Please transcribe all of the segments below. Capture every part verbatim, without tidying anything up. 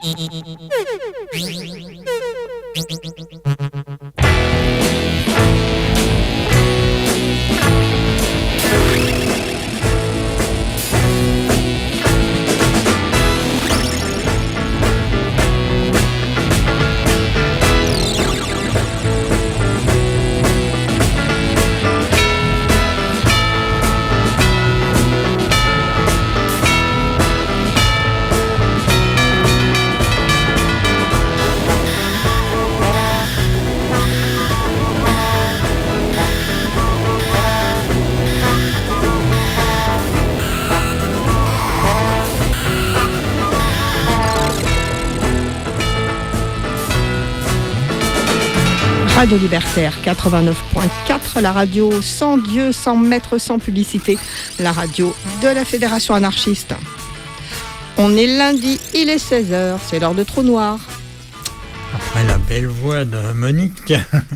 Radio Libertaire quatre-vingt-neuf point quatre, la radio sans Dieu, sans maître, sans publicité, la radio de la Fédération anarchiste. On est lundi, il est seize heures, c'est l'heure de Trou Noir. Après la belle voix de Monique,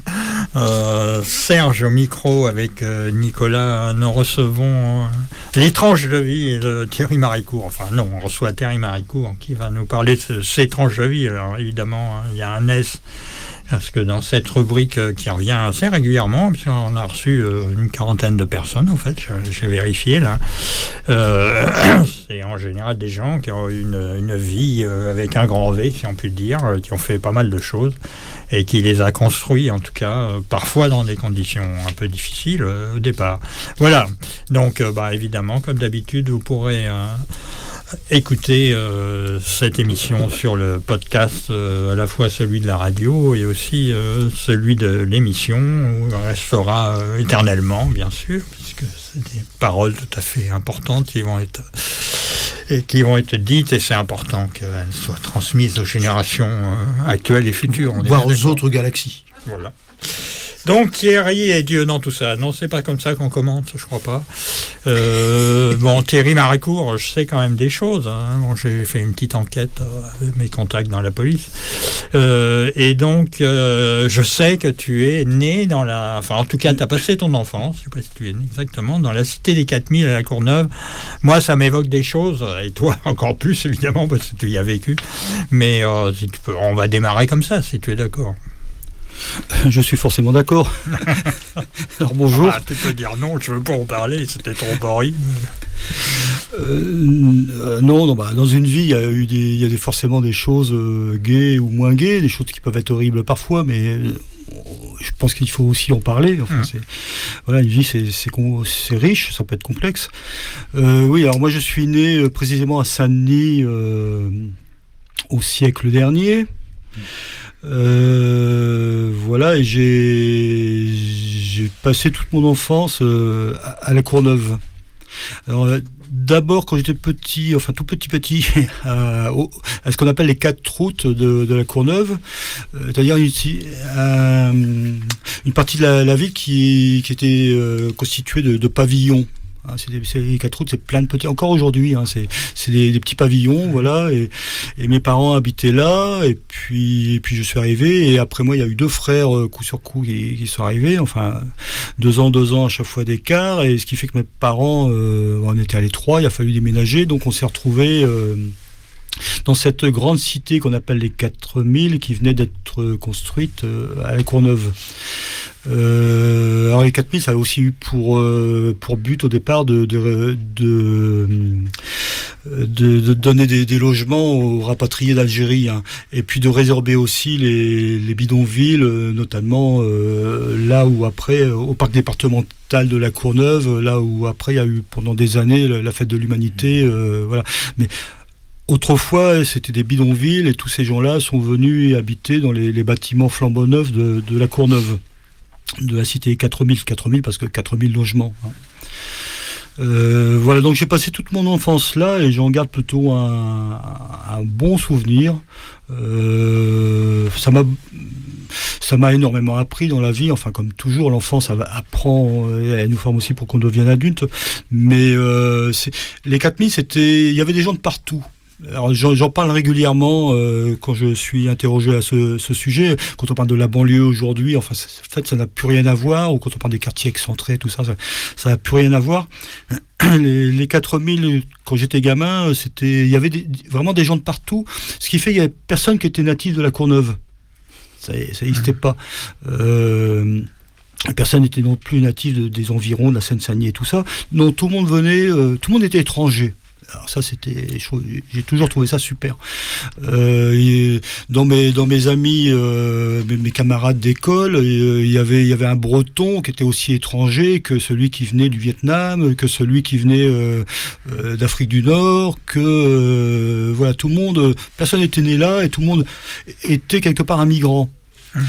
euh, Serge au micro avec euh, Nicolas, nous recevons euh, l'étrange de vie de Thierry Maricourt. Enfin non, on reçoit Thierry Maricourt qui va nous parler de cette étrange de vie. Alors évidemment, il y a un S. Parce que dans cette rubrique euh, qui revient assez régulièrement, puisqu'on a reçu euh, une quarantaine de personnes, en fait, j'ai vérifié là, euh, c'est en général des gens qui ont une, une vie euh, avec un grand V, si on peut le dire, euh, qui ont fait pas mal de choses, et qui les a construits, en tout cas, euh, parfois dans des conditions un peu difficiles euh, au départ. Voilà, donc euh, bah, évidemment, comme d'habitude, vous pourrez... Euh, Écoutez euh, cette émission sur le podcast, euh, à la fois celui de la radio et aussi euh, celui de l'émission, où on restera euh, éternellement, bien sûr, puisque c'est des paroles tout à fait importantes qui vont être, et qui vont être dites, et c'est important qu'elles soient transmises aux générations euh, actuelles et futures. Voire aux autres galaxies. Voilà. Donc Thierry est Dieu dans tout ça. Non, c'est pas comme ça qu'on commente, je crois pas. Euh, bon, Thierry Maricourt, je sais quand même des choses. Hein. Bon, j'ai fait une petite enquête euh, avec mes contacts dans la police. Euh, et donc, euh, je sais que tu es né dans la... Enfin, en tout cas, tu as passé ton enfance, je sais pas si tu es né exactement, dans la cité des quatre mille à la Courneuve. Moi, ça m'évoque des choses, et toi encore plus, évidemment, parce que tu y as vécu. Mais euh, si tu peux, on va démarrer comme ça, si tu es d'accord. Je suis forcément d'accord. Alors bonjour. Ah, tu peux dire non, je veux pas en parler, c'était trop horrible. Euh, euh, non, non bah, dans une vie, il y a eu des, il y a des, forcément des choses euh, gaies ou moins gaies, des choses qui peuvent être horribles parfois, mais euh, je pense qu'il faut aussi en parler. Enfin, mmh. c'est, voilà, une vie, c'est, c'est, c'est riche, ça peut être complexe. Euh, oui, alors moi, je suis né euh, précisément à Saint-Denis euh, au siècle dernier. Mmh. Euh, voilà, et j'ai, j'ai passé toute mon enfance euh, à, à la Courneuve. Alors, euh, d'abord, quand j'étais petit, enfin tout petit petit, à, au, à ce qu'on appelle les quatre routes de, de la Courneuve, euh, c'est-à-dire une, un, une partie de la, la ville qui, qui était euh, constituée de, de pavillons. Hein, c'est des, c'est, les quatre routes, c'est plein de petits. Encore aujourd'hui, hein, c'est, c'est des, des petits pavillons, voilà. Et, et mes parents habitaient là. Et puis, et puis je suis arrivé. Et après moi, il y a eu deux frères euh, coup sur coup qui, qui sont arrivés. Enfin, deux ans, deux ans à chaque fois d'écart. Et ce qui fait que mes parents, euh, on était à les trois. Il a fallu déménager. Donc on s'est retrouvés euh, dans cette grande cité qu'on appelle les quatre mille, qui venait d'être construite euh, à la Courneuve. Euh, alors les quatre mille, ça a aussi eu pour euh, pour but au départ de de de, de, de donner des, des logements aux rapatriés d'Algérie, hein, et puis de résorber aussi les, les bidonvilles, notamment euh, là où après au parc départemental de la Courneuve, là où après il y a eu pendant des années la, la fête de l'humanité, euh, voilà. Mais autrefois, c'était des bidonvilles, et tous ces gens-là sont venus habiter dans les, les bâtiments flambant neufs de, de la Courneuve, de la cité quatre mille, quatre mille parce que quatre mille logements. Hein. Euh, voilà, donc j'ai passé toute mon enfance là, et j'en garde plutôt un, un bon souvenir. Euh, ça m'a, ça m'a énormément appris dans la vie. Enfin, comme toujours, l'enfance elle apprend, elle nous forme aussi pour qu'on devienne adulte. Mais euh, c'est, les quatre mille, c'était, il y avait des gens de partout. Alors j'en, j'en parle régulièrement euh, quand je suis interrogé à ce, ce sujet. Quand on parle de la banlieue aujourd'hui, enfin, en fait, ça n'a plus rien à voir. Ou quand on parle des quartiers excentrés, tout ça, ça, ça n'a plus rien à voir. Les, les quatre mille, quand j'étais gamin, c'était, il y avait des, vraiment des gens de partout. Ce qui fait qu'il y avait personne qui était natif de la Courneuve. Ça, ça n'existait pas. Euh, Personne n'était non plus natif de, des environs de la Seine-Saint-Denis et tout ça. Non, tout le monde venait, euh, tout le monde était étranger. Alors ça, c'était, j'ai toujours trouvé ça super. Euh, et dans mes dans mes amis, euh, mes, mes camarades d'école, euh, il y avait il y avait un Breton qui était aussi étranger que celui qui venait du Vietnam, que celui qui venait euh, euh, d'Afrique du Nord, que euh, voilà, tout le monde, personne n'était né là et tout le monde était quelque part un migrant. Mmh.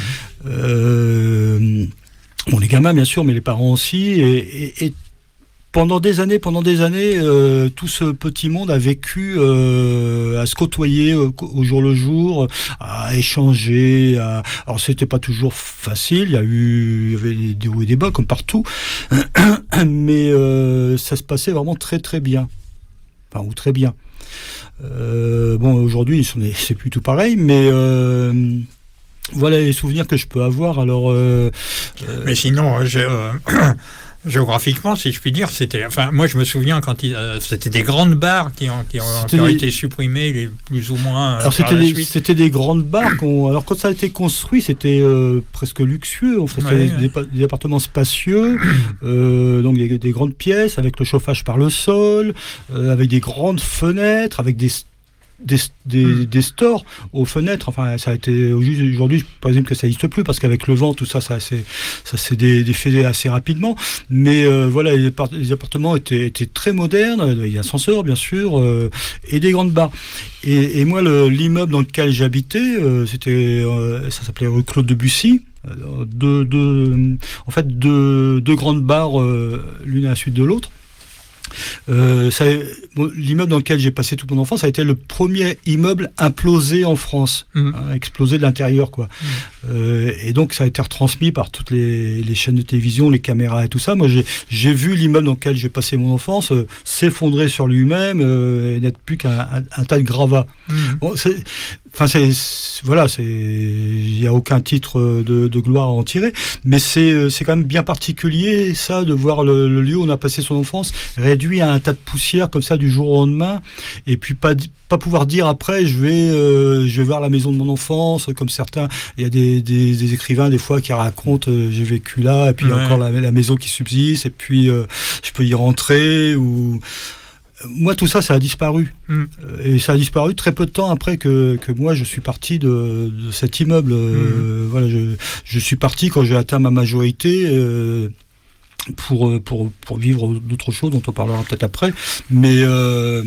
Euh, bon, les gamins bien sûr, mais les parents aussi, et, et, et Pendant des années, pendant des années, euh, tout ce petit monde a vécu euh, à se côtoyer euh, au jour le jour, à échanger. À... Alors c'était pas toujours facile, il y a eu, il y avait des hauts et des bas comme partout, mais euh, ça se passait vraiment très très bien, enfin ou très bien. Euh, bon, aujourd'hui, c'est plus tout pareil, mais euh, voilà les souvenirs que je peux avoir. Alors, euh, mais sinon, je. Euh... Géographiquement, si je puis dire, c'était. Enfin, moi, je me souviens quand il, euh, c'était des grandes barres qui ont, qui ont, qui ont des... été supprimées, les plus ou moins. Euh, alors c'était des, c'était des grandes barres. Qu'on... Alors quand ça a été construit, c'était euh, presque luxueux. En fait, ouais, c'était ouais. des, des appartements spacieux, euh, donc des, des grandes pièces avec le chauffage par le sol, euh, avec des grandes fenêtres, avec des Des, des, mmh. des stores aux fenêtres. Enfin, ça a été aujourd'hui, par exemple, que ça n'existe plus parce qu'avec le vent, tout ça, ça s'est, ça s'est défait assez rapidement. Mais euh, voilà, les, les appartements étaient, étaient très modernes. Il y a ascenseur, bien sûr, euh, et des grandes barres. Et, et moi, le, l'immeuble dans lequel j'habitais, euh, c'était, euh, ça s'appelait rue Claude Debussy. Euh, deux, deux, en fait, deux, deux grandes barres, euh, l'une à la suite de l'autre. Euh, ça, bon, l'immeuble dans lequel j'ai passé toute mon enfance, ça a été le premier immeuble implosé en France, mmh. hein, explosé de l'intérieur, quoi. Mmh. Euh, et donc ça a été retransmis par toutes les, les chaînes de télévision, les caméras et tout ça. Moi, j'ai, j'ai vu l'immeuble dans lequel j'ai passé mon enfance euh, s'effondrer sur lui-même euh, et n'être plus qu'un un, un tas de gravats. Mmh. Bon, c'est, enfin, c'est, c'est voilà, c'est, il y a aucun titre de, de gloire à en tirer, mais c'est, c'est quand même bien particulier ça de voir le, le lieu où on a passé son enfance réduit à un tas de poussière comme ça du jour au lendemain, et puis pas pas pouvoir dire après je vais euh, je vais voir la maison de mon enfance comme certains. Il y a des, des, des écrivains des fois qui racontent euh, j'ai vécu là et puis ouais. encore la, la maison qui subsiste et puis euh, je peux y rentrer ou moi tout ça ça a disparu mm. et ça a disparu très peu de temps après que que moi je suis parti de, de cet immeuble. Mm. Euh, voilà, je je suis parti quand j'ai atteint ma majorité. Euh, Pour, pour, pour vivre d'autres choses dont on parlera peut-être après. Mais euh,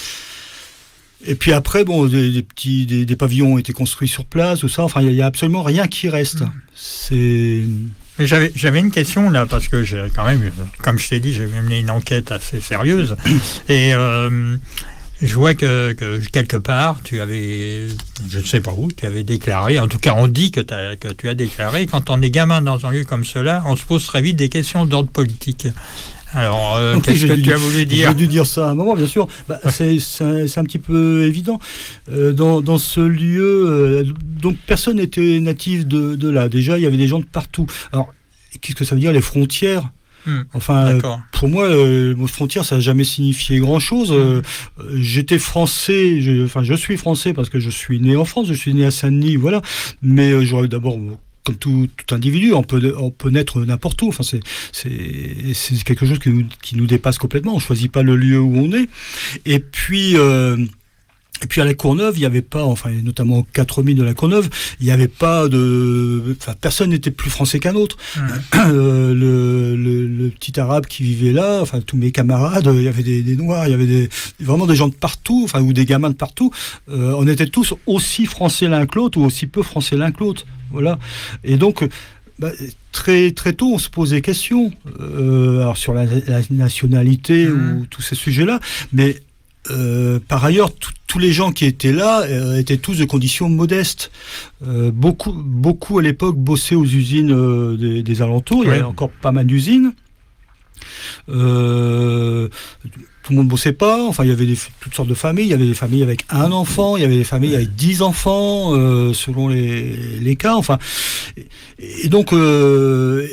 et puis après, bon, des, des petits des, des pavillons ont été construits sur place, tout ça. Enfin, il n'y a, a absolument rien qui reste. Mmh. C'est... Mais j'avais, j'avais une question là, parce que j'ai quand même, comme je t'ai dit, j'ai mené une enquête assez sérieuse. Et euh, je vois que, que quelque part, tu avais, je ne sais pas où, tu avais déclaré, en tout cas on dit que, que tu as déclaré, quand on est gamin dans un lieu comme cela, on se pose très vite des questions d'ordre politique. Alors, euh, qu'est-ce que tu dû, as voulu dire ? J'ai dû dire ça à un moment, bien sûr. Bah, c'est, c'est, c'est un petit peu évident. Euh, dans, dans ce lieu, euh, donc personne n'était natif de, de là. Déjà, il y avait des gens de partout. Alors, qu'est-ce que ça veut dire, les frontières ? Enfin, D'accord. pour moi, le mot frontière, ça n'a jamais signifié grand-chose. Euh, j'étais français, je, enfin, je suis français parce que je suis né en France, je suis né à Saint-Denis, voilà. Mais euh, j'aurais d'abord, comme tout, tout individu, on peut, on peut naître n'importe où. Enfin, c'est, c'est, c'est quelque chose qui nous, qui nous dépasse complètement. On ne choisit pas le lieu où on est. Et puis... Euh, Et puis à la Courneuve, il n'y avait pas, enfin notamment aux quatre mille de la Courneuve, il n'y avait pas de, enfin personne n'était plus français qu'un autre. Mmh. Euh, le, le, le petit arabe qui vivait là, enfin tous mes camarades, il y avait des, des noirs, il y avait des, vraiment des gens de partout, enfin ou des gamins de partout. Euh, on était tous aussi français l'un que l'autre ou aussi peu français l'un que l'autre. Voilà. Et donc. Bah, très très tôt, on se pose des questions, euh, alors sur la, la nationalité mmh. ou tous ces sujets-là, mais Euh, par ailleurs, tous les gens qui étaient là euh, étaient tous de conditions modestes. Euh, beaucoup, beaucoup à l'époque bossaient aux usines euh, des, des alentours. Ouais. Il y avait encore pas mal d'usines. Euh, tout le monde bossait pas. Enfin, il y avait des, toutes sortes de familles. Il y avait des familles avec un enfant, il y avait des familles avec dix enfants, euh, selon les, les cas. Enfin, et, et donc. Euh,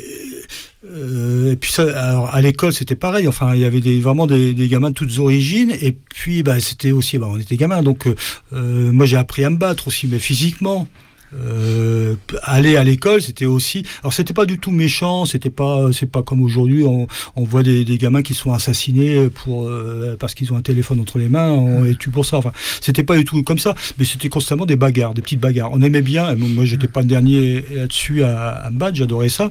Euh, et puis ça, alors à l'école c'était pareil. Enfin, il y avait des, vraiment des, des gamins de toutes origines. Et puis, bah, c'était aussi, bah, on était gamins. Donc, euh, moi j'ai appris à me battre aussi, mais physiquement. Euh, aller à l'école, c'était aussi. Alors, c'était pas du tout méchant. C'était pas, c'est pas comme aujourd'hui. On, on voit des, des gamins qui sont assassinés pour euh, parce qu'ils ont un téléphone entre les mains. On les tue pour ça. Enfin, c'était pas du tout comme ça. Mais c'était constamment des bagarres, des petites bagarres. On aimait bien. Moi, j'étais pas le dernier là-dessus à, à me battre. J'adorais ça.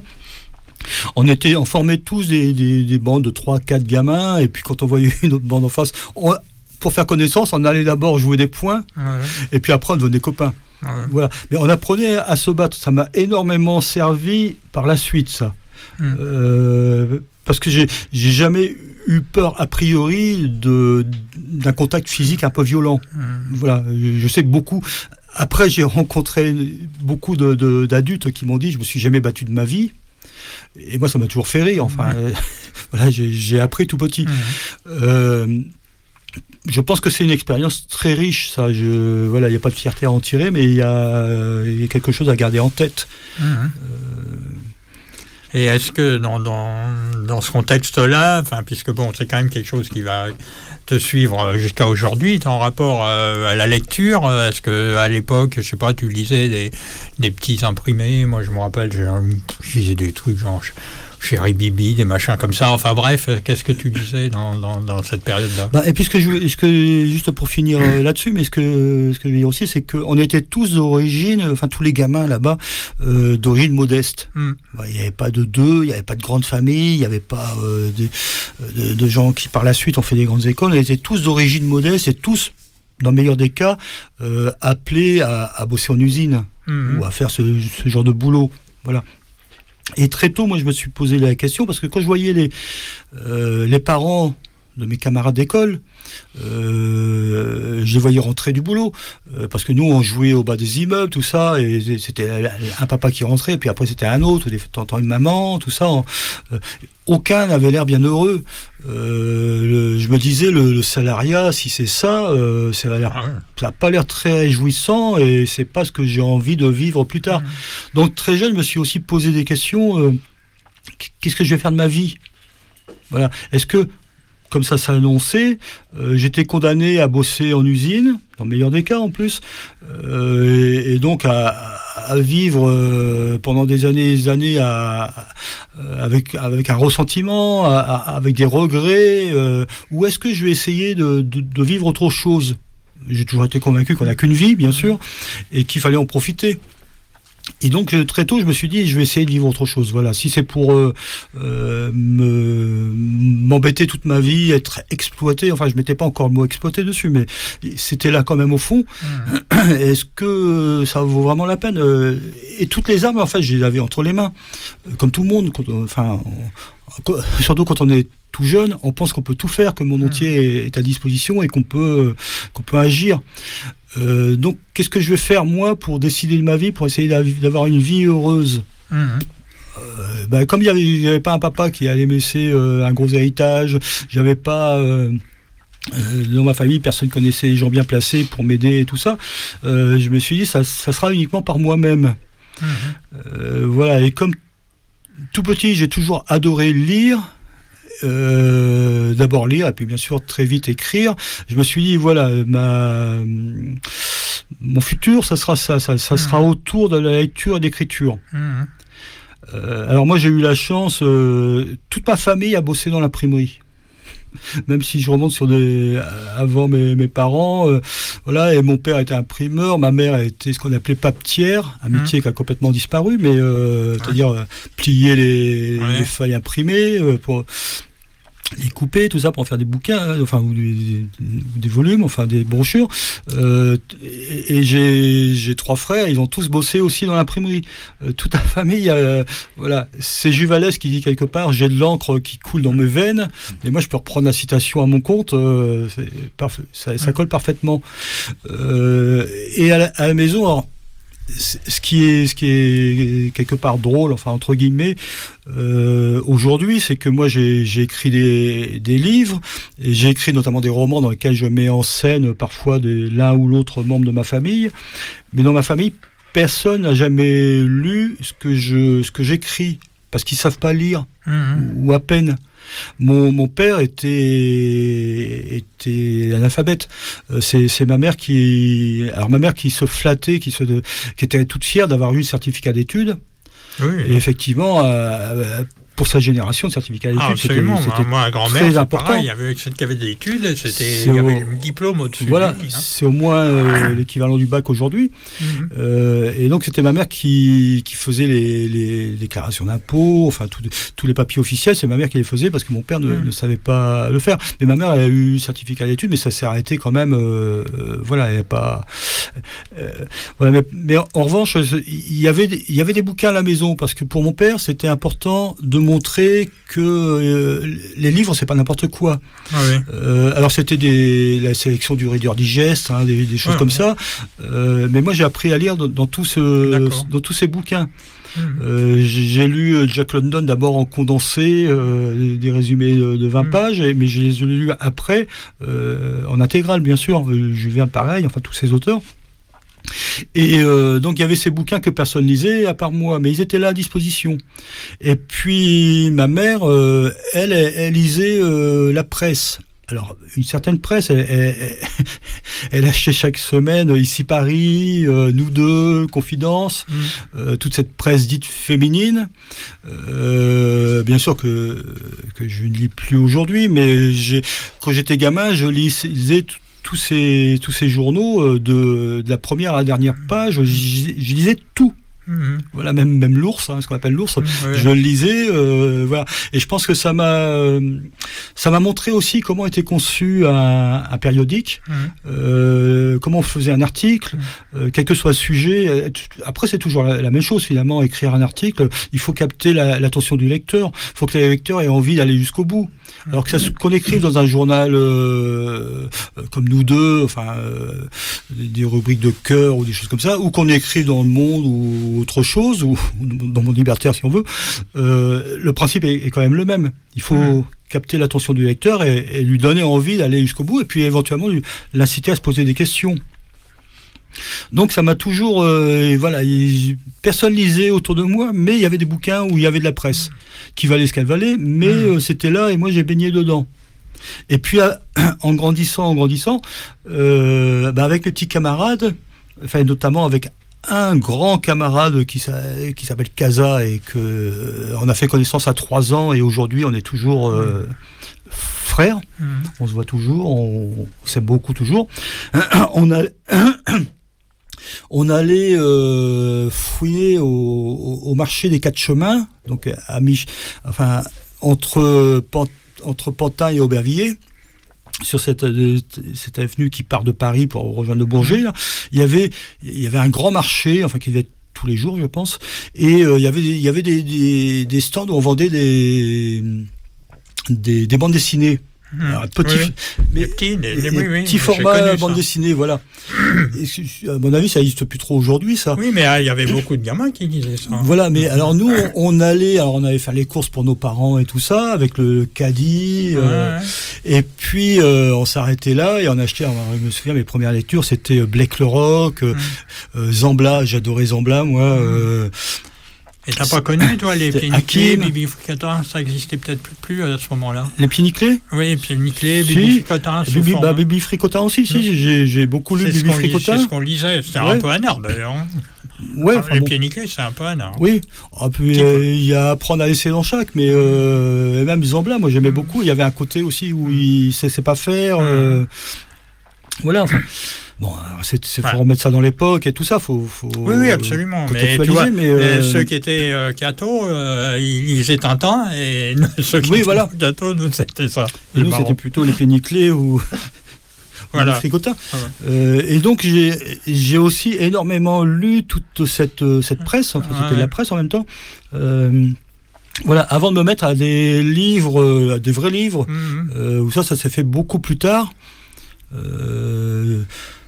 On était, on formait tous des, des, des bandes de trois quatre gamins, et puis quand on voyait une autre bande en face, on, pour faire connaissance, on allait d'abord jouer des points, ouais. Et puis après on devenait copains. Ouais. Voilà. Mais on apprenait à se battre. Ça m'a énormément servi par la suite, ça. Mmh. Euh, parce que j'ai, j'ai jamais eu peur, a priori, de, d'un contact physique un peu violent. Mmh. Voilà. Je, je sais que beaucoup... Après, j'ai rencontré beaucoup de, de, d'adultes qui m'ont dit « je me suis jamais battu de ma vie ». Et moi, ça m'a toujours fait rire. Enfin, mmh. euh, voilà, j'ai, j'ai appris tout petit. Mmh. Euh, je pense que c'est une expérience très riche. Ça, je, voilà, il n'y a pas de fierté à en tirer, mais il y a, il y a quelque chose à garder en tête. Mmh. Euh, Et est-ce que dans, dans, dans ce contexte-là, enfin, puisque bon, c'est quand même quelque chose qui va te suivre jusqu'à aujourd'hui, en rapport à, à la lecture, est-ce que à l'époque, je sais pas, tu lisais des, des petits imprimés? Moi, je me rappelle, je, je lisais des trucs genre Chéri Bibi, des machins comme ça. Enfin bref, qu'est-ce que tu disais dans, dans, dans cette période-là? Bah, et puis ce que je, ce que, juste pour finir euh, là-dessus, mais ce que, ce que je veux dire aussi, c'est qu'on était tous d'origine, enfin tous les gamins là-bas, euh, d'origine modeste. Mm. Bah, il n'y avait pas de deux, il n'y avait pas de grandes familles, il n'y avait pas euh, de, de, de gens qui par la suite ont fait des grandes écoles. On était tous d'origine modeste et tous, dans le meilleur des cas, euh, appelés à, à bosser en usine mm. ou à faire ce, ce genre de boulot. Voilà. Et très tôt, moi, je me suis posé la question, parce que quand je voyais les, euh, les parents de mes camarades d'école, euh, je les voyais rentrer du boulot, euh, parce que nous, on jouait au bas des immeubles, tout ça, et c'était un papa qui rentrait, puis après c'était un autre, des temps une maman, tout ça. On, euh, aucun n'avait l'air bien heureux. Euh, le, je me disais, le, le salariat, si c'est ça, euh, ça n'a ah ouais. pas l'air très réjouissant, et c'est pas ce que j'ai envie de vivre plus tard. Mmh. Donc très jeune, je me suis aussi posé des questions. Euh, qu'est-ce que je vais faire de ma vie? Voilà. Est-ce que, comme ça s'annonçait, euh, j'étais condamné à bosser en usine, dans le meilleur des cas en plus, euh, et, et donc à, à vivre euh, pendant des années et des années à, à, avec, avec un ressentiment, à, à, avec des regrets, euh, ou est-ce que je vais essayer de, de, de vivre autre chose? J'ai toujours été convaincu qu'on n'a qu'une vie, bien sûr, et qu'il fallait en profiter. Et donc très tôt, je me suis dit, je vais essayer de vivre autre chose. Voilà, si c'est pour euh, euh, me, m'embêter toute ma vie, être exploité. Enfin, je mettais pas encore le mot exploité dessus, mais c'était là quand même au fond. Mmh. Est-ce que ça vaut vraiment la peine? Et toutes les armes, en fait, je les avais entre les mains, comme tout le monde. Quand, enfin, on, surtout quand on est tout jeune, on pense qu'on peut tout faire, que le monde entier est à disposition et qu'on peut qu'on peut agir. Euh, donc, qu'est-ce que je vais faire, moi, pour décider de ma vie, pour essayer d'avoir une vie heureuse? Mmh. euh, ben, Comme il n'y avait, avait pas un papa qui allait me laisser euh, un gros héritage, j'avais pas... Euh, euh, dans ma famille, personne connaissait les gens bien placés pour m'aider et tout ça. Euh, je me suis dit, ça, ça sera uniquement par moi-même. Mmh. Euh, voilà, et comme tout petit, j'ai toujours adoré lire. Euh, d'abord lire et puis bien sûr très vite écrire. Je me suis dit voilà, ma mon futur ça sera ça, ça, ça mmh. sera autour de la lecture et d'écriture. Mmh. Euh, alors moi j'ai eu la chance, euh, toute ma famille a bossé dans l'imprimerie. Même si je remonte sur des avant mes, mes parents, euh, voilà, et mon père était imprimeur, ma mère était ce qu'on appelait papetière, un mmh. métier qui a complètement disparu, mais euh, ouais. c'est-à-dire euh, plier les, ouais. les feuilles imprimées euh, pour les couper, tout ça pour en faire des bouquins, hein, enfin ou des, des, des volumes, enfin des brochures. Euh, et et j'ai, j'ai trois frères, ils ont tous bossé aussi dans l'imprimerie. Euh, toute la famille, euh, voilà. C'est Juvalès qui dit quelque part, j'ai de l'encre qui coule dans mes veines. Et moi, je peux reprendre la citation à mon compte. Euh, c'est parfait, ça, ça colle parfaitement. Euh, et à la, à la maison, alors, ce qui est, ce qui est quelque part drôle, enfin entre guillemets, euh, aujourd'hui, c'est que moi j'ai, j'ai écrit des, des livres, et j'ai écrit notamment des romans dans lesquels je mets en scène parfois de l'un ou l'autre membre de ma famille, mais dans ma famille, personne n'a jamais lu ce que je, ce que j'écris, parce qu'ils savent pas lire, mmh. ou, ou à peine. Mon, mon père était, était analphabète. Euh, c'est, c'est ma mère qui, alors ma mère qui se flattait, qui se, qui était toute fière d'avoir eu le certificat d'études. Oui. Et effectivement, euh, pour sa génération, le certificat d'études, ah, c'était, c'était moi, un grand-mère, très important. Pareil, il y avait celle qui avait des études, c'était, il y avait le diplôme au-dessus. Voilà, de lui, hein. C'est au moins euh, l'équivalent du bac aujourd'hui. Mm-hmm. Euh, et donc, c'était ma mère qui, qui faisait les, les, les déclarations d'impôts, enfin, tout, tous les papiers officiels, c'est ma mère qui les faisait parce que mon père ne, mm. ne savait pas le faire. Mais ma mère, elle a eu le certificat d'études, mais ça s'est arrêté quand même, euh, euh, voilà, elle n'est pas... Euh, voilà, mais, mais en, en revanche, il y avait, il y avait des bouquins à la maison parce que pour mon père, c'était important de montrer que euh, les livres, c'est pas n'importe quoi. Ah oui. euh, alors c'était des, la sélection du Reader Digest, hein, des, des choses ouais, comme ouais. ça. Euh, mais moi, j'ai appris à lire dans, dans, tout ce, dans tous ces bouquins. Mmh. Euh, j'ai, j'ai lu Jack London d'abord en condensé, euh, des résumés de, de vingt mmh. pages, mais je les ai lus après euh, en intégrale, bien sûr. Jules Verne, pareil, enfin tous ces auteurs. Et euh, donc il y avait ces bouquins que personne lisait à part moi, mais ils étaient là à disposition. Et puis ma mère, euh, elle, elle, elle lisait euh, la presse. Alors une certaine presse, elle, elle, elle, elle achetait chaque semaine Ici Paris, euh, Nous deux, Confidence, mmh. euh, toute cette presse dite féminine. Euh, bien sûr que que je ne lis plus aujourd'hui, mais j'ai, quand j'étais gamin, je lisais tout. tous ces tous ces journaux de, de la première à la dernière page, je, je lisais tout. Mmh. Voilà, même même l'ours, hein, ce qu'on appelle l'ours, mmh, ouais. je le lisais, euh, voilà. Et je pense que ça m'a euh, ça m'a montré aussi comment était conçu un, un périodique, mmh. euh, comment on faisait un article, mmh. euh, quel que soit le sujet. Après, c'est toujours la, la même chose finalement. Écrire un article, il faut capter la, l'attention du lecteur. Il faut que le lecteur ait envie d'aller jusqu'au bout. Alors que ça, qu'on écrive dans un journal euh, comme Nous deux, enfin euh, des rubriques de cœur ou des choses comme ça, ou qu'on écrive dans Le Monde ou autre chose, ou dans Monde Libertaire si on veut, euh, le principe est, est quand même le même. Il faut mmh. capter l'attention du lecteur et, et lui donner envie d'aller jusqu'au bout, et puis éventuellement lui, l'inciter à se poser des questions. Donc ça m'a toujours, euh, voilà, il, personne lisait autour de moi, mais il y avait des bouquins où il y avait de la presse qui valait ce qu'elle valait, mais euh, c'était là et moi j'ai baigné dedans. Et puis à, en grandissant, en grandissant, euh, bah, avec mes petits camarades, enfin notamment avec un grand camarade qui, qui s'appelle Casa et que euh, on a fait connaissance à trois ans et aujourd'hui on est toujours euh, frères. Mmh. On se voit toujours, on, on s'aime beaucoup toujours. On a On allait euh, fouiller au, au, au marché des Quatre Chemins, donc à Mich, enfin entre Pant, entre Pantin et Aubervilliers, sur cette cette avenue qui part de Paris pour rejoindre le Bourget. Là, il y avait il y avait un grand marché, enfin qui devait être tous les jours, je pense, et euh, il y avait il y avait des, des des stands où on vendait des des, des bandes dessinées. Alors, petit, oui, mais les petits, les, les, les oui, petits oui, formats bande dessinée, voilà. Et, à mon avis, ça n'existe plus trop aujourd'hui, ça. Oui, mais il ah, y avait beaucoup de gamins qui disaient ça. Voilà, mais alors nous, on, on allait, alors on allait faire les courses pour nos parents et tout ça, avec le caddie, ouais, euh, ouais. Et puis euh, on s'arrêtait là et on achetait. Alors, je me souviens, mes premières lectures, c'était Blake le Rock, euh, mmh. euh, Zambla, j'adorais Zambla, moi. Mmh. Euh, Et t'as pas connu, toi, les pieds nickelés, Bibi Fricotin, ça existait peut-être plus à ce moment-là. Les pieds nickelés ? Oui, les pieds nickelés, si. Bibi Fricotin. Bibi, bah, Bibi Fricotin aussi, si, oui. j'ai, j'ai beaucoup lu Bibi Fricotin. C'est ce qu'on lisait, c'était ouais. un peu anard d'ailleurs. Ouais, enfin, les bon. pieds nickelés, c'est un peu anard. Oui, ah, puis il euh, y a Apprendre à laisser dans chaque, mais euh, même Zambla, moi j'aimais mmh. beaucoup. Il y avait un côté aussi où il ne sait pas faire. Mmh. Euh, voilà, enfin. Bon, alors c'est, c'est faut ouais. remettre ça dans l'époque et tout ça, faut, faut oui, oui, absolument. Mais, tu vois, mais euh... ceux qui étaient euh, cathos, euh, ils lisaient Tintin, et ceux qui oui, étaient voilà. cathos, nous, c'était ça. Et nous, marrant. C'était plutôt les péniclés ou voilà. les fricotins. Ah ouais. euh, et donc, j'ai, j'ai aussi énormément lu toute cette, cette presse, enfin, c'était ouais. la presse en même temps. Euh, Voilà, avant de me mettre à des livres, à des vrais livres, mmh. euh, où ça, ça s'est fait beaucoup plus tard. Euh,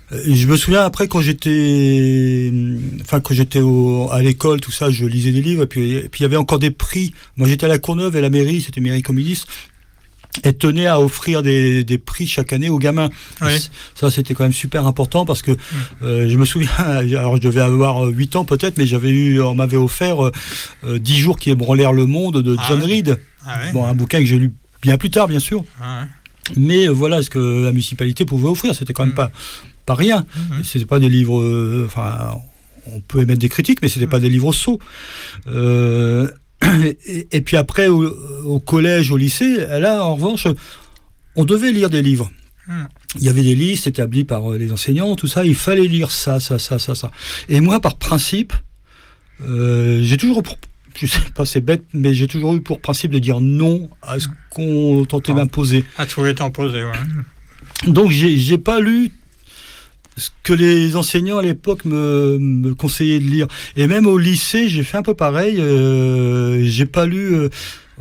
Et je me souviens après quand j'étais, enfin quand j'étais au, à l'école, tout ça, je lisais des livres et puis et puis il y avait encore des prix. Moi j'étais à la Courneuve et la mairie, c'était mairie communiste, elle tenait à offrir des, des prix chaque année aux gamins. Oui. Ça c'était quand même super important parce que Mmh. euh, je me souviens, alors je devais avoir huit ans peut-être, mais j'avais eu, on m'avait offert euh, dix jours qui ébranlèrent le monde de Ah John ouais. Reed. Ah ouais. Bon, un bouquin que j'ai lu bien plus tard, bien sûr. Ah ouais. Mais euh, voilà ce que la municipalité pouvait offrir, c'était quand même Mmh. pas pas rien. Mmh. C'était pas des livres, euh, enfin, on peut émettre des critiques, mais c'était pas des livres sots. Euh, et, et puis après, au, au collège, au lycée, là, en revanche, on devait lire des livres. Mmh. Il y avait des listes établies par euh, les enseignants, tout ça. Il fallait lire ça, ça, ça, ça, ça. Et moi, par principe, euh, j'ai toujours, je sais pas, c'est bête, mais j'ai toujours eu pour principe de dire non à ce qu'on tentait Ah. m'imposer. Ah, tu voulais t'en poser, ouais. Donc j'ai j'ai pas lu ce que les enseignants à l'époque me, me conseillaient de lire. Et même au lycée, j'ai fait un peu pareil. Euh, j'ai pas lu. Euh,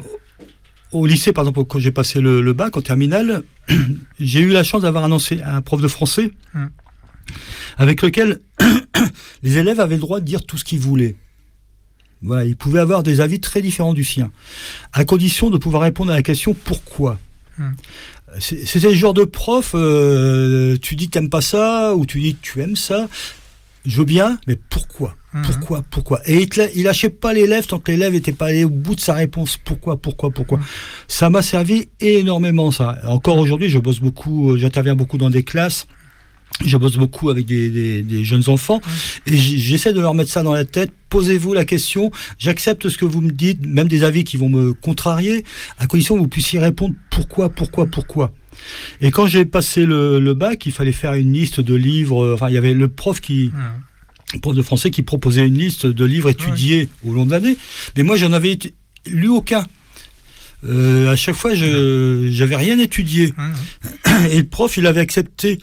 au lycée, par exemple, quand j'ai passé le, le bac en terminale, j'ai eu la chance d'avoir un, ensei- un prof de français Mm. avec lequel les élèves avaient le droit de dire tout ce qu'ils voulaient. Voilà, ils pouvaient avoir des avis très différents du sien, à condition de pouvoir répondre à la question pourquoi. Mm. C'est- C'était le genre de prof, euh, tu dis que t'aimes pas ça, ou tu dis que tu aimes ça, je veux bien, mais pourquoi Mhm. Pourquoi Pourquoi Et il, te la- il lâchait pas l'élève tant que l'élève n'était pas allé au bout de sa réponse. Pourquoi Pourquoi Pourquoi Ça m'a servi énormément, ça. Encore aujourd'hui, je bosse beaucoup, euh, j'interviens beaucoup dans des classes, je bosse beaucoup avec des, des- des jeunes enfants, et j- j'essaie de leur mettre ça dans la tête. Posez-vous la question, j'accepte ce que vous me dites, même des avis qui vont me contrarier, à condition que vous puissiez répondre pourquoi, pourquoi, pourquoi. Et quand j'ai passé le, le bac, il fallait faire une liste de livres, euh, enfin il y avait le prof qui... Mm. le prof de français qui proposait une liste de livres étudiés au long de l'année, mais moi j'en avais été- lu aucun. Euh, à chaque fois, je j'avais rien étudié. Mm. Et le prof, il avait accepté,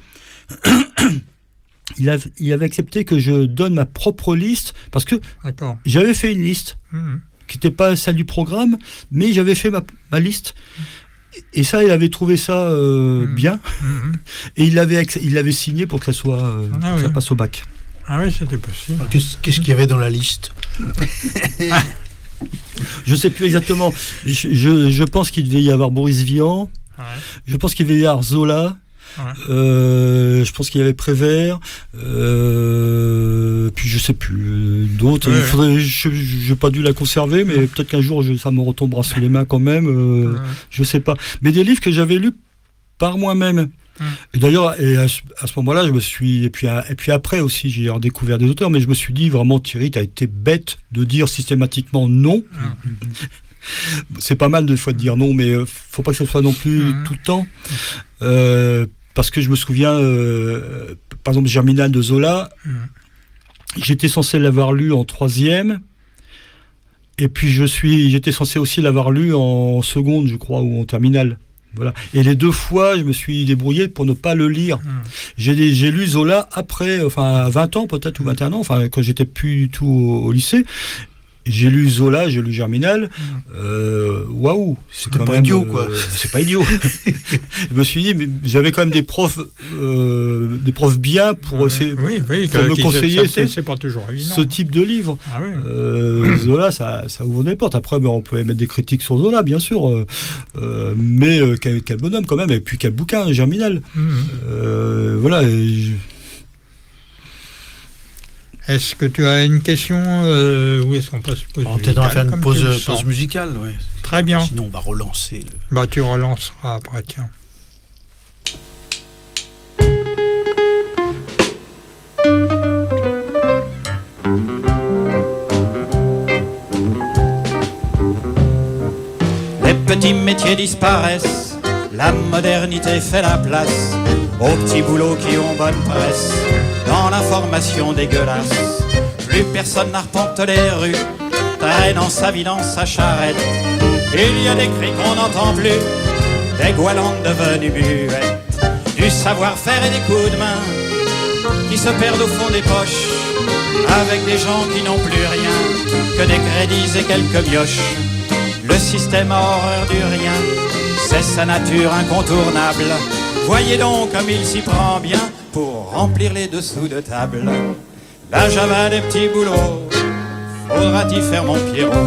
il avait, il avait accepté que je donne ma propre liste, parce que D'accord. j'avais fait une liste Mm. qui n'était pas celle du programme, mais j'avais fait ma, ma liste. Et ça, il avait trouvé ça euh, Mm. bien, Mm. et il l'avait acc- il l'avait signé pour que ça soit, euh, Ah que ça oui. passe au bac. Ah oui, c'était possible. Qu'est-ce qu'est-ce qu'il y avait dans la liste? Je sais plus exactement. Je, je, je pense qu'il devait y avoir Boris Vian. Ouais. Je pense qu'il devait y avoir Zola. Ouais. Euh, je pense qu'il y avait Prévert. Euh, puis je sais plus euh, d'autres. Ouais, Il ouais. faudrait. Je j'ai pas dû la conserver, mais peut-être qu'un jour je, ça me retombera sous les mains quand même. Euh, Ouais. Je sais pas. Mais des livres que j'avais lus par moi-même. Mm. Et d'ailleurs, et à, ce- à ce moment-là, je me suis et puis à- et puis après aussi, j'ai redécouvert des auteurs, mais je me suis dit vraiment, Thierry, t'as été bête de dire systématiquement non. C'est pas mal de fois de dire non, mais euh, faut pas que ce soit non plus Mhm. tout le temps. Euh, parce que je me souviens, euh, par exemple, Germinal de Zola, Mm. j'étais censé l'avoir lu en troisième, et puis je suis, j'étais censé aussi l'avoir lu en seconde, je crois, ou en terminale. Voilà. Et les deux fois, je me suis débrouillé pour ne pas le lire. Mm. J'ai, j'ai lu Zola après, enfin, à vingt ans peut-être, ou vingt et un ans, enfin, quand j'étais plus du tout au, au lycée. J'ai lu Zola, j'ai lu Germinal. Euh, Waouh, c'est C'est quand pas même, idiot, euh, quoi. c'est pas idiot. Je me suis dit, mais j'avais quand même des profs, euh, des profs bien pour essayer, Oui, oui, pour que- me qui conseiller acceptaient, ce- c'est pas toujours évident. ce type de livre. Ah oui. Euh, Zola, ça, ça ouvre des portes. Après, ben, on peut émettre des critiques sur Zola, bien sûr, euh, euh, mais euh, quel, quel bonhomme quand même. Et puis quel bouquin, Germinal. Mm. Euh, voilà. et je- Est-ce que tu as une question euh, ou est-ce qu'on peut se poser On va peut-être on va faire une comme pause, tu le pause sens. musicale, ouais. Très bien. Sinon, on va relancer. le- Bah, tu relanceras après, tiens. Les petits métiers disparaissent, la modernité fait la place aux petits boulots qui ont bonne presse. Dans l'information dégueulasse, plus personne n'arpente les rues, traînant sa vie dans sa charrette. Il y a des cris qu'on n'entend plus, des goualantes devenues muettes, du savoir-faire et des coups de main qui se perdent au fond des poches, avec des gens qui n'ont plus rien que des crédits et quelques mioches. Le système a horreur du rien, c'est sa nature incontournable. Voyez donc comme il s'y prend bien, pour remplir les dessous de table. La Java des petits boulots, faudra-t-y faire mon Pierrot?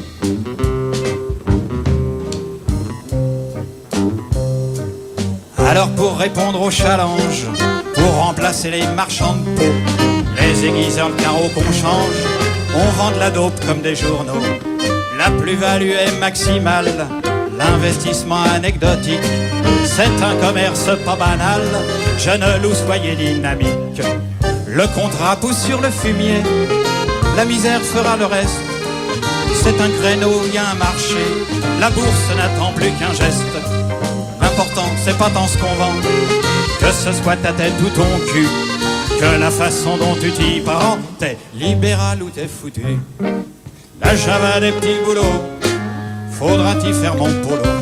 Alors pour répondre au challenge, pour remplacer les marchands de peau, les aiguiseurs, le carreau qu'on change, on vend de la dope comme des journaux. La plus-value est maximale, l'investissement anecdotique. C'est un commerce pas banal, je ne loue, soyez dynamique. Le contrat pousse sur le fumier, la misère fera le reste. C'est un créneau, il y a un marché, la bourse n'attend plus qu'un geste. L'important, c'est pas tant ce qu'on vend, que ce soit ta tête ou ton cul, que la façon dont tu t'y prends, t'es libéral ou t'es foutu. La Java des petits boulots, faudra-t-y faire mon polo?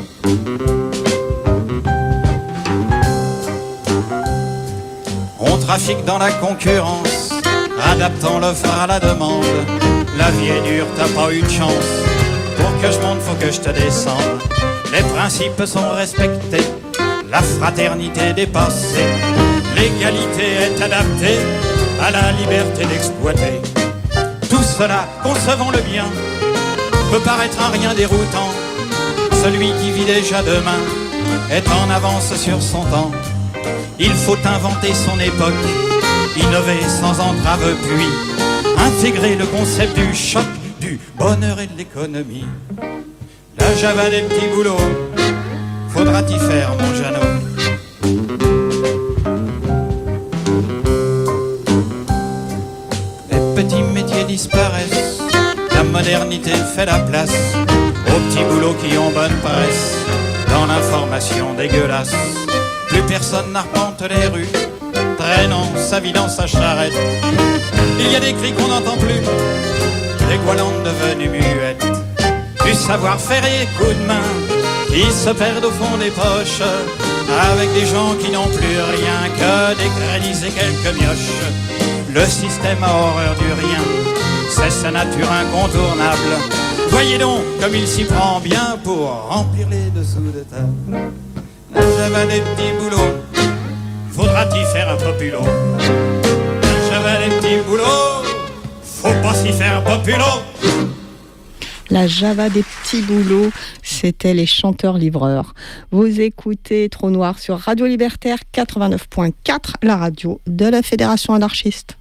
On trafique dans la concurrence, adaptant l'offre à la demande. La vie est dure, t'as pas eu de chance, pour que je monte, faut que je te descende. Les principes sont respectés, la fraternité dépassée, l'égalité est adaptée à la liberté d'exploiter. Tout cela, concevons le bien, peut paraître un rien déroutant. Celui qui vit déjà demain est en avance sur son temps. Il faut inventer son époque, innover sans entrave, puis intégrer le concept du choc, du bonheur et de l'économie. La Java des petits boulots, faudra-t-y faire mon Jeannot? Les petits métiers disparaissent, la modernité fait la place aux petits boulots qui ont bonne presse, dans l'information dégueulasse. Plus personne n'arpente les rues, traînant sa vie dans sa charrette. Il y a des cris qu'on n'entend plus, des Goualandes devenues muettes. Du savoir-faire et coups de main qui se perdent au fond des poches, avec des gens qui n'ont plus rien que des crédits et quelques mioches. Le système a horreur du rien, c'est sa nature incontournable. Voyez donc comme il s'y prend bien pour remplir les dessous de table. La Java des petits boulots, faudra-t-y faire un populo? La Java des petits boulots, faut pas s'y faire populo. La Java des petits boulots, c'était les chanteurs-livreurs. Vous écoutez Trou Noir sur Radio Libertaire quatre-vingt-neuf point quatre, la radio de la Fédération anarchiste.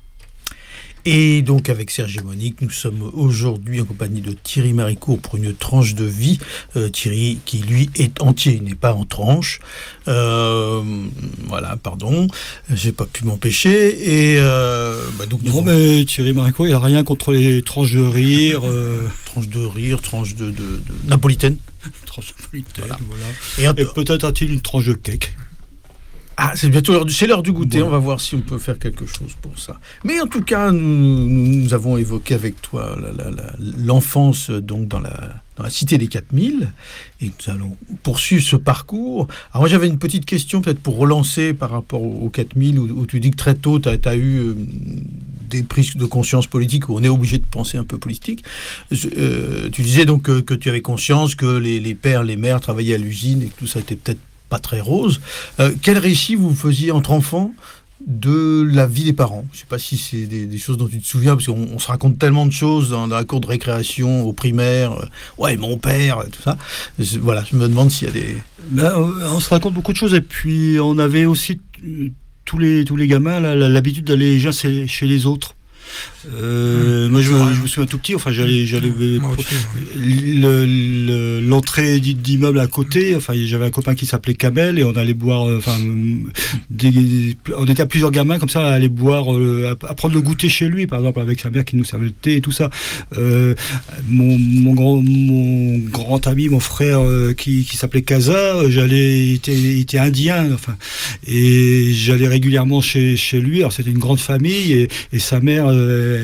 Et donc avec Serge et Monique, nous sommes aujourd'hui en compagnie de Thierry Maricourt pour une tranche de vie. Euh, Thierry qui lui est entier, il n'est pas en tranche. Euh, voilà, pardon, j'ai pas pu m'empêcher. Et euh, bah donc non, mais Thierry Maricourt, il n'a rien contre les tranches de rire. Euh... Tranche de rire, tranche de, de, de... napolitaine. Tranche napolitaine, voilà. voilà. Et, un... et peut-être a-t-il une tranche de cake. Ah, c'est bientôt l'heure du, c'est l'heure du goûter, Bon. On va voir si on peut faire quelque chose pour ça. Mais en tout cas, nous, nous avons évoqué avec toi la, la, la, l'enfance donc dans la, dans la cité des quatre mille, et nous allons poursuivre ce parcours. Alors moi j'avais une petite question peut-être pour relancer par rapport aux, aux quatre mille, où, où tu dis que très tôt tu as eu euh, des prises de conscience politique, où on est obligé de penser un peu politique. Euh, tu disais donc que, que tu avais conscience que les, les pères, les mères travaillaient à l'usine et que tout ça était peut-être pas très rose. Euh, quel récit vous faisiez entre enfants de la vie des parents? Je ne sais pas si c'est des, des choses dont tu te souviens, parce qu'on on se raconte tellement de choses dans, dans la cour de récréation, au primaire. Euh, ouais, mon père, tout ça. Je, voilà, je me demande s'il y a des... Ben, on se raconte beaucoup de choses, et puis on avait aussi euh, tous les, tous les gamins là, l'habitude d'aller chez, chez les autres. Euh, mmh, moi je, je me souviens tout petit, enfin j'allais, j'allais euh, le, le, l'entrée d'immeuble à côté, enfin j'avais un copain qui s'appelait Kamel et on allait boire, euh, enfin des, des, on était à plusieurs gamins comme ça à aller boire, euh, à, à prendre le goûter chez lui par exemple avec sa mère qui nous servait le thé et tout ça. Euh, mon, mon grand mon grand ami, mon frère euh, qui, qui s'appelait Kaza, j'allais, il était, il était indien, enfin et j'allais régulièrement chez chez lui. Alors c'était une grande famille et, et sa mère euh,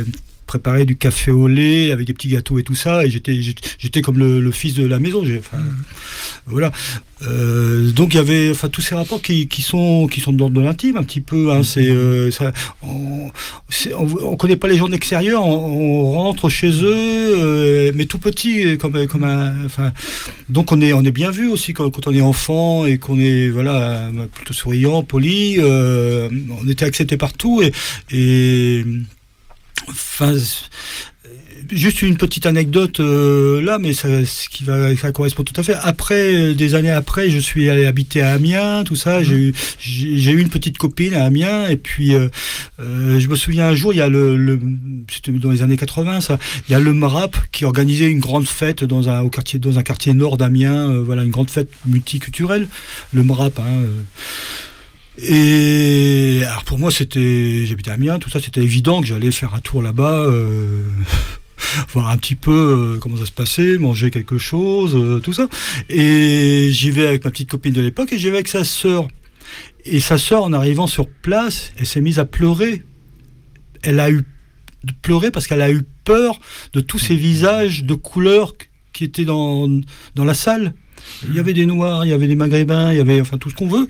préparait du café au lait avec des petits gâteaux et tout ça, et j'étais j'étais, j'étais comme le, le fils de la maison. J'ai, enfin, mmh. Voilà. Euh, donc il y avait, enfin, tous ces rapports qui, qui sont qui sont d'ordre de l'intime un petit peu. Hein, c'est, euh, ça, on, c'est, on, on connaît pas les gens de l'extérieur, on, on rentre chez eux, euh, mais tout petit, comme comme un, enfin, donc on est on est bien vu aussi quand, quand on est enfant et qu'on est voilà plutôt souriant, poli. Euh, on était accepté partout et et enfin. Juste une petite anecdote euh, là, mais ça, ce qui va, ça correspond tout à fait. Après, des années après, je suis allé habiter à Amiens, tout ça. Mmh. J'ai eu, j'ai, j'ai eu une petite copine à Amiens, et puis euh, euh, je me souviens un jour, il y a le, le, c'était dans les années quatre-vingts, ça. Il y a le M R A P qui organisait une grande fête dans un, au quartier, dans un quartier nord d'Amiens. Euh, voilà, une grande fête multiculturelle. Le M R A P. Hein, euh, Et alors pour moi, c'était, j'habitais à Amiens, tout ça, c'était évident que j'allais faire un tour là-bas. Euh, voir un petit peu euh, comment ça se passait, manger quelque chose, euh, tout ça. Et j'y vais avec ma petite copine de l'époque et j'y vais avec sa sœur. Et sa sœur, en arrivant sur place, elle s'est mise à pleurer. Elle a eu pleuré parce qu'elle a eu peur de tous ces visages de couleurs qui étaient dans, dans la salle. Il y avait des Noirs, il y avait des Maghrébins, il y avait enfin tout ce qu'on veut.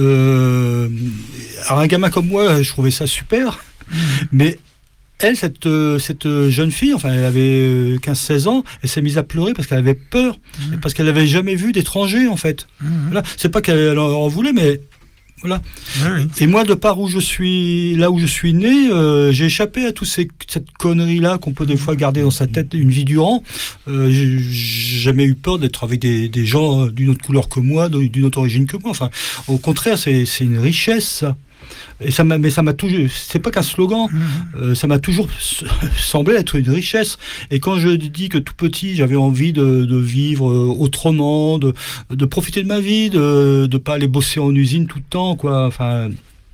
Euh, alors un gamin comme moi, je trouvais ça super, mais elle, cette, cette jeune fille, enfin, elle avait quinze seize ans, elle s'est mise à pleurer parce qu'elle avait peur, mmh. parce qu'elle n'avait jamais vu d'étrangers, en fait. Mmh. Voilà. C'est pas qu'elle en voulait, mais voilà. Oui. Et moi, de par où je suis, là où je suis né, euh, j'ai échappé à toute cette connerie-là qu'on peut des fois garder dans sa tête une vie durant. Euh, j'ai jamais eu peur d'être avec des, des gens d'une autre couleur que moi, d'une autre origine que moi. Enfin, au contraire, c'est, c'est une richesse, ça. Et ça m'a, mais ça m'a toujours, c'est pas qu'un slogan, mmh. euh, ça m'a toujours semblé être une richesse. Et quand je dis que tout petit, j'avais envie de, de vivre autrement, de, de profiter de ma vie, de ne pas aller bosser en usine tout le temps, quoi. Enfin,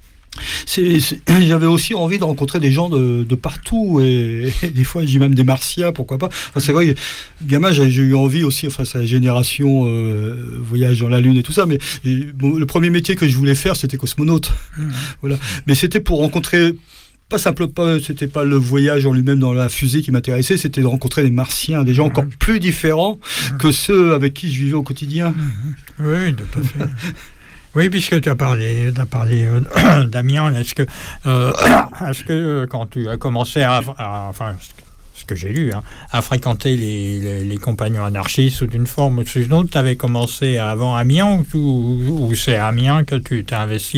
c'est, c'est, j'avais aussi envie de rencontrer des gens de, de partout, et, et des fois, j'ai même des Martiens, pourquoi pas. Enfin, c'est vrai, gamin, j'ai, j'ai eu envie aussi, enfin, c'est la génération euh, voyage dans la Lune et tout ça, mais et, bon, le premier métier que je voulais faire, c'était cosmonaute. Mmh. Voilà. Mais c'était pour rencontrer, pas simplement, c'était pas le voyage en lui-même dans la fusée qui m'intéressait, c'était de rencontrer des Martiens, des gens mmh. encore plus différents mmh. que ceux avec qui je vivais au quotidien. Mmh. Oui, tout à fait. Oui, puisque tu as parlé, tu as parlé euh, d'Amiens, est-ce que, euh, est-ce que quand tu as commencé à, à enfin, ce que j'ai lu, hein, à fréquenter les, les, les compagnons anarchistes sous une forme ou sous une autre, tu avais commencé avant Amiens ou, ou, ou c'est à Amiens que tu t'es investi?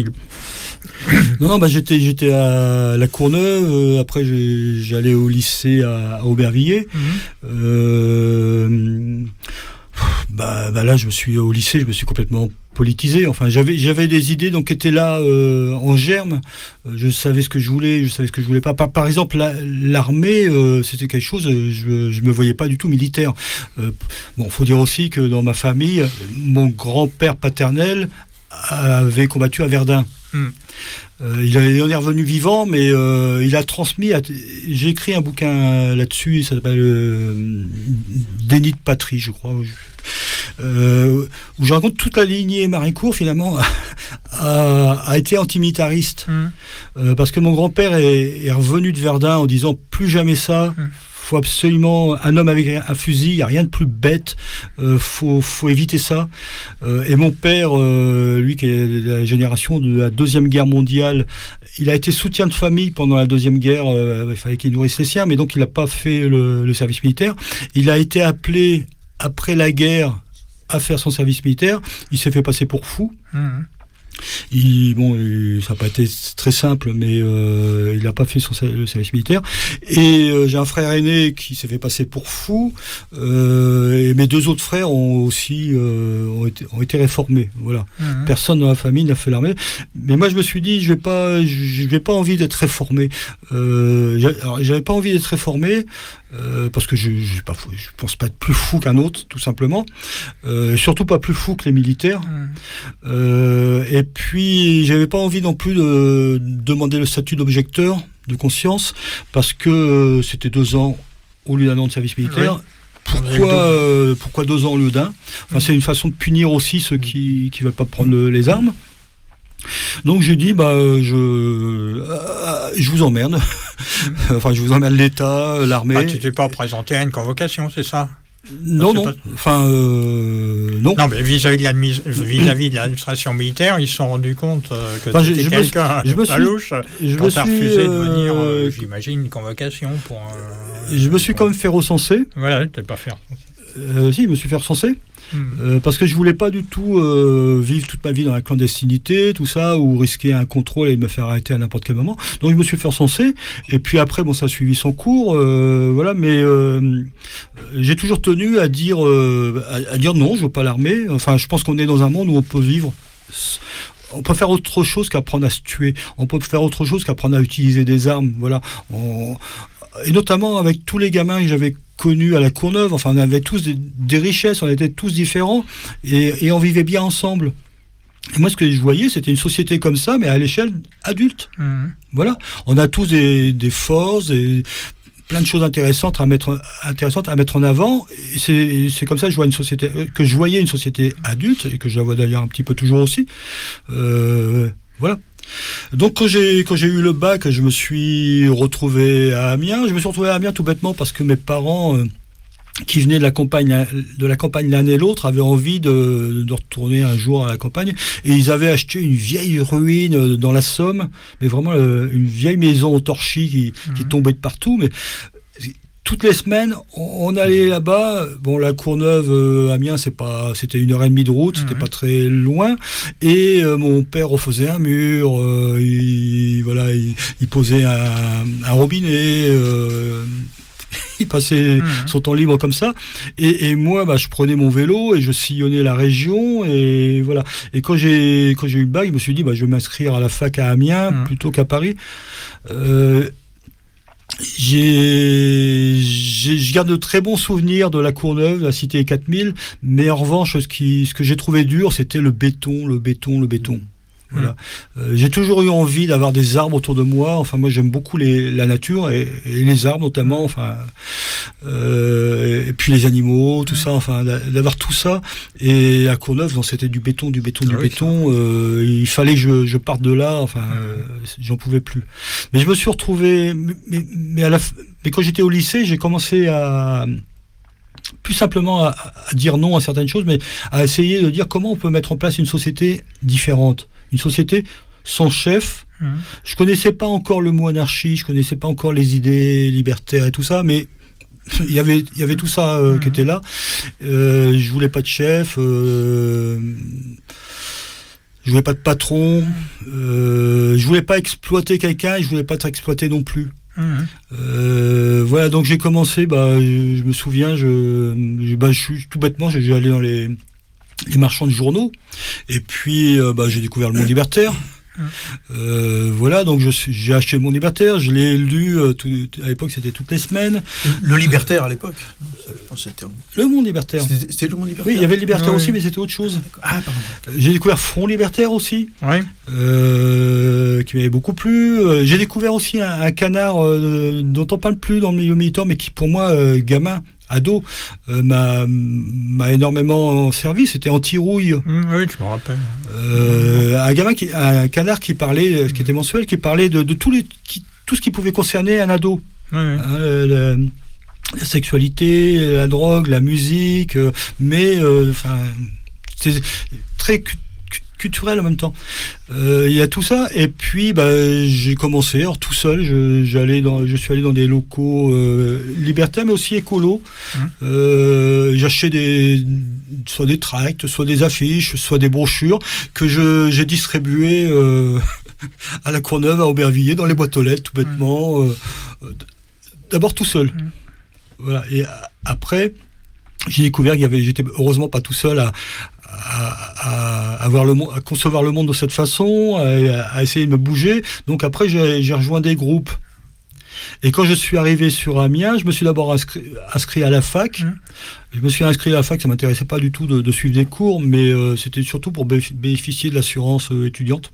Non, non, bah j'étais, j'étais à La Courneuve, euh, après j'ai, j'allais au lycée à, à Aubervilliers. Mmh. Euh, bah, bah là, je me suis au lycée, je me suis complètement politisé. Enfin, j'avais j'avais des idées donc qui étaient là euh, en germe. Euh, je savais ce que je voulais, je savais ce que je voulais pas. Par, par exemple, la, l'armée, euh, c'était quelque chose. Je je me voyais pas du tout militaire. Euh, bon, faut dire aussi que dans ma famille, mon grand-père paternel avait combattu à Verdun. Mmh. Euh, il, est, il en est revenu vivant, mais euh, il a transmis. À, j'ai écrit un bouquin là-dessus, ça s'appelle euh, Déni de patrie, je crois. Euh, où je raconte toute la lignée Maricourt finalement a, a été antimilitariste mmh. euh, parce que mon grand-père est, est revenu de Verdun en disant plus jamais ça. Mmh. Faut absolument un homme avec un fusil, il n'y a rien de plus bête, euh, faut, faut éviter ça. Euh, et mon père, euh, lui qui est de la génération de la Deuxième Guerre mondiale, il a été soutien de famille pendant la Deuxième Guerre, euh, il fallait qu'il nourrisse les siens, mais donc il n'a pas fait le, le service militaire. Il a été appelé après la guerre à faire son service militaire, il s'est fait passer pour fou. Mmh. Il, bon, il, ça n'a pas été très simple, mais euh, il n'a pas fait son le service militaire. Et euh, j'ai un frère aîné qui s'est fait passer pour fou. Euh, et mes deux autres frères ont aussi euh, ont, été, ont été réformés. Voilà. Mmh. Personne dans la famille n'a fait l'armée. Mais moi, je me suis dit, je vais pas, je vais pas envie d'être réformé. Euh, alors, j'avais pas envie d'être réformé. Euh, parce que je ne pense pas être plus fou qu'un autre, tout simplement. Euh, surtout pas plus fou que les militaires. Mmh. Euh, et puis, j'avais pas envie non plus de demander le statut d'objecteur de conscience, parce que euh, c'était deux ans au lieu d'un an de service militaire. Oui. Pourquoi, euh, pourquoi deux ans au lieu d'un? Enfin, mmh. C'est une façon de punir aussi ceux qui ne veulent pas prendre les armes. Donc j'ai dit bah je euh, je vous emmerde, Enfin, je vous emmène l'État, l'armée. Ah, tu t'es pas présenté à une convocation, c'est ça? Non, non. Pas... Enfin, euh, non. Non, mais vis-à-vis de, l'admis... vis-à-vis de l'administration militaire, ils se sont rendus compte euh, que enfin, c'était je quelqu'un me suis... à louche je quand t'as refusé euh... de venir, euh, j'imagine, une convocation pour... Euh... Je me suis quand même fait recenser. Voilà, t'es pas fait recenser. Euh, si, je me suis fait recenser. Mmh. Euh, parce que je voulais pas du tout euh, vivre toute ma vie dans la clandestinité, tout ça, ou risquer un contrôle et me faire arrêter à n'importe quel moment. Donc je me suis fait recenser. Et puis après, bon, ça a suivi son cours, euh, voilà. Mais euh, j'ai toujours tenu à dire, euh, à, à dire non, je veux pas l'armée. Enfin, je pense qu'on est dans un monde où on peut vivre. On peut faire autre chose qu'apprendre à se tuer. On peut faire autre chose qu'apprendre à utiliser des armes. Voilà. On... Et notamment avec tous les gamins que j'avais connus à la Courneuve, enfin on avait tous des, des richesses, on était tous différents et, et on vivait bien ensemble. Et moi ce que je voyais c'était une société comme ça mais à l'échelle adulte. Mmh. Voilà, on a tous des, des forces, et plein de choses intéressantes à mettre, intéressantes à mettre en avant. Et c'est, c'est comme ça que je vois une société, que je voyais une société adulte et que je la vois d'ailleurs un petit peu toujours aussi. Euh, voilà. Donc quand j'ai quand j'ai eu le bac, je me suis retrouvé à Amiens. Je me suis retrouvé à Amiens tout bêtement parce que mes parents, euh, qui venaient de la campagne de la campagne l'un et l'autre, avaient envie de, de retourner un jour à la campagne et ils avaient acheté une vieille ruine dans la Somme, mais vraiment euh, une vieille maison au torchis qui, mmh. qui tombait de partout, mais toutes les semaines, on allait là-bas. Bon, la Courneuve, euh, Amiens, c'est pas, c'était une heure et demie de route, c'était mmh. pas très loin. Et euh, mon père refaisait un mur, euh, il, voilà, il, il posait un, un robinet. Euh, il passait mmh. son temps libre comme ça. Et, et moi, bah, je prenais mon vélo et je sillonnais la région. Et voilà. Et quand j'ai quand j'ai eu le bac, je me suis dit, bah, je vais m'inscrire à la fac à Amiens mmh. plutôt qu'à Paris. Euh, J'ai, j'ai, je garde de très bons souvenirs de la Courneuve, la cité quatre mille, mais en revanche, ce, qui, ce que j'ai trouvé dur, c'était le béton, le béton, le béton. Voilà. Mmh. Euh, j'ai toujours eu envie d'avoir des arbres autour de moi. Enfin, moi, j'aime beaucoup les, la nature et, et les arbres notamment. Enfin, euh, et puis les animaux, tout mmh. ça. Enfin, d'avoir tout ça. Et à Courneuve, non, c'était du béton, du béton, ah du oui, béton. Euh, il fallait que je, je parte de là. Enfin, mmh. euh, j'en pouvais plus. Mais je me suis retrouvé. Mais, mais, à la, mais quand j'étais au lycée, j'ai commencé à plus simplement à, à dire non à certaines choses, mais à essayer de dire comment on peut mettre en place une société différente. Une société sans chef. Mmh. Je connaissais pas encore le mot anarchie, je connaissais pas encore les idées libertaires et tout ça, mais il y avait, il y avait tout ça euh, mmh. qui était là. Euh, je voulais pas de chef, euh, je voulais pas de patron, euh, je voulais pas exploiter quelqu'un, et je voulais pas être exploité non plus. Mmh. Euh, voilà, donc j'ai commencé, bah, je, je me souviens, je, je, bah, je suis tout bêtement, j'ai, j'ai allé dans les les marchands de journaux, et puis euh, bah, j'ai découvert le Monde Libertaire. Euh, voilà, donc je suis, j'ai acheté le Monde Libertaire, je l'ai lu, euh, tout, à l'époque c'était toutes les semaines. Le Libertaire à l'époque c'était... Le Monde Libertaire. C'était, c'était le Monde Libertaire. Oui, il y avait le Libertaire oui. aussi, mais c'était autre chose. Ah, pardon. J'ai découvert Front Libertaire aussi, oui. euh, qui m'avait beaucoup plu. Euh, j'ai découvert aussi un, un canard euh, dont on parle plus dans le milieu militant, mais qui pour moi, euh, gamin, ado, euh, m'a, m'a énormément servi. C'était Anti-Rouille. Mmh, oui, je me rappelle. Euh, un gamin, qui, un canard qui parlait, qui était mensuel, qui parlait de, de tous les, qui, tout ce qui pouvait concerner un ado. Oui, oui. Hein, la, la sexualité, la drogue, la musique, euh, mais enfin, euh, c'est très cu- culturel en même temps. Il euh, y a tout ça, et puis bah, j'ai commencé, alors tout seul, je, j'allais dans, je suis allé dans des locaux euh, libertaires, mais aussi écolos. Mmh. Euh, j'achetais des, soit des tracts, soit des affiches, soit des brochures que je, j'ai distribuées euh, à la Courneuve, à Aubervilliers, dans les boîtes aux lettres, tout bêtement. Mmh. Euh, d'abord tout seul. Mmh. Voilà. Et après, j'ai découvert qu'il y avait, j'étais heureusement pas tout seul à À, à, à, voir le monde, à concevoir le monde de cette façon, à, à essayer de me bouger. Donc après, j'ai, j'ai rejoint des groupes. Et quand je suis arrivé sur Amiens, je me suis d'abord inscrit, inscrit à la fac. Mmh. Je me suis inscrit à la fac, ça ne m'intéressait pas du tout de, de suivre des cours, mais euh, c'était surtout pour bénéficier de l'assurance euh, étudiante.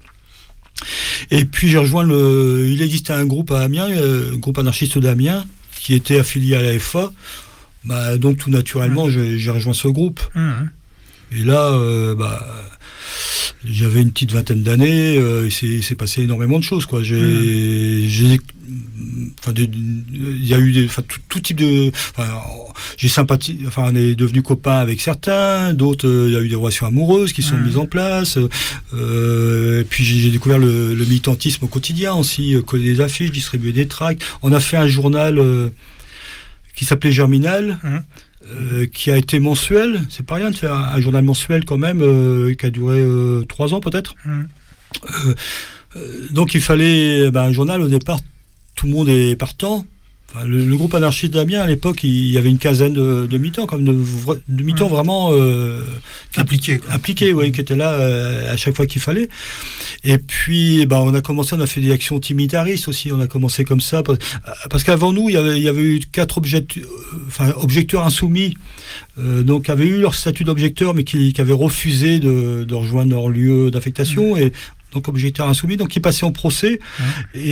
Et puis j'ai rejoint le... Il existait un groupe à Amiens, euh, un groupe anarchiste d'Amiens, qui était affilié à la F A. Bah, donc tout naturellement, mmh. j'ai, j'ai rejoint ce groupe. Mmh. Et là, euh, bah, j'avais une petite vingtaine d'années, euh, et c'est, c'est passé énormément de choses, quoi. J'ai, mmh. j'ai, Enfin, il y a eu des, enfin, tout, tout type de. Enfin, j'ai sympathie. Enfin, on est devenus copains avec certains. D'autres, il y a eu des relations amoureuses qui sont mmh. mises en place. Euh, et puis j'ai, j'ai découvert le, le militantisme au quotidien aussi. Coller des affiches, distribuer des tracts. On a fait un journal euh, qui s'appelait Germinal. Mmh. Euh, qui a été mensuel. C'est pas rien de faire un, un journal mensuel quand même, euh, qui a duré euh, trois ans peut-être. Mmh. Euh, euh, donc il fallait ben, un journal au départ. Tout le monde est partant. Enfin, le, le groupe anarchiste d'Amiens, à l'époque, il y avait une quinzaine de, de militants, comme de, de militants mmh. vraiment euh, impliqués, impliqués, oui, qui étaient là euh, à chaque fois qu'il fallait. Et puis, ben, on a commencé, on a fait des actions antimilitaristes aussi. On a commencé comme ça, parce, parce qu'avant nous, il y avait, il y avait eu quatre object, enfin, objecteurs insoumis, euh, donc qui avaient eu leur statut d'objecteur, mais qui, qui avaient refusé de, de rejoindre leur lieu d'affectation. Mmh. Et donc objecteurs insoumis, donc ils passaient en procès, mmh.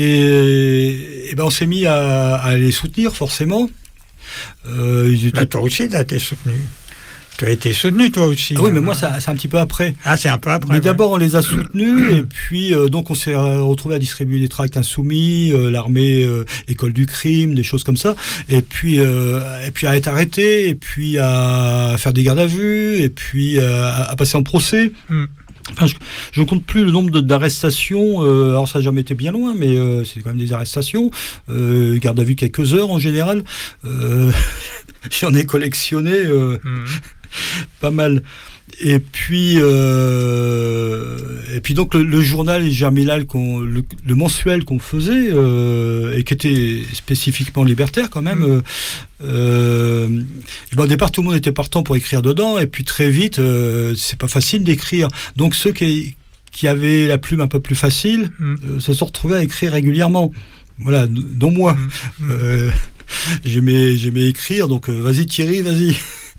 et, et ben on s'est mis à, à les soutenir forcément. Euh, ils étaient... bah, toi aussi, tu as été soutenu. Tu as été soutenu, toi aussi. Ah oui, mais moi, ça, c'est un petit peu après. Ah, c'est un peu après. Mais ouais. D'abord, on les a soutenus, mmh. et puis euh, donc on s'est retrouvé à distribuer des tracts insoumis, euh, l'armée, euh, école du crime, des choses comme ça, et puis euh, et puis à être arrêté, et puis à faire des gardes à vue, et puis euh, à, à passer en procès. Mmh. Enfin, je ne compte plus le nombre de, d'arrestations, euh, alors ça n'a jamais été bien loin, mais euh, c'est quand même des arrestations, euh, garde à vue quelques heures en général, euh, j'en ai collectionné euh, mmh. pas mal. Et puis, euh, et puis donc le, le journal Germinal, qu'on, le, le mensuel qu'on faisait, euh, et qui était spécifiquement libertaire quand même, mmh. euh, et ben, au départ tout le monde était partant pour écrire dedans, et puis très vite, euh, c'est pas facile d'écrire. Donc ceux qui, qui avaient la plume un peu plus facile mmh. euh, se sont retrouvés à écrire régulièrement. Voilà, dont moi. Mmh. Euh, j'aimais, j'aimais écrire, donc euh, vas-y Thierry, vas-y.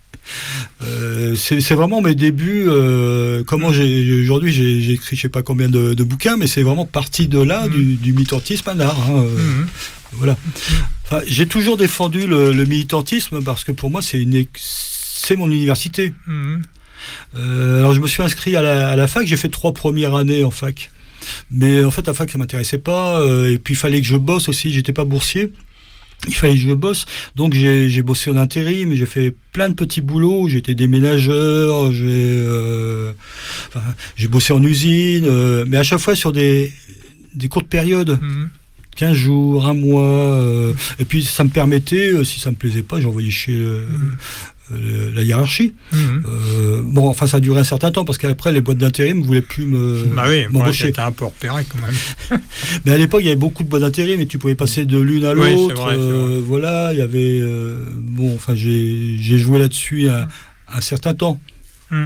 Euh, c'est, c'est vraiment mes débuts. Euh, comment mmh. j'ai aujourd'hui j'ai, j'ai écrit je sais pas combien de, de bouquins, mais c'est vraiment parti de là, mmh. du, du militantisme anard. Hein, euh, mmh. Voilà. Enfin, j'ai toujours défendu le, le militantisme parce que pour moi c'est une c'est mon université. Mmh. Euh, alors je me suis inscrit à la, à la fac. J'ai fait trois premières années en fac, mais en fait la fac ça m'intéressait pas. Euh, et puis il fallait que je bosse aussi. J'étais pas boursier. Il fallait que je bosse, donc j'ai, j'ai bossé en intérim, j'ai fait plein de petits boulots, j'ai été déménageur, j'ai, euh, enfin, j'ai bossé en usine, euh, mais à chaque fois sur des, des courtes périodes, mmh. quinze jours, un mois, euh, et puis ça me permettait, euh, si ça me plaisait pas, j'envoyais chez euh, mmh. euh, la hiérarchie. Mmh. Euh, bon, enfin ça a duré un certain temps, parce qu'après les boîtes d'intérim ne voulaient plus me, bah oui, m'embaucher. C'était un peu repéré quand même. Mais à l'époque, il y avait beaucoup de boîtes d'intérim et tu pouvais passer de l'une à l'autre. Oui, c'est vrai, c'est vrai. Euh, voilà, il y avait euh, bon, enfin, j'ai j'ai joué là-dessus un, un certain temps. Hum.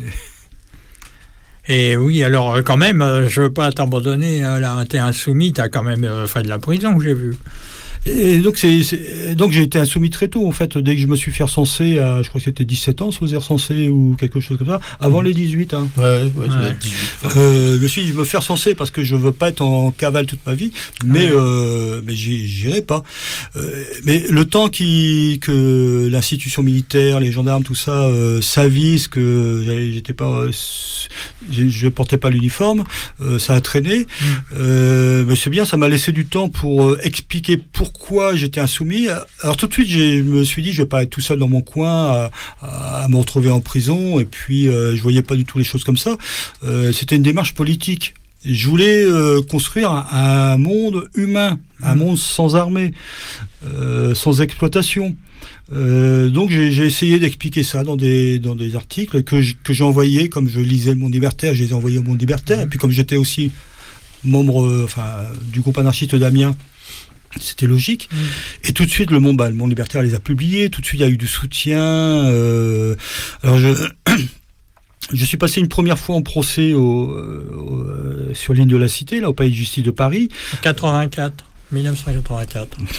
Et oui, alors quand même, je veux pas t'abandonner. Là, t'es insoumis, t'as quand même euh, fait de la prison, j'ai vu. Et donc, c'est, c'est, donc j'ai été insoumis très tôt, en fait, dès que je me suis fait recenser à, je crois que c'était dix-sept ans, sous recenser ou quelque chose comme ça, avant mmh. les dix-huit. Hein. Ouais, ouais, ouais. dix-huit. Euh, je me suis dit, je me fais recenser parce que je veux pas être en cavale toute ma vie, mais, ouais. euh, mais j'y, j'irai pas. Euh, mais le temps qui, que l'institution militaire, les gendarmes, tout ça, euh, s'avisent que j'étais pas, euh, je portais pas l'uniforme, euh, ça a traîné. Mmh. Euh, mais c'est bien, ça m'a laissé du temps pour euh, expliquer pourquoi Pourquoi j'étais insoumis. Alors tout de suite, je me suis dit, je vais pas être tout seul dans mon coin à, à me retrouver en prison. Et puis, euh, je voyais pas du tout les choses comme ça. Euh, c'était une démarche politique. Je voulais euh, construire un, un monde humain, un mmh. monde sans armée, euh, sans exploitation. Euh, donc j'ai, j'ai essayé d'expliquer ça dans des dans des articles que, je, que j'ai envoyés, comme je lisais le Monde Libertaire, je les ai envoyés au Monde Libertaire. Mmh. Et puis comme j'étais aussi membre, euh, enfin, du groupe anarchiste d'Amiens. C'était logique. Mmh. Et tout de suite, le Monde, bah, le Monde Libertaire les a publiés. Tout de suite, il y a eu du soutien. Euh, alors, je, je suis passé une première fois en procès au, au, sur l'île de la Cité, là, au Palais de Justice de Paris. quatre-vingt-quatre, mille neuf cent quatre-vingt-quatre.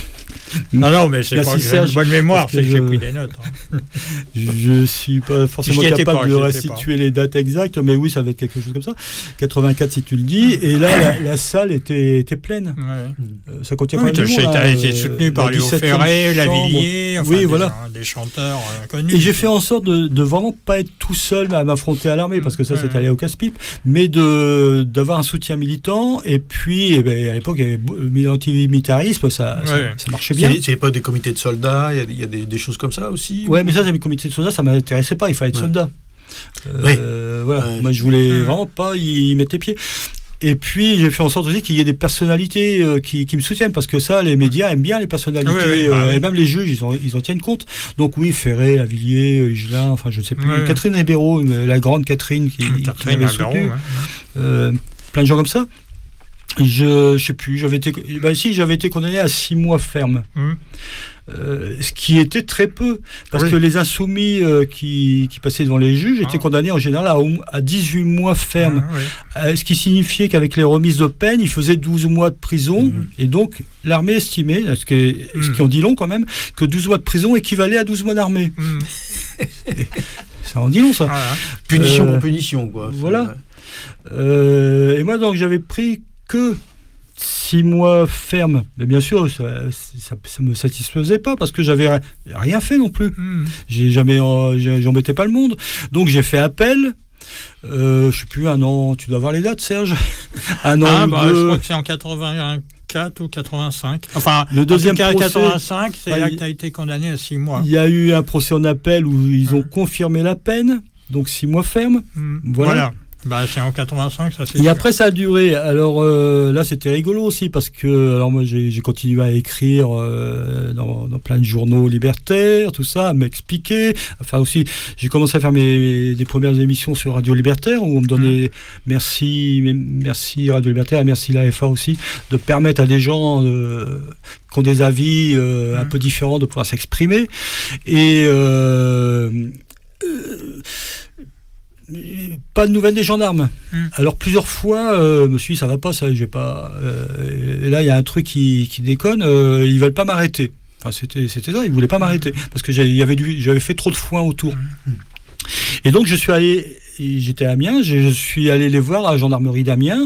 Non, non, mais c'est Merci pas que j'ai Serge, une bonne mémoire, parce que c'est que j'ai je- pris des notes. hein. Je ne suis pas forcément J'y étais capable pas, de j'y étais restituer les dates exactes, mais oui, ça va être quelque chose comme ça. quatre-vingt-quatre si tu le dis. Et là, la, la salle était, était pleine. Ouais. Euh, ça contient Oui, quand même du tu monde, as hein, été euh, soutenu par la Léo dix-septième Ferré, chambre. Lavillier, enfin, Oui, des, voilà. gens- des chanteurs euh, connus. Et j'ai fait en sorte de, de vraiment pas être tout seul à m'affronter à l'armée, parce que ça, Ouais, c'était ouais. allé au casse-pipe, mais de d'avoir un soutien militant. Et puis, eh ben, à l'époque, il y avait le antimilitarisme, ça, ça, Ouais. ça marchait bien. C'est c'est pas des comités de soldats, il y a, il y a des, des choses comme ça aussi. Ouais, mais ça, c'est mes comités de soldats, ça m'intéressait pas, il fallait être Ouais. soldat. Euh, Voilà, Ouais. moi je voulais Ouais. vraiment pas y mettre les pieds. Et puis j'ai fait en sorte aussi qu'il y ait des personnalités euh, qui, qui me soutiennent, parce que ça, les médias aiment bien les personnalités, Oui, oui, bah euh, oui. et même les juges, ils en, ils en tiennent compte. Donc oui, Ferré, Lavillier, euh, Higelin, enfin je ne sais plus, Ouais. Catherine Ribeiro, une- la grande Catherine qui, qui Catherine m'avait Ribeiro, soutenu, ouais. euh, plein de gens comme ça. Je, je sais plus, j'avais été, bah si, j'avais été condamné à six mois ferme. Hum. Euh, ce qui était très peu, parce Oui. que les insoumis euh, qui, qui passaient devant les juges étaient Ah. condamnés en général à, au- à dix-huit mois ferme. Ah, ouais. Euh, ce qui signifiait qu'avec les remises de peine, ils faisaient douze mois de prison, Mhm. et donc l'armée estimait, ce qui, ce Mhm. qui en dit long quand même, que douze mois de prison équivalait à douze mois d'armée. Hum. Ça en dit long, ça. Voilà. Punition Euh, pour punition, quoi. voilà. Euh, et moi, donc, j'avais pris que six mois ferme. Mais bien sûr, ça ne me satisfaisait pas, parce que j'avais ri- rien fait non plus. Hum. J'ai jamais, euh, j'ai- j'embêtais pas le monde. Donc j'ai fait appel. Euh, je sais plus, un an. Tu dois avoir les dates, Serge. Un an Ah, ou bah, je deux. crois que c'est en quatre-vingt-quatre ou quatre-vingt-cinq. Enfin, Le deuxième en tout cas, procès- quatre-vingt-cinq, c'est Ah, là il- que tu as été condamné à six mois. Il y a eu un procès en appel où ils ont Hum. confirmé la peine, donc six mois ferme. Hum. Voilà. Voilà. Bah, c'est en quatre-vingt-cinq, ça c'est Et sûr. après, ça a duré. Alors euh, là, c'était rigolo aussi, parce que alors moi, j'ai j'ai continué à écrire euh, dans, dans plein de journaux libertaires, tout ça, à m'expliquer. Enfin aussi, j'ai commencé à faire mes des premières émissions sur Radio Libertaire, où on me donnait merci, merci Radio Libertaire, et merci l'A F A aussi, de permettre à des gens euh, qui ont des avis euh, un Mhm. peu différents de pouvoir s'exprimer. Et euh, euh, pas de nouvelles des gendarmes. Mm. Alors plusieurs fois, euh, je me suis dit, ça va pas, ça, j'ai pas. euh, et là, il y a un truc qui, qui déconne. Euh, ils veulent pas m'arrêter. Enfin, c'était, c'était ça. Ils voulaient pas m'arrêter parce que j'avais, il y avait du, j'avais fait trop de foin autour. Mm. Et donc je suis allé, j'étais à Amiens, je suis allé les voir à la gendarmerie d'Amiens,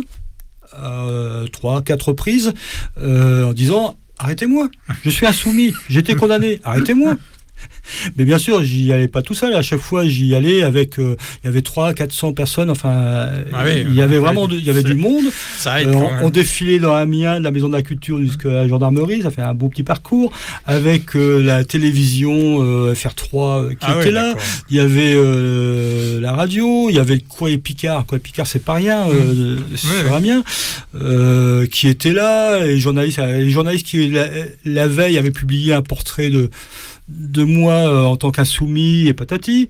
euh, trois, quatre reprises, euh, en disant, arrêtez-moi, je suis insoumis, j'étais condamné, arrêtez-moi. Mais bien sûr, j'y allais pas tout seul. À chaque fois, j'y allais avec. Euh, il y avait trois à quatre cents personnes. Enfin, Ah oui, il y avait ouais, vraiment, de- il y avait c'est- du monde. Ça aide Euh, quand on, même. on défilait dans Amiens, de la maison de la culture jusqu'à la gendarmerie. Ça fait un beau petit parcours avec euh, la télévision euh, F R trois euh, qui Ah était ouais, là. d'accord. Il y avait euh, la radio, il y avait le Courrier Picard. Courrier Picard, c'est pas rien euh, sur ouais. Amiens, euh, qui était là. Les journalistes, les journalistes qui la, la veille avaient publié un portrait de de moi euh, en tant qu'insoumis et patati.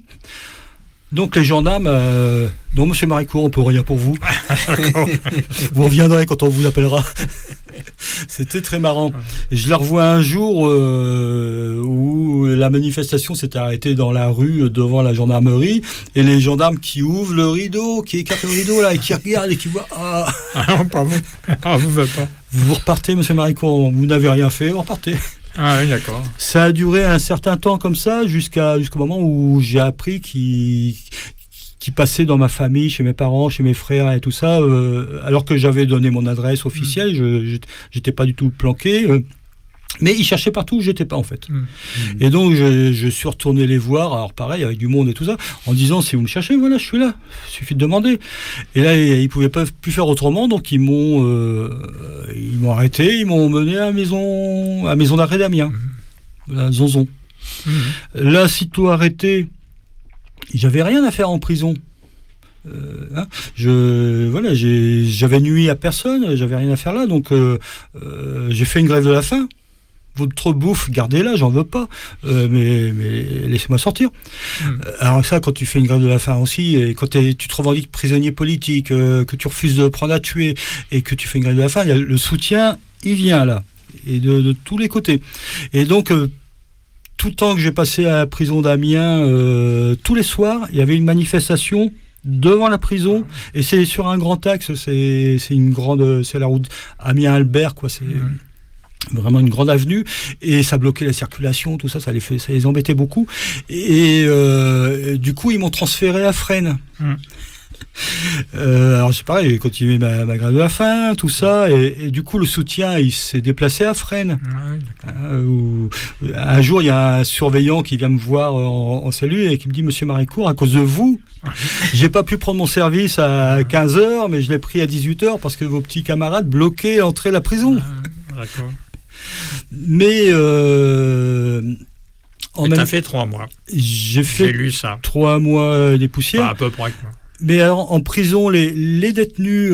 Donc les gendarmes, euh, non monsieur Maricourt, on peut rien pour vous. Vous reviendrez quand on vous appellera. C'était très marrant. Et je la revois un jour euh, où la manifestation s'était arrêtée dans la rue devant la gendarmerie, et les gendarmes qui ouvrent le rideau, qui écartent le rideau là, et qui regardent et qui voient, ah, Ah non, pas vous. Ah, vous veut pas. vous repartez monsieur Maricourt, vous n'avez rien fait, vous repartez. Ah oui, d'accord. Ça a duré un certain temps comme ça, jusqu'à jusqu'au moment où j'ai appris qu'il qui passait dans ma famille, chez mes parents, chez mes frères et tout ça, euh, alors que j'avais donné mon adresse officielle, je je- j'étais pas du tout planqué, euh, mais ils cherchaient partout où j'étais pas en fait. Mm. Et donc je, je suis retourné les voir, alors pareil avec du monde et tout ça, en disant si vous me cherchez, voilà, je suis là, il suffit de demander. Et là ils pouvaient pas plus faire autrement, donc ils m'ont euh, ils m'ont arrêté, ils m'ont mené à la maison à la maison d'arrêt d'Amiens, à Zonzon. Mm. Là, sitôt arrêté, j'avais rien à faire en prison. Euh, hein, je voilà, j'ai, j'avais nuit à personne, j'avais rien à faire là, donc euh, euh, j'ai fait une grève de la faim. Votre bouffe, gardez-la, j'en veux pas, euh, mais, mais laissez-moi sortir. Mm. Euh, Alors ça, quand tu fais une grève de la faim aussi, et quand t'es- tu te revendiques prisonnier politique, euh, que tu refuses de prendre à tuer, et que tu fais une grève de la faim, il y a le soutien, il vient là, et de, de tous les côtés. Et donc, euh, tout le temps que j'ai passé à la prison d'Amiens, euh, tous les soirs, il y avait une manifestation devant la prison, et c'est sur un grand axe, c'est, c'est une grande, c'est la route Amiens-Albert, quoi, c'est... Mm. vraiment une grande avenue, et ça bloquait la circulation, tout ça, ça les, fait, ça les embêtait beaucoup. Et euh, du coup, ils m'ont transféré à Fresnes. Mmh. Euh, alors c'est pareil, j'ai continué ma, ma grève de la faim, tout ça, et, et du coup le soutien il s'est déplacé à Fresnes. Ouais, euh, où, un jour il y a un surveillant qui vient me voir en, en salut et qui me dit: Monsieur Maricourt, à cause de vous, j'ai pas pu prendre mon service à quinze heures, mais je l'ai pris à dix-huit heures parce que vos petits camarades bloquaient l'entrée de la prison. Ah, d'accord. Mais euh, en même... t'as fait trois mois. J'ai fait j'ai lu ça. trois mois des poussières. Enfin, à peu près quoi. Mais alors, en prison, les, les détenus,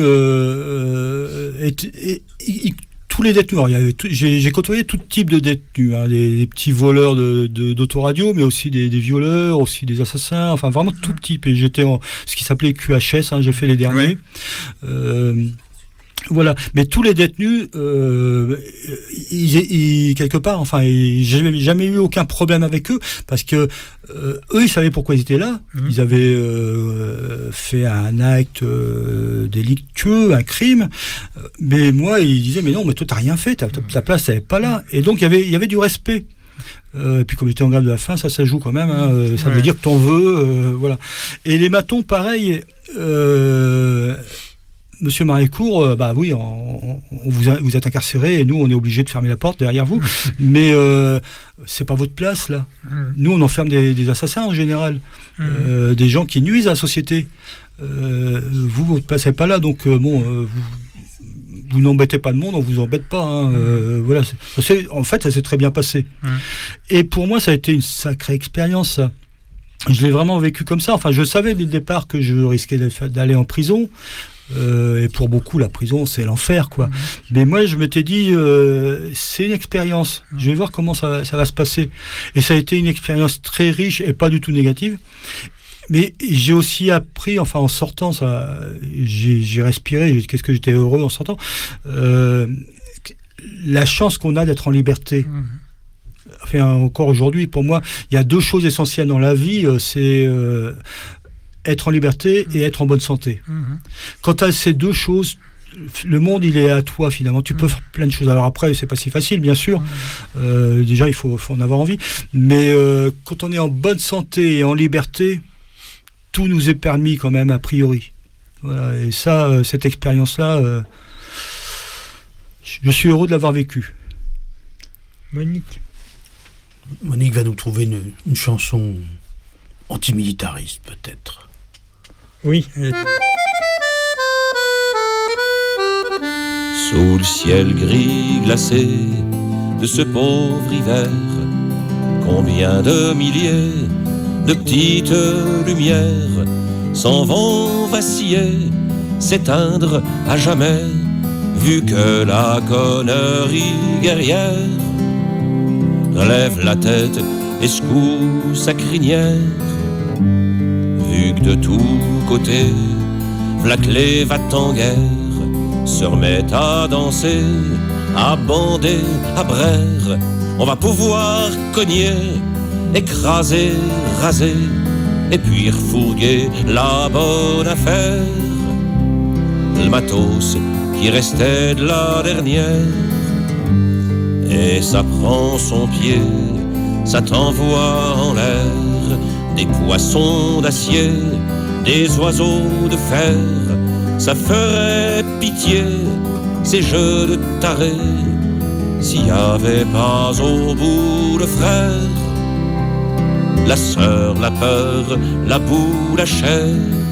euh, et, et, et, et, tous les détenus, alors, il y avait tout, j'ai, j'ai côtoyé tout type de détenus, hein, des, des petits voleurs de, de, d'autoradio, mais aussi des, des violeurs, aussi des assassins, enfin vraiment tout type. Et j'étais en ce qui s'appelait Q H S, hein, j'ai fait les derniers. Oui. Euh, Voilà, mais tous les détenus, euh, ils, ils, quelque part, enfin, ils, j'ai jamais eu aucun problème avec eux, parce que euh, eux, ils savaient pourquoi ils étaient là. Mmh. Ils avaient euh, fait un acte euh, délictueux, un crime, mais moi, ils disaient: mais non, mais toi, t'as rien fait, ta, ta place, elle est pas là. Et donc, il y avait, il y avait du respect. Euh, et puis comme j'étais en grève de la faim, ça, ça joue quand même. Hein, euh, ça ouais. veut dire que t'en veux, euh, voilà. Et les matons, pareil. Euh, Monsieur Maricourt, euh, bah oui, on, on vous, a, vous êtes incarcéré et nous, on est obligé de fermer la porte derrière vous. Mais euh, c'est pas votre place là. Nous, on enferme des, des assassins en général, euh, des gens qui nuisent à la société. Euh, vous, votre place n'est pas là, donc euh, bon, euh, vous, vous n'embêtez pas le monde, on vous embête pas. Hein, euh, voilà. C'est, c'est, en fait, ça s'est très bien passé. Et pour moi, ça a été une sacrée expérience. Ça. Je l'ai vraiment vécu comme ça. Enfin, je savais dès le départ que je risquais d'aller en prison. Euh, et pour beaucoup, la prison, c'est l'enfer, quoi. Mmh. Mais moi, je m'étais dit, euh, c'est une expérience. Mmh. Je vais voir comment ça, ça va se passer. Et ça a été une expérience très riche et pas du tout négative. Mais j'ai aussi appris, enfin, en sortant, ça, j'ai, j'ai respiré. Qu'est-ce que j'étais heureux en sortant. Euh, la chance qu'on a d'être en liberté. Mmh. Enfin, encore aujourd'hui, pour moi, il y a deux choses essentielles dans la vie. C'est euh, être en liberté et être en bonne santé. Mmh. Quant à ces deux choses, le monde, il est à toi, finalement. Tu mmh. peux faire plein de choses. Alors après, c'est pas si facile, bien sûr. Mmh. Euh, déjà, il faut, faut en avoir envie. Mais euh, quand on est en bonne santé et en liberté, tout nous est permis quand même, a priori. Voilà. Et ça, euh, cette expérience-là, euh, je suis heureux de l'avoir vécue. Monique. Monique va nous trouver une, une chanson antimilitariste, peut-être. Oui. Sous le ciel gris glacé de ce pauvre hiver, combien de milliers de petites lumières s'en vont vaciller, s'éteindre à jamais, vu que la connerie guerrière relève la tête et secoue sa crinière. Vu que de tous côtés, v'là que les va-t-en-guerre se remettent à danser, à bander, à braire. On va pouvoir cogner, écraser, raser, et puis refourguer la bonne affaire. Le matos qui restait de la dernière, et ça prend son pied, ça t'envoie en l'air des poissons d'acier, des oiseaux de fer. Ça ferait pitié, ces jeux de tarés, s'il y avait pas au bout le frère, la sœur, la peur, la boue, la chair.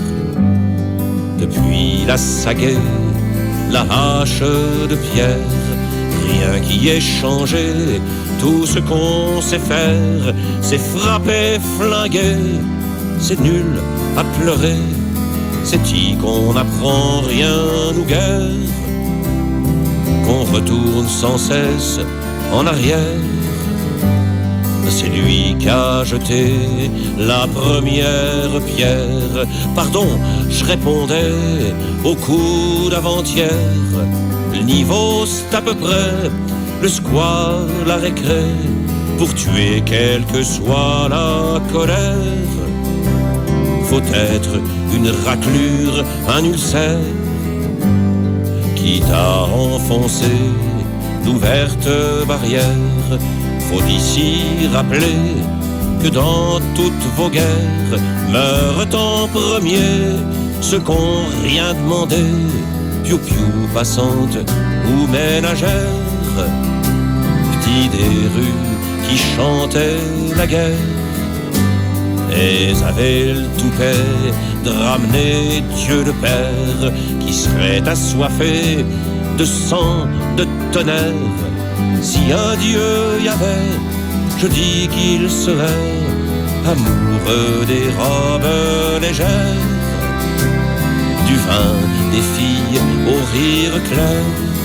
Depuis la sagaie, la hache de pierre, rien qui ait changé. Tout ce qu'on sait faire, c'est frapper, flinguer. C'est nul à pleurer, c'est dit qu'on n'apprend rien ou guère, qu'on retourne sans cesse en arrière. C'est lui qui a jeté la première pierre. Pardon, je répondais au coup d'avant-hier. Le niveau c'est à peu près le square, la récré, pour tuer quelle que soit la colère. Faut être une raclure, un ulcère, qui t'a enfoncé d'ouvertes barrières. Faut ici rappeler que dans toutes vos guerres meurent en premier ceux qu'ont rien demandé, piou-piou passante ou ménagère, petits des rues qui chantaient la guerre. Et avaient le toupet de ramener Dieu le Père, qui serait assoiffé de sang, de tonnerre. Si un Dieu y avait, je dis qu'il serait amoureux des robes légères, du vin, des filles au rire clair.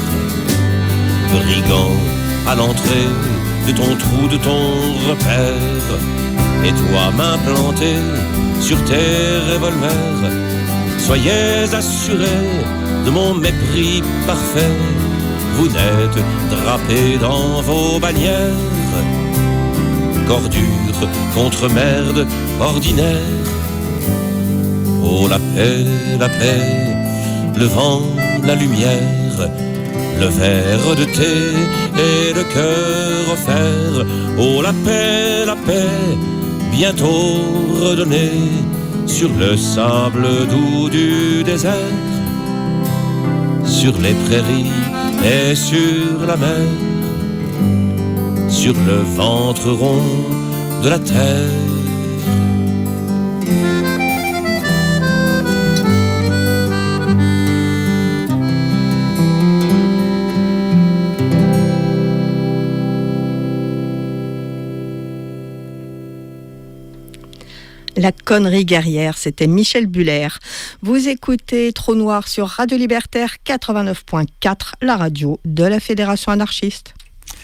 Brigand à l'entrée de ton trou, de ton repère, et toi main plantée sur tes revolvers, soyez assurés de mon mépris parfait. Vous n'êtes drapés dans vos bannières qu'ordure contre merde ordinaire. Oh la paix, la paix, le vent, la lumière, le verre de thé et le cœur offert. Oh la paix, la paix, bientôt redonnée sur le sable doux du désert, sur les prairies et sur la mer, sur le ventre rond de la terre. La connerie guerrière, c'était Michel Buller. Vous écoutez Trou Noir sur Radio Libertaire quatre-vingt-neuf point quatre, la radio de la Fédération anarchiste.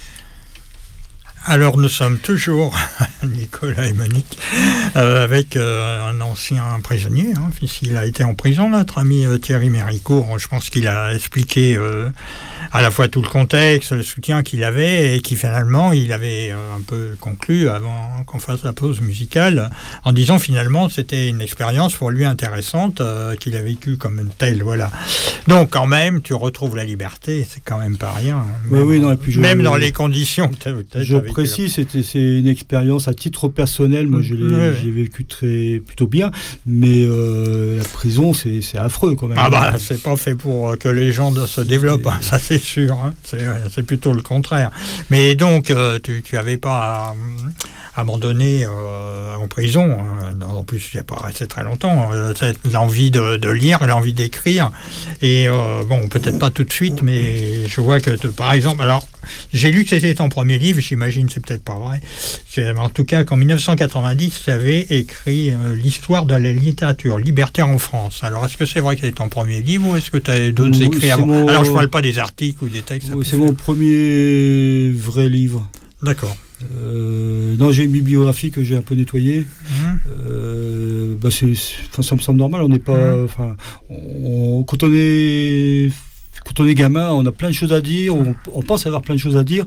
Alors nous sommes toujours, Nicolas et Monique, euh, avec euh, un ancien prisonnier, hein, puisqu'il a été en prison, notre ami euh, Thierry Méricourt. Je pense qu'il a expliqué euh, à la fois tout le contexte, le soutien qu'il avait, et qui finalement, il avait euh, un peu conclu avant qu'on fasse la pause musicale, en disant finalement c'était une expérience pour lui intéressante, euh, qu'il a vécue comme une telle, voilà. Donc quand même, tu retrouves la liberté, c'est quand même pas rien. Même, oui, oui, non, et puis je, même dans les conditions que tu as. Je précise, c'était, c'est une expérience à titre personnel, moi je l'ai, ouais. j'ai vécu très, plutôt bien, mais euh, la prison c'est, c'est affreux quand même. Ah bah c'est pas fait pour que les gens se développent, hein, ça c'est sûr, hein. c'est, c'est plutôt le contraire. Mais donc euh, tu n'avais pas à, à abandonné euh, en prison, hein. En plus il n'y a pas resté très longtemps, euh, l'envie de, de lire, l'envie d'écrire, et euh, bon peut-être pas tout de suite, mais je vois que par exemple, alors j'ai lu que c'était ton premier livre, j'imagine c'est peut-être pas vrai, c'est, en tout cas qu'en dix-neuf cent quatre-vingt-dix tu avais écrit euh, l'histoire de la littérature libertaire en France. Alors est-ce que c'est vrai que c'est ton premier livre ou est-ce que tu as d'autres oui, écrits avant mon... Alors je ne parle pas des articles ou des textes. Oui, c'est mon premier vrai livre. D'accord. Euh, non, j'ai une bibliographie que j'ai un peu nettoyée. Mmh. Euh, bah c'est, c'est, ça me semble normal. On n'est pas, enfin, mmh. on, quand on est Quand on est gamin, on a plein de choses à dire, on, on pense avoir plein de choses à dire,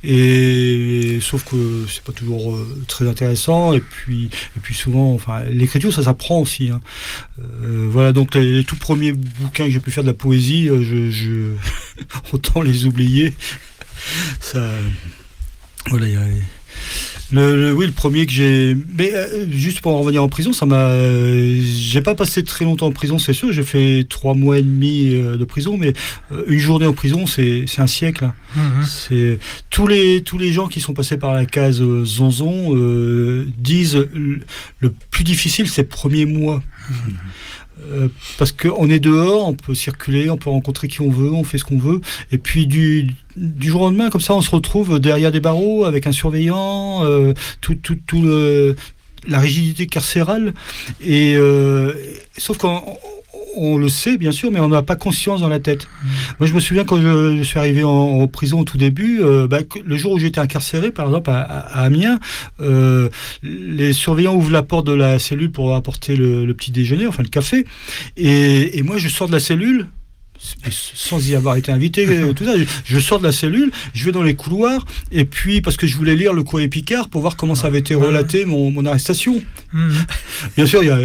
et sauf que c'est pas toujours euh, très intéressant. Et puis, et puis souvent, enfin, l'écriture, ça s'apprend aussi. Hein. Euh, voilà, donc les, les tout premiers bouquins que j'ai pu faire de la poésie, je, je autant les oublier. Ça, voilà, il y a. Le, le, oui, le premier que j'ai... Mais euh, juste pour en revenir en prison, ça m'a... Euh, j'ai pas passé très longtemps en prison, c'est sûr. J'ai fait trois mois et demi euh, de prison, mais euh, une journée en prison, c'est, c'est un siècle. Hein. Mmh. C'est... Tous les, tous les gens qui sont passés par la case euh, Zonzon euh, disent le, le plus difficile, c'est le premier mois. Mmh. Euh, parce qu'on est dehors, on peut circuler, on peut rencontrer qui on veut, on fait ce qu'on veut, et puis du, du jour au lendemain, comme ça, on se retrouve derrière des barreaux avec un surveillant, euh, tout, tout, tout le, la rigidité carcérale, et euh, sauf qu'on on le sait, bien sûr, mais on n'a pas conscience dans la tête. Mmh. Moi, je me souviens quand je, je suis arrivé en, en prison au tout début, euh, bah, le jour où j'étais incarcéré, par exemple, à, à Amiens, euh, les surveillants ouvrent la porte de la cellule pour apporter le, le petit déjeuner, enfin le café, et, et moi, je sors de la cellule, sans y avoir été invité, tout ça. Je sors de la cellule, je vais dans les couloirs, et puis parce que je voulais lire le Courrier Picard pour voir comment ça avait été relaté mon, mon arrestation. Mmh. Bien sûr, il y a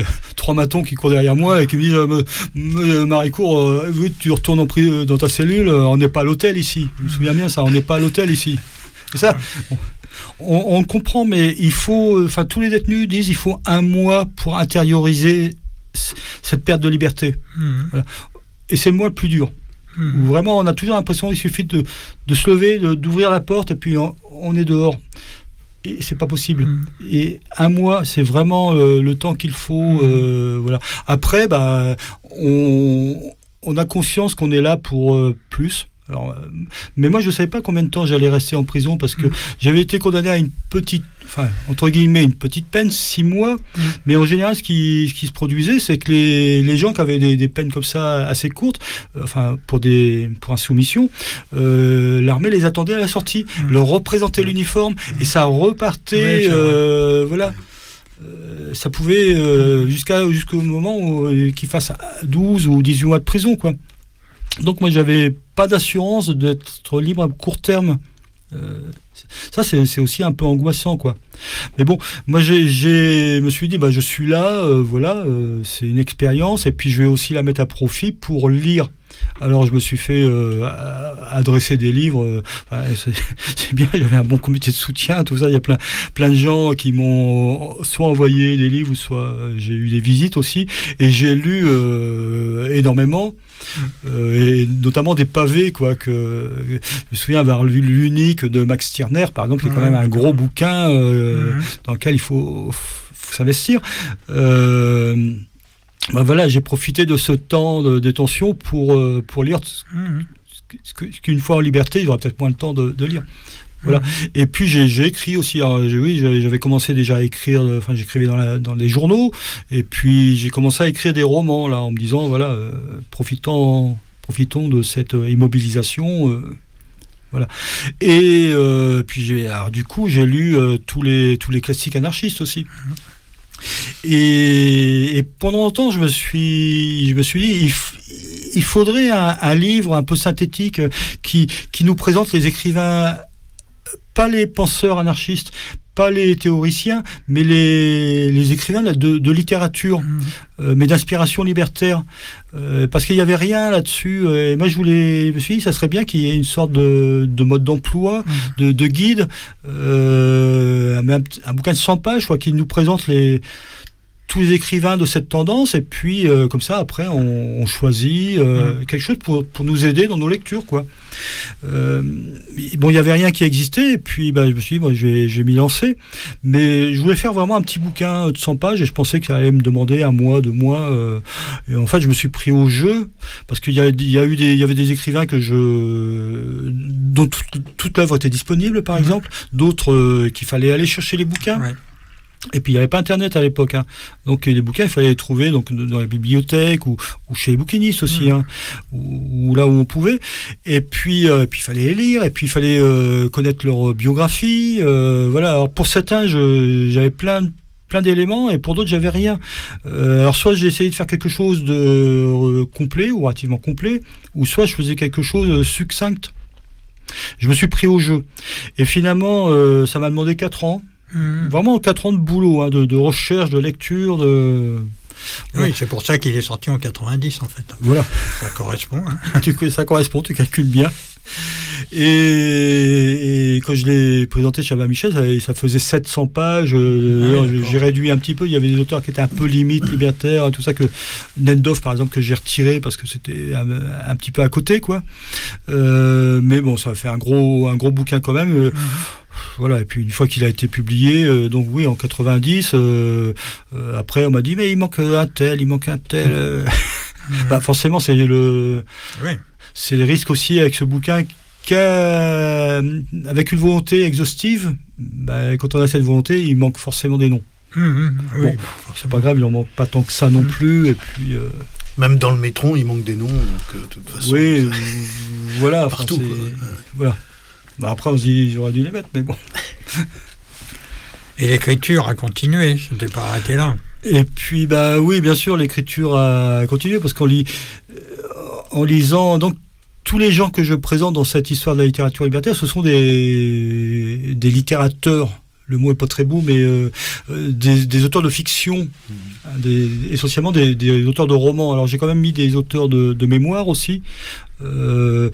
francs-maçons qui courent derrière moi et qui me disent euh, me, Maricourt, euh, oui, tu retournes en pri- dans ta cellule, euh, on n'est pas à l'hôtel ici. Je me souviens bien ça, on n'est pas à l'hôtel ici. Et ça, on, on le comprend, mais il faut, enfin tous les détenus disent il faut un mois pour intérioriser c- cette perte de liberté. Mmh. Voilà. Et c'est le mois le plus dur. Mmh. Où vraiment on a toujours l'impression qu'il suffit de, de se lever, de, d'ouvrir la porte et puis on, on est dehors. Et c'est pas possible. Mmh. Et un mois, c'est vraiment euh, le temps qu'il faut. Euh, voilà. Après, bah, on, on a conscience qu'on est là pour euh, plus. Alors, euh, mais moi, je ne savais pas combien de temps j'allais rester en prison parce que mmh. j'avais été condamné à une petite, enfin, entre guillemets, une petite peine, six mois. Mmh. Mais en général, ce qui, ce qui se produisait, c'est que les, les gens qui avaient des, des peines comme ça assez courtes, euh, enfin, pour des, pour insoumission, euh, l'armée les attendait à la sortie, mmh. leur représentait mmh. l'uniforme mmh. et ça repartait, ouais, euh, voilà. Euh, ça pouvait euh, jusqu'à, jusqu'au moment où, euh, qu'ils fassent douze ou dix-huit mois de prison, quoi. Donc moi j'avais pas d'assurance d'être libre à court terme. Euh, ça c'est, c'est aussi un peu angoissant, quoi. Mais bon, moi j'ai, j'ai me suis dit bah je suis là, euh, voilà, euh, c'est une expérience et puis je vais aussi la mettre à profit pour lire. Alors je me suis fait euh, adresser des livres, euh, c'est, c'est bien, j'avais un bon comité de soutien, tout ça, il y a plein, plein de gens qui m'ont soit envoyé des livres, soit euh, j'ai eu des visites aussi, et j'ai lu euh, énormément, euh, et notamment des pavés, quoi, que je me souviens avoir lu l'Unique de Max Stirner, par exemple, qui est quand même un gros bouquin euh, mmh. dans lequel il faut, faut s'investir. Euh, Ben voilà, j'ai profité de ce temps de détention pour, euh, pour lire mmh. ce qu'une fois en liberté, il y aura peut-être moins le temps de, de lire. Voilà. Mmh. Et puis j'ai, j'ai écrit aussi, alors, j'ai, oui, j'avais, j'avais commencé déjà à écrire, enfin j'écrivais dans, la, dans les journaux, et puis j'ai commencé à écrire des romans, là, en me disant, voilà, euh, profitons, profitons de cette immobilisation. Euh, Voilà. Et euh, puis j'ai, alors, du coup, j'ai lu euh, tous les tous les classiques anarchistes aussi. Mmh. Et, et pendant longtemps, je me suis, je me suis dit, il, f- il faudrait un, un livre un peu synthétique qui, qui nous présente les écrivains, pas les penseurs anarchistes, pas les théoriciens, mais les, les écrivains de, de littérature, mmh. euh, mais d'inspiration libertaire. Euh, parce qu'il n'y avait rien là-dessus. Euh, et moi, je voulais, je me suis dit, ça serait bien qu'il y ait une sorte de, de mode d'emploi, mmh. de, de guide, euh, un, un bouquin de cent pages, je crois, qui nous présente les, tous les écrivains de cette tendance. Et puis, euh, comme ça, après, on, on choisit euh, mmh. quelque chose pour, pour nous aider dans nos lectures, quoi. Euh, bon, il n'y avait rien qui existait, et puis bah, je me suis dit, bon, je vais, je vais m'y lancer, mais je voulais faire vraiment un petit bouquin de cent pages, et je pensais qu'il allait me demander un mois, deux mois, euh, et en fait je me suis pris au jeu, parce qu'il y, a, il y, a eu des, il y avait des écrivains que je, dont toute, toute l'œuvre était disponible, par mmh. exemple, d'autres euh, qu'il fallait aller chercher les bouquins. Ouais. Et puis il n'y avait pas Internet à l'époque, hein. Donc les bouquins il fallait les trouver donc dans les bibliothèques ou, ou chez les bouquinistes aussi, mmh. hein, ou, ou là où on pouvait. Et puis euh, puis il fallait les lire, et puis il fallait euh, connaître leur biographie. Euh, voilà. Alors pour certains, je, j'avais plein plein d'éléments, et pour d'autres j'avais rien. Euh, alors soit j'ai essayé de faire quelque chose de euh, complet ou relativement complet, ou soit je faisais quelque chose de succinct. Je me suis pris au jeu, et finalement euh, ça m'a demandé quatre ans. Mmh. Vraiment quatre ans de boulot, hein, de, de recherche, de lecture, de... Oui, c'est pour ça qu'il est sorti en quatre-vingt-dix, en fait. Voilà. Ça correspond. Hein. tu, ça correspond, tu calcules bien. Et, et quand je l'ai présenté chez Albin Michel, ça, ça faisait sept cents pages. Euh, ah, j'ai réduit un petit peu. Il y avait des auteurs qui étaient un peu limite, libertaires, tout ça, que Nendorf, par exemple, que j'ai retiré parce que c'était un, un petit peu à côté, quoi. Euh, mais bon, ça a fait un gros, un gros bouquin quand même. Euh, mmh. Voilà, et puis une fois qu'il a été publié, euh, donc oui, en quatre-vingt-dix, euh, euh, après on m'a dit mais il manque un tel, il manque un tel. Euh... Mmh. Bah, forcément, c'est le, oui. c'est le risque aussi avec ce bouquin qu'avec une volonté exhaustive, bah, quand on a cette volonté, il manque forcément des noms. Mmh, oui. Bon, c'est pas grave, il en manque pas tant que ça non plus, et puis. Euh... Même dans le métron, il manque des noms, donc de toute façon. Oui, euh, voilà, partout. Enfin, voilà. Bah après, on se dit, j'aurais dû les mettre, mais bon. Et l'écriture a continué, je ne t'ai pas arrêté là. Et puis, bah oui, bien sûr, l'écriture a continué, parce qu'en lit, en lisant, donc, tous les gens que je présente dans cette histoire de la littérature libertaire, ce sont des, des littérateurs le mot est pas très beau, mais euh, des, des auteurs de fiction, mmh. des, essentiellement des, des auteurs de romans. Alors j'ai quand même mis des auteurs de, de mémoire aussi, euh,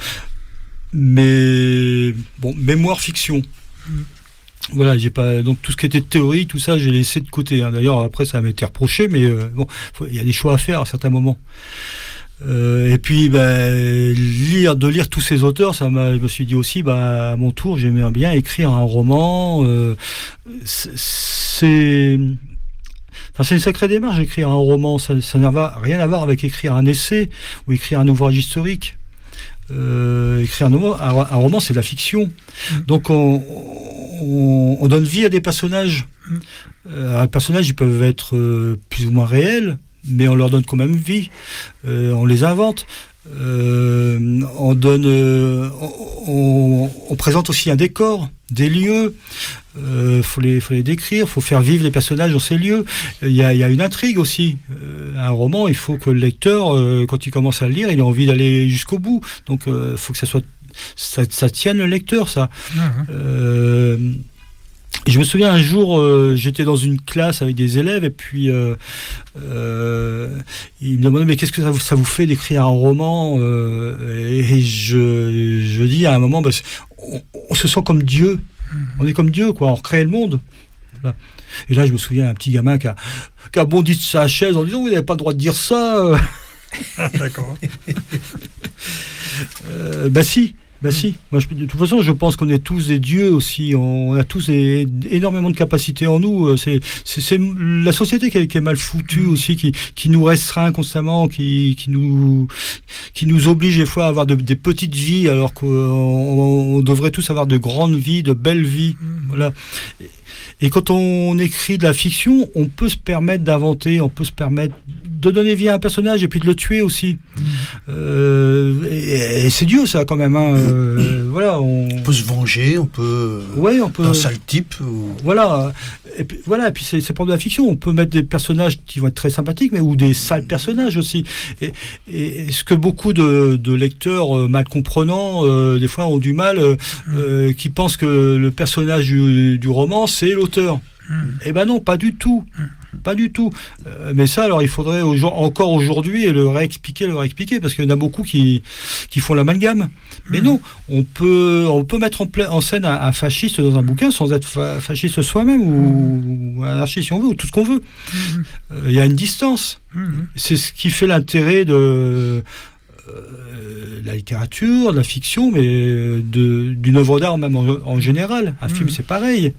mais bon, mémoire fiction. Mmh. Voilà, j'ai pas donc tout ce qui était théorie, tout ça, j'ai laissé de côté. Hein. D'ailleurs, après, ça m'a été reproché, mais euh, bon, il y a des choix à faire à certains moments. Euh, et puis, ben, lire, de lire tous ces auteurs, ça m'a, je me suis dit aussi, bah, à mon tour, j'aimais bien écrire un roman. Euh, c'est, enfin, c'est une sacrée démarche, écrire un roman. Ça, ça n'a rien à voir avec écrire un essai ou écrire un ouvrage historique. Euh, écrire un, un, un roman, c'est de la fiction. Mmh. Donc, on, on, on donne vie à des personnages. Mmh. Euh, les personnages, ils peuvent être euh, plus ou moins réels, mais on leur donne quand même vie. Euh, on les invente. Euh, on donne, euh, on, on présente aussi un décor, des lieux. Euh, faut les, faut les décrire. Faut faire vivre les personnages dans ces lieux. Il y a, il y a une intrigue aussi. Euh, un roman, il faut que le lecteur, euh, quand il commence à le lire, il a envie d'aller jusqu'au bout. Donc, il euh, faut que ça soit, ça, ça tienne le lecteur, ça. Mmh. Euh, Je me souviens un jour, euh, j'étais dans une classe avec des élèves et puis euh, euh, ils me demandaient mais qu'est-ce que ça vous, ça vous fait d'écrire un roman euh, et, et je, je dis à un moment, bah, on, on se sent comme Dieu, on est comme Dieu, quoi, on recrée le monde. Voilà. Et là, je me souviens un petit gamin qui a, qui a bondi de sa chaise en disant vous n'avez pas le droit de dire ça. D'accord. euh, bah si. Ben si, moi je, de toute façon je pense qu'on est tous des dieux aussi, on a tous des, énormément de capacités en nous, c'est, c'est, c'est la société qui est, qui est mal foutue aussi, qui, qui nous restreint constamment, qui, qui, nous, qui nous oblige des fois à avoir de, des petites vies alors qu'on on devrait tous avoir de grandes vies, de belles vies, voilà. Et quand on écrit de la fiction, on peut se permettre d'inventer, on peut se permettre de donner vie à un personnage et puis de le tuer aussi. Mmh. Euh, et, et c'est Dieu ça quand même. Hein. Euh, voilà, on... on peut se venger, on peut. Ouais, on peut. Un sale type. Ou... Voilà. Et puis voilà. Et puis c'est, c'est pour de la fiction. On peut mettre des personnages qui vont être très sympathiques, mais ou des sales personnages aussi. Et, et, et ce que beaucoup de, de lecteurs euh, mal comprenants euh, des fois ont du mal, euh, mmh. euh, qui pensent que le personnage du, du roman c'est l'auteur. Mmh. Eh ben non, pas du tout. Mmh. Pas du tout. Euh, mais ça, alors, il faudrait au, encore aujourd'hui le réexpliquer, le réexpliquer, parce qu'il y en a beaucoup qui, qui font l'amalgame. Mais mmh. non, on peut, on peut mettre en, pla- en scène un, un fasciste dans un bouquin sans être fa- fasciste soi-même, ou, ou anarchiste si on veut, ou tout ce qu'on veut. Il mmh. euh, y a une distance. Mmh. C'est ce qui fait l'intérêt de euh, la littérature, de la fiction, mais de, d'une œuvre d'art même en, en général. Un mmh. film, c'est pareil.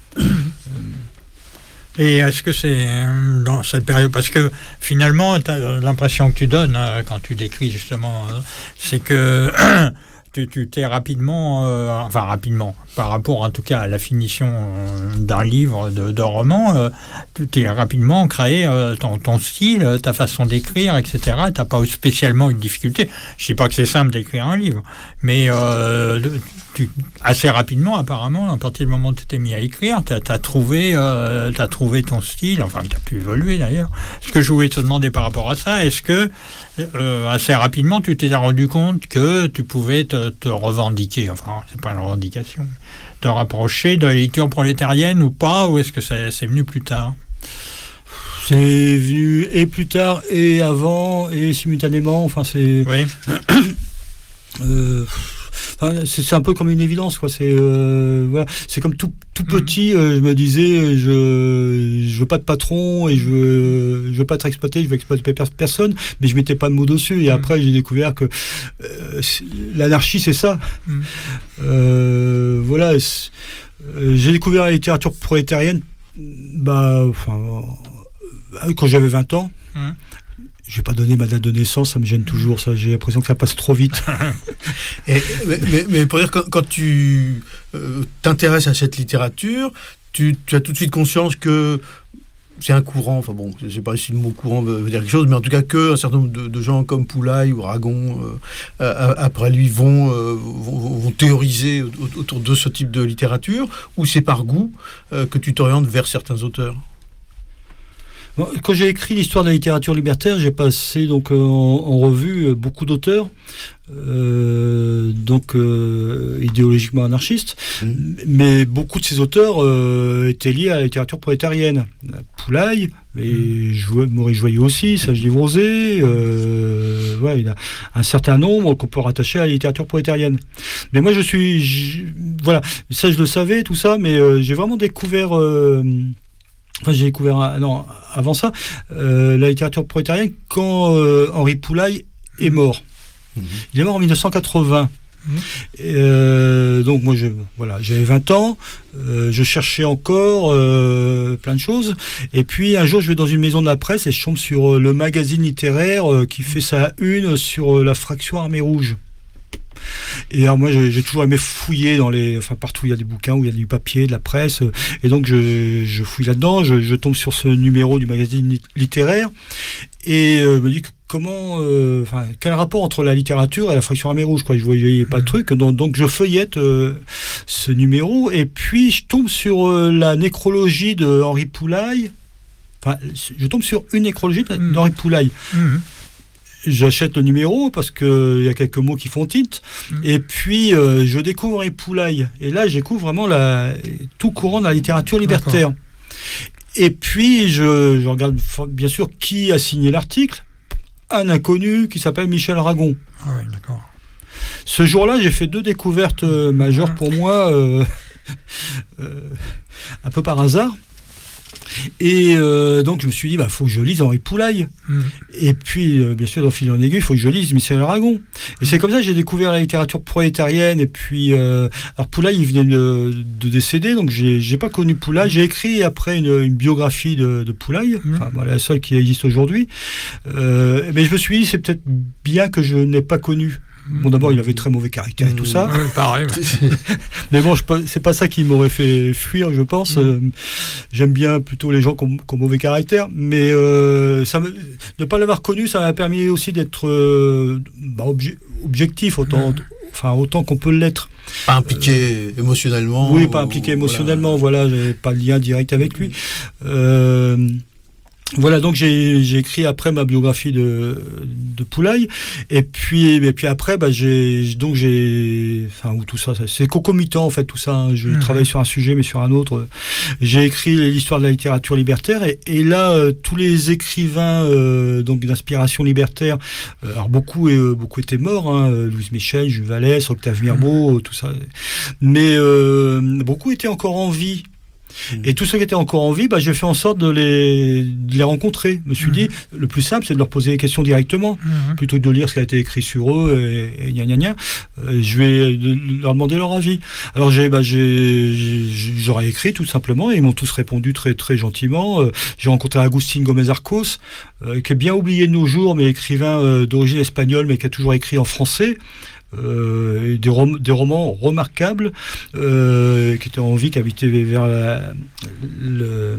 Et est-ce que c'est dans cette période, parce que finalement, t'as l'impression que tu donnes quand tu décris justement, c'est que tu, tu t'es rapidement, euh, enfin rapidement, par rapport en tout cas à la finition d'un livre, de, de roman, euh, tu t'es rapidement créé euh, ton, ton style, ta façon d'écrire, et cetera. T'as pas spécialement une difficulté. Je sais pas que c'est simple d'écrire un livre, mais euh, tu, assez rapidement, apparemment, à partir du moment où tu t'es mis à écrire, tu as trouvé, euh, t'as trouvé ton style, enfin, tu as pu évoluer d'ailleurs. Ce que je voulais te demander par rapport à ça, est-ce que euh, assez rapidement, tu t'es rendu compte que tu pouvais te, te revendiquer, enfin, c'est pas une revendication, te rapprocher de la lecture prolétarienne ou pas, ou est-ce que c'est, c'est venu plus tard ? C'est venu et plus tard, et avant, et simultanément, enfin, c'est... Oui. euh... C'est, c'est un peu comme une évidence, quoi. C'est euh, voilà. C'est comme tout, tout petit, euh, je me disais, je je veux pas de patron et je veux, je veux pas être exploité, je veux exploiter personne, mais je mettais pas de mots dessus. Et mmh. après, j'ai découvert que euh, l'anarchie, c'est ça. Mmh. Euh, voilà. Euh, j'ai découvert la littérature prolétarienne, bah, enfin, euh, quand j'avais vingt ans. Mmh. Je vais pas donner ma date de naissance, ça me gêne toujours, ça. J'ai l'impression que ça passe trop vite. Et, mais, mais, mais pour dire, quand, quand tu euh, t'intéresses à cette littérature, tu, tu as tout de suite conscience que c'est un courant, enfin bon, je ne sais pas si le mot courant veut, veut dire quelque chose, mais en tout cas qu'un certain nombre de, de gens comme Poulaille ou Ragon, euh, après lui, vont, euh, vont, vont théoriser autour de ce type de littérature, ou c'est par goût euh, que tu t'orientes vers certains auteurs ? Quand j'ai écrit l'histoire de la littérature libertaire, j'ai passé donc en, en revue beaucoup d'auteurs, euh, donc euh, idéologiquement anarchistes, mmh. mais beaucoup de ces auteurs euh, étaient liés à la littérature prolétarienne. Poulaille, mais mmh. Maurice Joyeux aussi, Serge Livrosé, euh, ouais, il y a un certain nombre qu'on peut rattacher à la littérature prolétarienne. Mais moi, je suis, je, voilà, ça je le savais, tout ça, mais euh, j'ai vraiment découvert. Euh, Enfin, j'ai découvert, non, avant ça, euh, la littérature prolétarienne quand euh, Henri Poulaille est mort. Mmh. Il est mort en mille neuf cent quatre-vingts. Mmh. Et, euh, donc moi, je, voilà, j'avais vingt ans, euh, je cherchais encore euh, plein de choses. Et puis un jour, je vais dans une maison de la presse et je tombe sur euh, le magazine littéraire euh, qui fait sa une sur euh, la fraction Armée Rouge. Et alors moi j'ai, j'ai toujours aimé fouiller dans les, enfin partout où il y a des bouquins, où il y a du papier, de la presse, et donc je, je fouille là-dedans, je, je tombe sur ce numéro du magazine littéraire et euh, me dis que comment, euh, enfin quel rapport entre la littérature et la fraction Armée Rouge, quoi. Je voyais pas de truc, donc, donc je feuillette euh, ce numéro et puis je tombe sur euh, la nécrologie de Henri Poulaille. Enfin, je tombe sur une nécrologie d'Henri Poulaille. Mmh. J'achète le numéro parce qu'il y a quelques mots qui font tilt. Mmh. Et puis, euh, je découvre Henri Poulaille. Et là, je découvre vraiment la, tout courant de la littérature libertaire. D'accord. Et puis, je, je regarde bien sûr qui a signé l'article. Un inconnu qui s'appelle Michel Aragon. Ah oui, d'accord. Ce jour-là, j'ai fait deux découvertes euh, majeures mmh. pour moi, euh, euh, un peu par hasard. Et euh, donc je me suis dit, bah faut que je lise Henri Poulaille. Mmh. Et puis, euh, bien sûr, dans Fil en aiguille, il faut que je lise Michel Aragon. Et mmh. c'est comme ça que j'ai découvert la littérature prolétarienne. Et puis, euh, alors Poulaille, il venait de, de décéder, donc j'ai, j'ai pas connu Poulaille. J'ai écrit après une, une biographie de, de Poulaille, mmh. enfin voilà, la seule qui existe aujourd'hui. Euh, mais je me suis dit, c'est peut-être bien que je n'ai pas connu. Bon, d'abord, il avait très mauvais caractère et tout ça. Oui, pareil. Mais bon, je, c'est pas ça qui m'aurait fait fuir, je pense. Mmh. Euh, j'aime bien plutôt les gens qui ont, qui ont mauvais caractère. Mais euh, ça me, de ne pas l'avoir connu, ça m'a permis aussi d'être euh, bah, obje, objectif, autant, mmh. enfin, autant qu'on peut l'être. Pas impliqué euh, émotionnellement. Oui, pas impliqué ou, émotionnellement, voilà, voilà j'avais pas de lien direct avec lui. Mmh. Euh, Voilà, donc j'ai, j'ai écrit après ma biographie de, de Poulaille, et puis, et puis après, bah, j'ai, donc j'ai, enfin, où tout ça, c'est concomitant en fait, tout ça. Hein. Je mmh. travaille sur un sujet, mais sur un autre. J'ai écrit l'histoire de la littérature libertaire, et, et là, euh, tous les écrivains euh, donc d'inspiration libertaire, euh, alors beaucoup, euh, beaucoup étaient morts, hein, Louise Michel, Jules Vallès, Octave Mirbeau, mmh. tout ça, mais euh, beaucoup étaient encore en vie. Et tous ceux qui étaient encore en vie, bah, j'ai fait en sorte de les, de les rencontrer. Je me suis mmh. dit, le plus simple, c'est de leur poser des questions directement, mmh. plutôt que de lire ce qui a été écrit sur eux, et, et gna gna gna. Euh, je vais de, leur demander leur avis. Alors, j'ai, bah, j'ai, j'ai, j'aurais écrit tout simplement, et ils m'ont tous répondu très, très gentiment. Euh, j'ai rencontré Agustín Gómez Arcos, euh, qui est bien oublié de nos jours, mais écrivain euh, d'origine espagnole, mais qui a toujours écrit en français. Euh, des, rom- des romans remarquables euh, qui étaient en vie, qui habitaient vers la, le,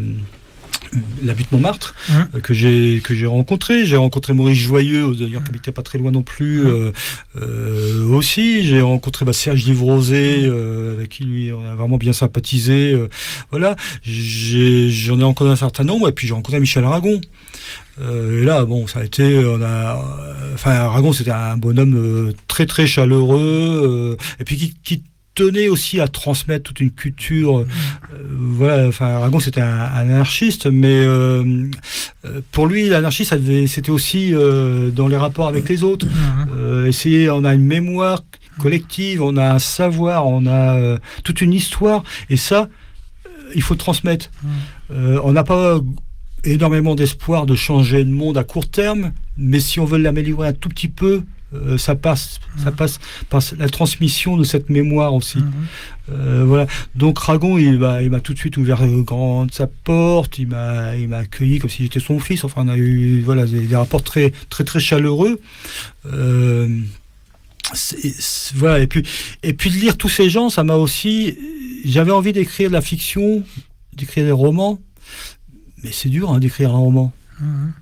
la butte Montmartre, mmh. euh, que j'ai que j'ai rencontré. J'ai rencontré Maurice Joyeux, d'ailleurs, mmh. qui habitait pas très loin non plus, mmh. euh, euh, aussi. J'ai rencontré bah, Serge Livrosé, euh, avec qui lui on a vraiment bien sympathisé. Euh, voilà, j'ai, j'en ai rencontré un certain nombre, et puis j'ai rencontré Michel Aragon. Euh, et là, bon, ça a été, on a, euh, enfin, Aragon, c'était un bonhomme euh, très très chaleureux, euh, et puis qui, qui tenait aussi à transmettre toute une culture. Euh, voilà, enfin, Aragon, c'était un, un anarchiste, mais euh, pour lui, l'anarchie, ça devait, c'était aussi euh, dans les rapports avec les autres. Euh, essayer, on a une mémoire collective, on a un savoir, on a euh, toute une histoire, et ça, il faut transmettre. Euh, on n'a pas énormément d'espoir de changer le monde à court terme, mais si on veut l'améliorer un tout petit peu, euh, ça passe, mmh. ça passe par la transmission de cette mémoire aussi. Mmh. Euh, voilà. Donc Aragon, il m'a, il m'a tout de suite ouvert grande sa porte, il m'a, il m'a accueilli comme si j'étais son fils. Enfin, on a eu, voilà, des, des rapports très, très, très chaleureux. Euh, c'est, c'est, voilà. Et puis, et puis de lire tous ces gens, ça m'a aussi. J'avais envie d'écrire de la fiction, d'écrire des romans. Mais c'est dur hein, d'écrire un roman. Mmh.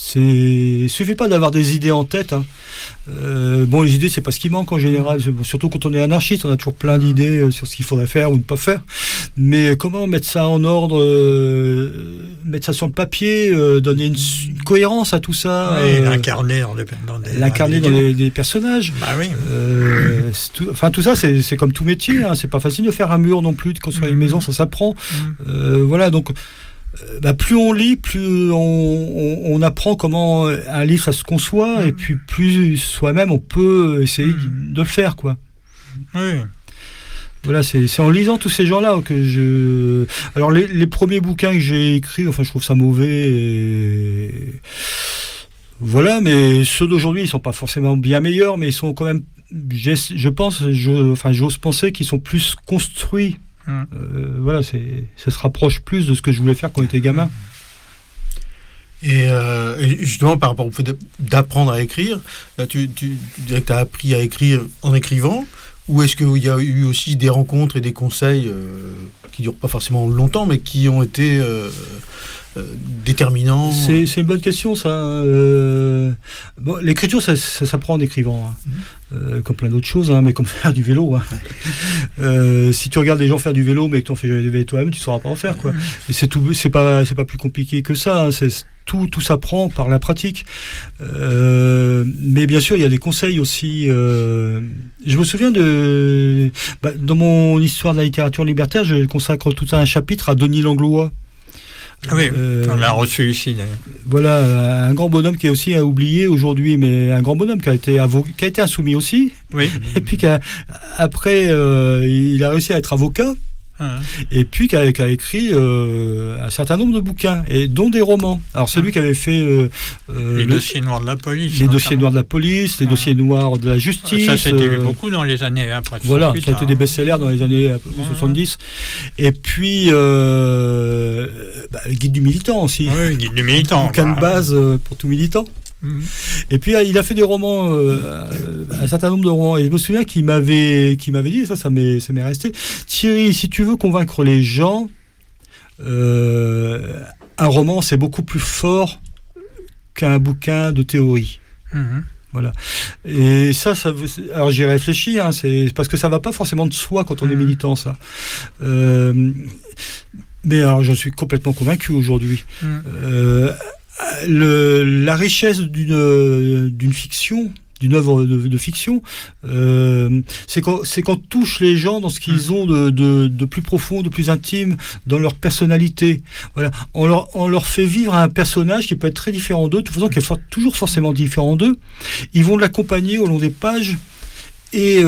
c'est, il suffit pas d'avoir des idées en tête. Hein. Euh, bon, les idées, c'est pas ce qui manque en général. Surtout quand on est anarchiste, on a toujours plein d'idées euh, sur ce qu'il faudrait faire ou ne pas faire. Mais comment mettre ça en ordre, euh, mettre ça sur le papier, euh, donner une, une cohérence à tout ça, Oui, euh, l'incarner dans des, dans des, l'incarner dans dans les, des personnages. Bah oui. Euh, c'est tout, enfin tout ça, c'est, c'est comme tout métier. Hein. C'est pas facile de faire un mur non plus, de construire une maison, ça s'apprend. Euh, voilà, donc. Bah, plus on lit, plus on, on, on apprend comment un livre ça se conçoit, mmh. et puis plus soi-même on peut essayer mmh. de le faire, quoi. Oui. Voilà, c'est, c'est en lisant tous ces gens-là que je. Alors les, les premiers bouquins que j'ai écrits, enfin je trouve ça mauvais. Et... Voilà, mais ceux d'aujourd'hui ils sont pas forcément bien meilleurs, mais ils sont quand même. Je pense, je, enfin j'ose penser qu'ils sont plus construits. Euh, voilà, c'est, ça se rapproche plus de ce que je voulais faire quand j'étais gamin. Et, euh, et justement, par rapport au fait d'apprendre à écrire, tu, tu, tu dirais que tu as appris à écrire en écrivant, ou est-ce qu'il y a eu aussi des rencontres et des conseils euh, qui ne durent pas forcément longtemps, mais qui ont été euh, euh, déterminants? C'est, c'est une bonne question, ça. Euh, bon, l'écriture, ça, ça s'apprend en écrivant. Hein. Mmh. Euh, comme plein d'autres choses, hein, mais comme faire du vélo. Hein. Euh, si tu regardes des gens faire du vélo, mais que tu en fais toi-même, tu ne sauras pas en faire, quoi. Et c'est tout, c'est pas, c'est pas plus compliqué que ça. Hein. C'est, tout, tout s'apprend par la pratique. Euh, mais bien sûr, il y a des conseils aussi. Euh, je me souviens de, bah, dans mon histoire de la littérature libertaire, je consacre tout un chapitre à Denis Langlois. Oui, euh, on l'a reçu ici. D'ailleurs. Voilà, un grand bonhomme qui est aussi à oublier aujourd'hui, mais un grand bonhomme qui a été, avo- qui a été insoumis aussi. Oui. Et puis qu'après, euh, il a réussi à être avocat. Ah. Et puis qui a, qui a écrit euh, un certain nombre de bouquins, et dont des romans. Alors celui ah. qui avait fait euh, euh, les le, dossiers noirs de la police, les dossiers noirs de la police, les ah. dossiers noirs de la justice. Ça s'était euh, lu beaucoup dans les années après. Voilà, ça a été des best-sellers dans les années mmh. soixante-dix. Et puis euh, bah, le guide du militant aussi. Oui, le guide du militant. Un bouquin de base euh, pour tout militant. Mmh. Et puis il a fait des romans, euh, un certain nombre de romans, et je me souviens qu'il m'avait, qu'il m'avait dit, et ça, ça m'est, ça m'est resté, Thierry, si tu veux convaincre les gens, euh, un roman c'est beaucoup plus fort qu'un bouquin de théorie. Mmh. Voilà. Et ça, ça, alors j'y réfléchis, hein, c'est parce que ça va pas forcément de soi quand on mmh. est militant, ça. Euh, mais alors j'en suis complètement convaincu aujourd'hui. Mmh. Euh, Le, la richesse d'une, d'une fiction, d'une œuvre de, de fiction, euh, c'est quand c'est qu'on touche les gens dans ce qu'ils ont de, de, de plus profond, de plus intime, dans leur personnalité. Voilà, on leur, on leur fait vivre un personnage qui peut être très différent d'eux, de toute façon qui est for- toujours forcément différent d'eux. Ils vont l'accompagner au long des pages. Et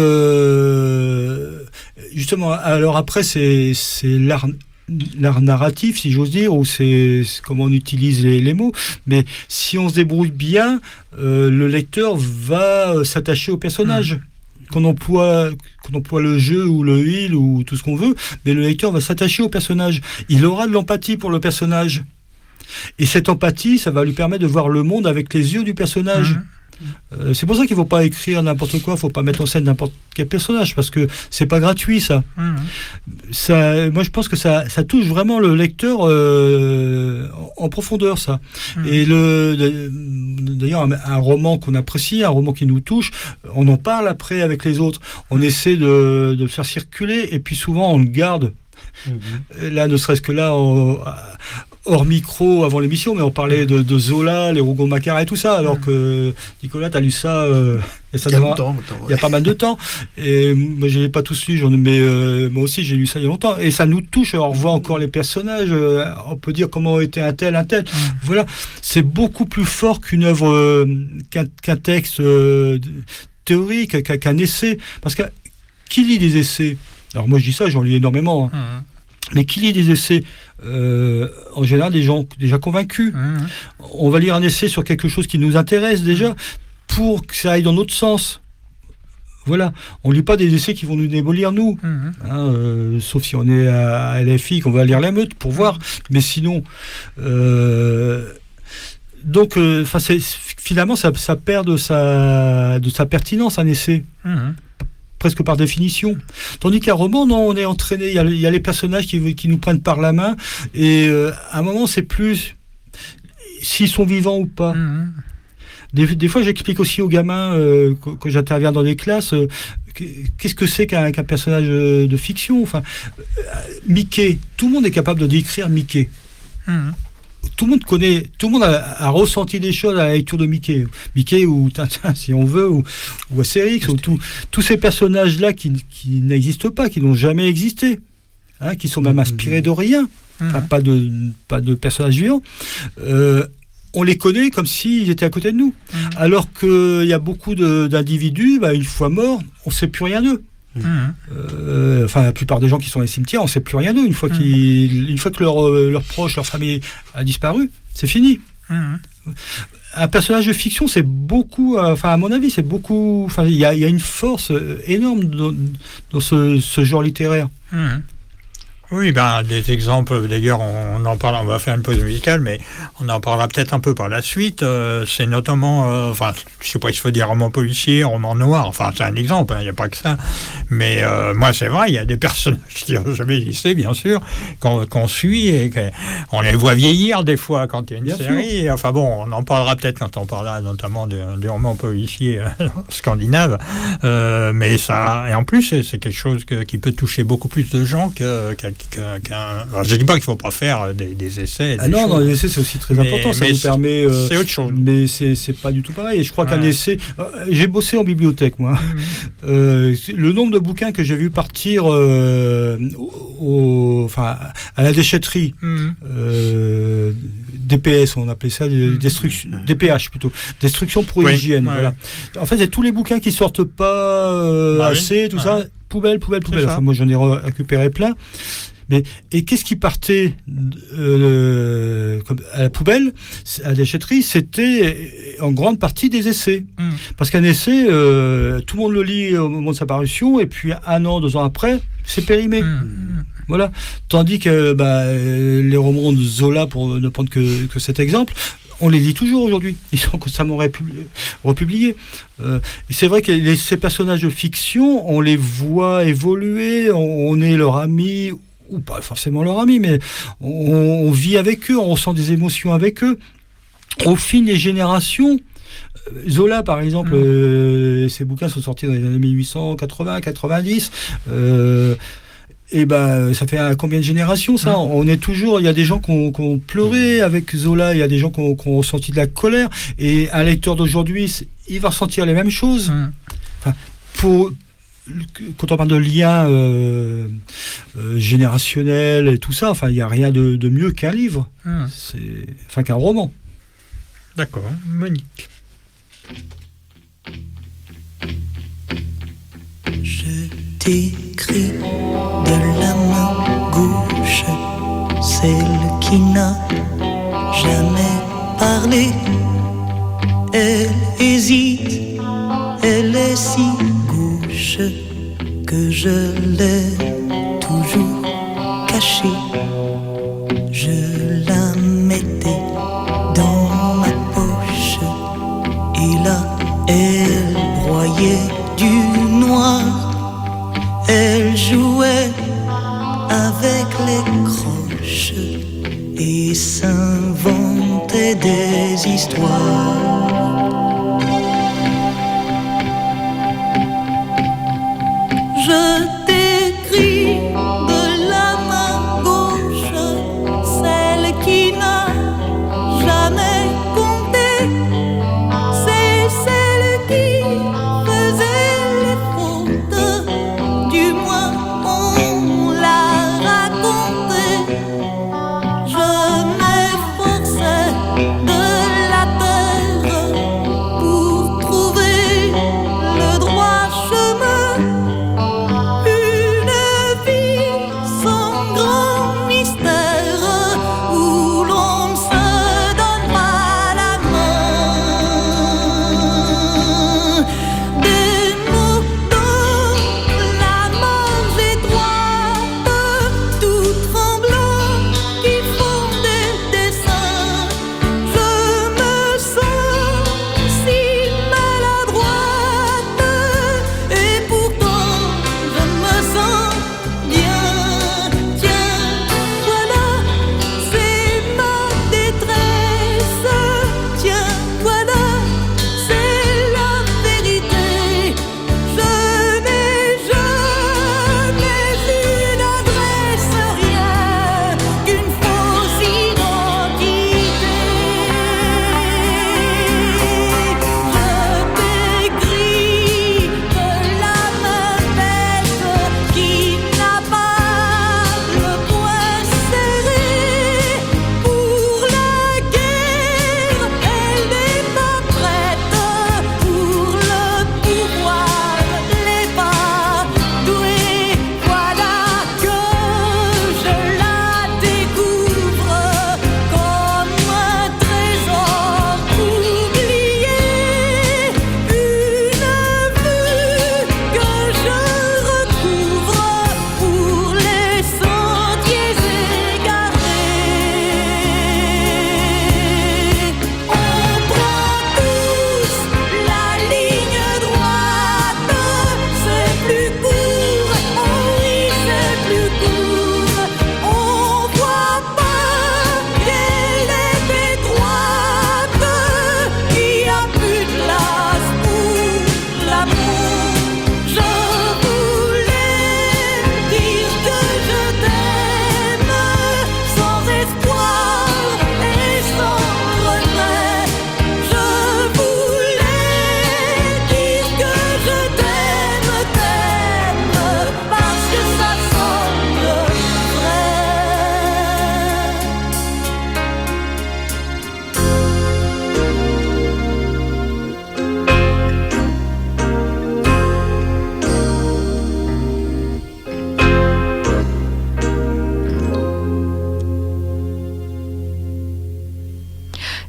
euh, justement, alors après, c'est, c'est l'art. l'art narratif, si j'ose dire, ou c'est, c'est comment on utilise les, les mots, mais si on se débrouille bien, euh, le lecteur va euh, s'attacher au personnage. Mmh. Qu'on emploie, qu'on emploie le jeu ou le il ou tout ce qu'on veut, mais le lecteur va s'attacher au personnage. Il aura de l'empathie pour le personnage. Et cette empathie, ça va lui permettre de voir le monde avec les yeux du personnage. Mmh. Euh, c'est pour ça qu'il ne faut pas écrire n'importe quoi, il ne faut pas mettre en scène n'importe quel personnage, parce que c'est pas gratuit, ça. Mmh. ça moi, je pense que ça, ça touche vraiment le lecteur euh, en, en profondeur, ça. Mmh. Et le, d'ailleurs, un, un roman qu'on apprécie, un roman qui nous touche, on en parle après avec les autres. On essaie de, de le faire circuler, et puis souvent, on le garde. Mmh. Là, ne serait-ce que là, on, hors micro avant l'émission, mais on parlait de, de Zola, les Rougon-Macquart et tout ça, alors que Nicolas, tu as lu ça, euh, et ça il y a, longtemps, longtemps, ouais. Il y a pas mal de temps. Et moi, je l'ai pas tous lu, j'en, mais euh, moi aussi, j'ai lu ça il y a longtemps. Et ça nous touche. Alors, on voit encore les personnages, euh, on peut dire comment était un tel, un tel. Mmh. Voilà, c'est beaucoup plus fort qu'une œuvre, euh, qu'un, qu'un texte euh, théorique, qu'un, qu'un essai. Parce que qui lit des essais? Alors, moi, je dis ça, j'en lis énormément. Hein. Mmh. Mais qui lit des essais? Euh, en général, des gens déjà convaincus. Mmh. On va lire un essai sur quelque chose qui nous intéresse déjà, pour que ça aille dans notre sens. Voilà. On ne lit pas des essais qui vont nous démolir, nous. Mmh. Hein, euh, sauf si on est à, à L F I, qu'on va lire La Meute pour voir. Mais sinon... Euh, donc, euh, c'est, finalement, ça, ça perd de sa, de sa pertinence, un essai. Mmh. Presque par définition. Tandis qu'un roman, non, on est entraîné, il y a, il y a les personnages qui, qui nous prennent par la main, et euh, à un moment, c'est plus... s'ils sont vivants ou pas. Mmh. Des, des fois, j'explique aussi aux gamins, euh, quand, quand j'interviens dans les classes, euh, qu'est-ce que c'est qu'un, qu'un personnage de fiction. Enfin, euh, Mickey, tout le monde est capable de décrire Mickey. Mmh. Tout le monde connaît, tout le monde a, a ressenti des choses à la lecture de Mickey. Mickey ou Tintin, si on veut, ou, ou Astérix, ou tout, tous ces personnages-là qui, qui n'existent pas, qui n'ont jamais existé, hein, qui sont même inspirés de rien, enfin, pas de, pas de personnages vivants. Euh, on les connaît comme s'ils étaient à côté de nous. Mmh. Alors qu'il y a beaucoup de, d'individus, bah, une fois morts, on ne sait plus rien d'eux. Mmh. Euh, enfin, la plupart des gens qui sont dans les cimetières, on ne sait plus rien d'eux. Une fois, qu'ils, une fois que leur, leur proche, leur famille a disparu, c'est fini. Mmh. Un personnage de fiction, c'est beaucoup, enfin, à mon avis, c'est beaucoup. Enfin, il y a, y a une force énorme dans, dans ce, ce genre littéraire. Mmh. Oui, ben, des exemples, d'ailleurs, on en parle, on va faire une pause musicale, mais on en parlera peut-être un peu par la suite. Euh, c'est notamment, euh, enfin, je sais pas, il faut dire roman policier, roman noir, enfin, c'est un exemple, il hein, n'y a pas que ça. Mais euh, moi, c'est vrai, il y a des personnages qui n'ont jamais existé, bien sûr, qu'on, qu'on suit et qu'on les voit vieillir des fois quand il y a une bien série. Sûr. Enfin bon, on en parlera peut-être quand on parlera notamment des de romans policiers euh, scandinaves. Euh, mais ça, et en plus, c'est, c'est quelque chose que, qui peut toucher beaucoup plus de gens que, qu'un Qu'un, qu'un... Alors, je ne dis pas qu'il ne faut pas faire des, des essais. Des ah non, non, les essais c'est aussi très mais, important, ça nous permet. Euh, c'est autre chose. Mais c'est, c'est pas du tout pareil. Et je crois ouais. qu'un essai. Euh, j'ai bossé en bibliothèque, moi. Mmh. Euh, le nombre de bouquins que j'ai vu partir euh, au, enfin, à la déchetterie, mmh. euh, D P S, on appelait ça, mmh. destruction, D P H plutôt, destruction pour oui. hygiène. Ouais. Voilà. En fait, il y a tous les bouquins qui sortent pas euh, bah assez, oui. tout ouais. ça. Poubelle, poubelle, poubelle. Enfin, moi, j'en ai récupéré plein. Mais, et qu'est-ce qui partait euh, à la poubelle, à la déchetterie, c'était en grande partie des essais. Mmh. Parce qu'un essai, euh, tout le monde le lit au moment de sa parution, et puis un an, deux ans après, c'est périmé. Mmh. Voilà. Tandis que bah, les romans de Zola, pour ne prendre que, que cet exemple, on les lit toujours aujourd'hui. Ils sont constamment republiés. Euh, et c'est vrai que les, ces personnages de fiction, on les voit évoluer, on, on est leur ami, ou pas forcément leur ami, mais on, on vit avec eux, on ressent des émotions avec eux. Au fil des générations, Zola, par exemple, mmh. euh, ses bouquins sont sortis dans les années dix-huit cent quatre-vingts quatre-vingt-dix. Euh, et ben, ça fait à combien de générations ça ? Mmh. On est toujours. Il y a des gens qui ont, qui ont pleuré avec Zola. Il y a des gens qui ont, qui ont ressenti de la colère. Et un lecteur d'aujourd'hui, il va ressentir les mêmes choses. Mmh. Enfin, pour quand on parle de liens euh, euh, générationnels et tout ça, enfin, il n'y a rien de, de mieux qu'un livre, mmh. c'est, enfin qu'un roman. D'accord, Monique. Je t'écris de la main gauche, celle qui n'a jamais parlé. Elle hésite, elle est si gauche que je l'ai toujours cachée. Je la mettais dans ma poche et là elle broyait du noir. Elle jouait avec les croches et s'inventait des histoires. Je t'écris de la main gauche, celle qui n'a jamais compté. C'est celle qui faisait les fautes, du moins on l'a raconté. Je m'efforçais de la terre pour trouver le droit chemin.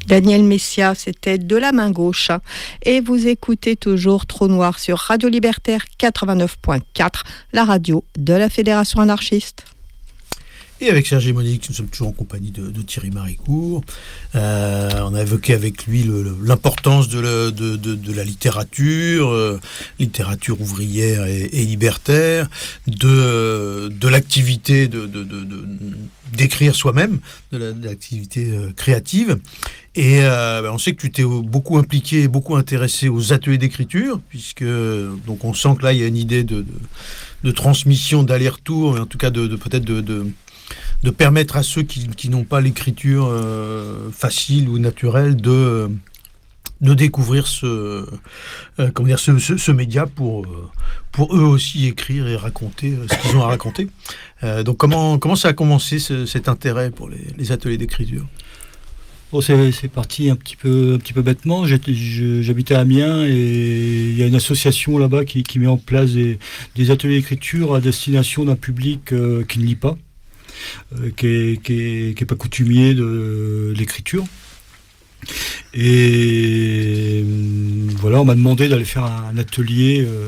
Daniel Messia, c'était De la main gauche. Et vous écoutez toujours Trou Noir sur Radio Libertaire quatre-vingt-neuf point quatre, la radio de la Fédération anarchiste. Et avec Serge et Monique, nous sommes toujours en compagnie de, de Thierry Maricourt. Euh, on a évoqué avec lui le, le, l'importance de, le, de, de, de la littérature, euh, littérature ouvrière et, et libertaire, de, de l'activité de, de, de, de, d'écrire soi-même, de, la, de l'activité euh, créative. Et euh, ben on sait que tu t'es beaucoup impliqué, beaucoup intéressé aux ateliers d'écriture, puisque donc on sent que là il y a une idée de, de, de transmission, d'aller-retour, en tout cas de, de peut-être de, de de permettre à ceux qui, qui n'ont pas l'écriture euh, facile ou naturelle de, de découvrir ce, euh, comment dire, ce, ce, ce média pour, pour eux aussi écrire et raconter ce qu'ils ont à raconter. Euh, donc comment, comment ça a commencé ce, cet intérêt pour les, les ateliers d'écriture ? Bon, c'est, c'est parti un petit peu, un petit peu bêtement. J'étais, je, j'habitais à Amiens et il y a une association là-bas qui, qui met en place des, des ateliers d'écriture à destination d'un public euh, qui ne lit pas. Euh, qui est, qui est, qui est pas coutumier de, de l'écriture. Et euh, voilà, on m'a demandé d'aller faire un, un atelier, euh,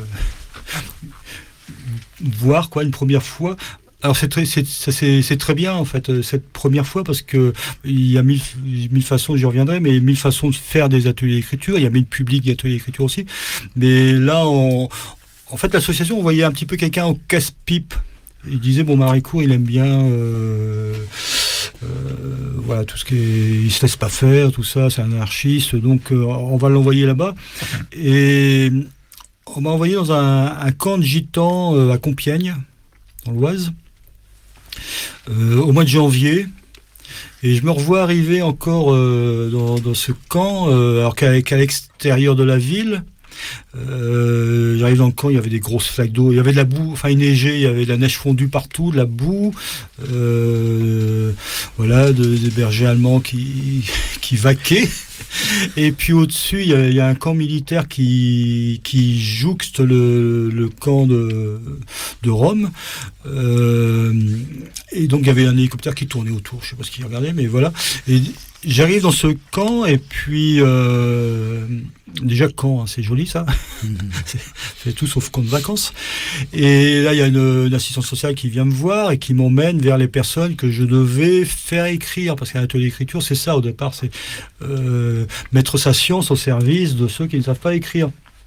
voir quoi, une première fois. Alors c'est très, c'est, ça, c'est, c'est très bien en fait cette première fois parce que il y a mille, mille façons, j'y reviendrai, mais mille façons de faire des ateliers d'écriture. Il y a mille publics d'ateliers d'écriture aussi. Mais là, on, en fait, l'association, on voyait un petit peu quelqu'un au casse-pipe. Il disait bon, Maricourt, il aime bien euh, euh, voilà tout ce qui est, il se laisse pas faire, tout ça, c'est un anarchiste, donc euh, on va l'envoyer là-bas. Et on m'a envoyé dans un, un camp de gitans euh, à Compiègne, dans l'Oise, euh, au mois de janvier. Et je me revois arriver encore euh, dans, dans ce camp, euh, alors qu'à, qu'à l'extérieur de la ville. Euh, j'arrive dans le camp, il y avait des grosses flaques d'eau, il y avait de la boue, enfin il neigeait, il y avait de la neige fondue partout, de la boue, euh, voilà, de, des bergers allemands qui, qui vaquaient. Et puis au-dessus, il y a, il y a un camp militaire qui, qui jouxte le, le camp de, de Rome. Euh, et donc il y avait un hélicoptère qui tournait autour, je ne sais pas ce qu'il regardait, mais voilà. Et j'arrive dans ce camp et puis euh, déjà camp, hein, c'est joli ça, mmh. c'est, c'est tout sauf camp de vacances. Et là il y a une, une assistante sociale qui vient me voir et qui m'emmène vers les personnes que je devais faire écrire, parce qu'un atelier d'écriture c'est ça au départ, c'est euh, mettre sa science au service de ceux qui ne savent pas écrire.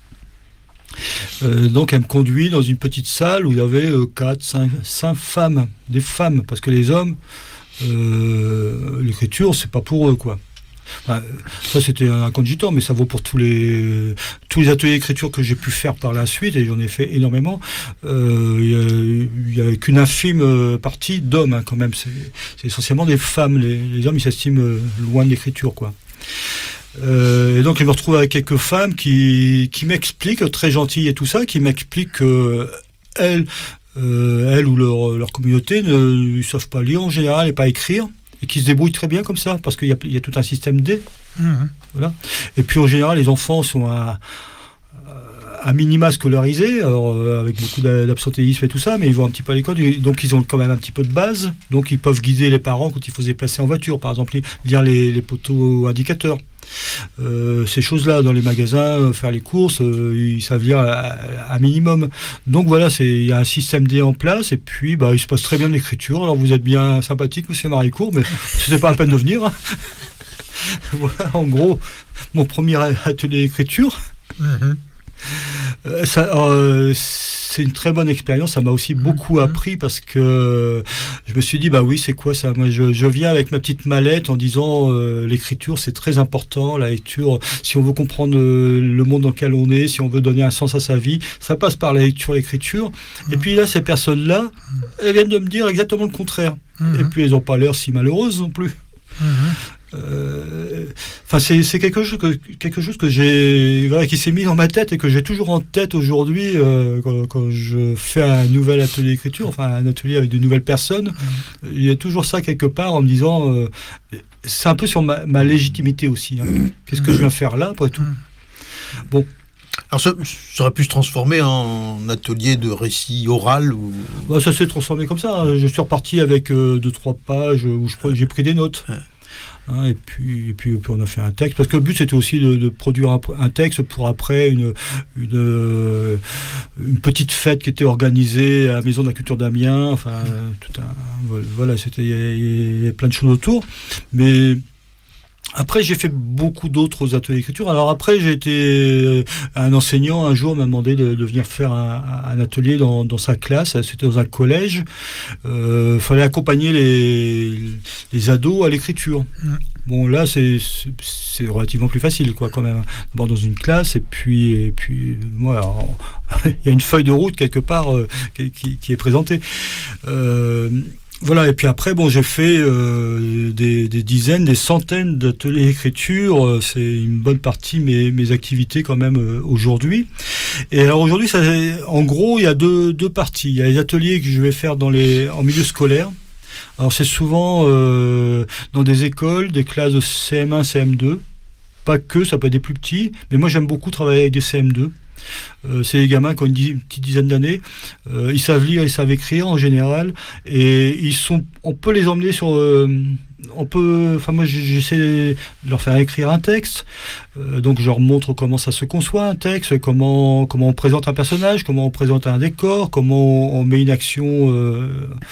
Euh, donc elle me conduit dans une petite salle où il y avait euh, quatre, cinq, cinq femmes, des femmes, parce que les hommes, euh, l'écriture c'est pas pour eux quoi. Enfin, ça c'était un camp de gitans, mais ça vaut pour tous les tous les ateliers d'écriture que j'ai pu faire par la suite, et j'en ai fait énormément. Euh, il n'y a qu'une infime partie d'hommes hein, quand même, c'est, c'est essentiellement des femmes. Les, les hommes ils s'estiment loin de l'écriture quoi. Euh, et donc je me retrouve avec quelques femmes qui, qui m'expliquent, très gentilles et tout ça, qui m'expliquent que elles, euh, elles ou leur, leur communauté ne, ne savent pas lire en général et pas écrire, et qui se débrouillent très bien comme ça, parce qu'il y a, il y a tout un système D. Mmh. Voilà. Et puis en général les enfants sont à, à minima scolarisés, alors, euh, avec beaucoup d'absentéisme et tout ça, mais ils vont un petit peu à l'école, donc ils ont quand même un petit peu de base, donc ils peuvent guider les parents quand il faut se déplacer en voiture, par exemple, lire les, les poteaux indicateurs. Euh, ces choses-là dans les magasins, euh, faire les courses, euh, ils savent lire à, à minimum. Donc voilà, il y a un système D en place, et puis bah, il se passe très bien l'écriture. Alors vous êtes bien sympathique, monsieur Maricourt, mais c'était pas la peine de venir. Hein. Voilà, en gros, mon premier atelier d'écriture. Mmh. Euh, ça, euh, c'est une très bonne expérience, ça m'a aussi beaucoup mmh. appris, parce que je me suis dit bah oui, c'est quoi ça, moi je, je viens avec ma petite mallette en disant euh, l'écriture c'est très important, la lecture, si on veut comprendre euh, le monde dans lequel on est, si on veut donner un sens à sa vie, ça passe par la lecture, l'écriture. Mmh. Et puis là, ces personnes là mmh. elles viennent de me dire exactement le contraire. Mmh. Et puis elles n'ont pas l'air si malheureuses non plus. Mmh. Euh, enfin, c'est, c'est quelque chose que quelque chose que j'ai, voilà, qui s'est mis dans ma tête et que j'ai toujours en tête aujourd'hui euh, quand, quand je fais un nouvel atelier d'écriture, enfin un atelier avec de nouvelles personnes. Mmh. Il y a toujours ça quelque part en me disant, euh, c'est un peu sur ma, ma légitimité aussi. Hein. Qu'est-ce que je viens faire là après tout? Bon. Alors ça, ça aurait pu se transformer en atelier de récit oral ou... Bah, ça s'est transformé comme ça. Je suis reparti avec euh, deux, trois pages où je, j'ai pris des notes. Hein, et, puis, et, puis, et puis on a fait un texte, parce que le but c'était aussi de, de produire un, un texte pour après une, une, une petite fête qui était organisée à la Maison de la Culture d'Amiens, enfin, tout un, voilà, c'était, il y avait plein de choses autour, mais après, j'ai fait beaucoup d'autres ateliers d'écriture. Alors après, j'ai été un enseignant. Un jour, m'a demandé de, de venir faire un, un atelier dans, dans sa classe. C'était dans un collège. Il euh, fallait accompagner les, les ados à l'écriture. Mmh. Bon, là, c'est, c'est, c'est relativement plus facile, quoi, quand même. D'abord dans une classe, et puis, et puis, moi, il y a une feuille de route quelque part euh, qui, qui, qui est présentée. Euh, Voilà, et puis après, bon, j'ai fait euh, des, des dizaines, des centaines d'ateliers d'écriture. Euh, c'est une bonne partie de mes, mes activités quand même euh, aujourd'hui. Et alors aujourd'hui, ça, en gros, il y a deux, deux parties. Il y a les ateliers que je vais faire dans les, en milieu scolaire. Alors c'est souvent euh, dans des écoles, des classes de C M un, C M deux. Pas que, ça peut être des plus petits. Mais moi, j'aime beaucoup travailler avec des C M deux. Euh, c'est des gamins qui ont une, di- une petite dizaine d'années, euh, ils savent lire, ils savent écrire en général, et ils sont, on peut les emmener sur, euh, on peut, enfin moi j'essaie de leur faire écrire un texte, euh, donc je leur montre comment ça se conçoit un texte, comment comment on présente un personnage, comment on présente un décor, comment on, on met une action euh,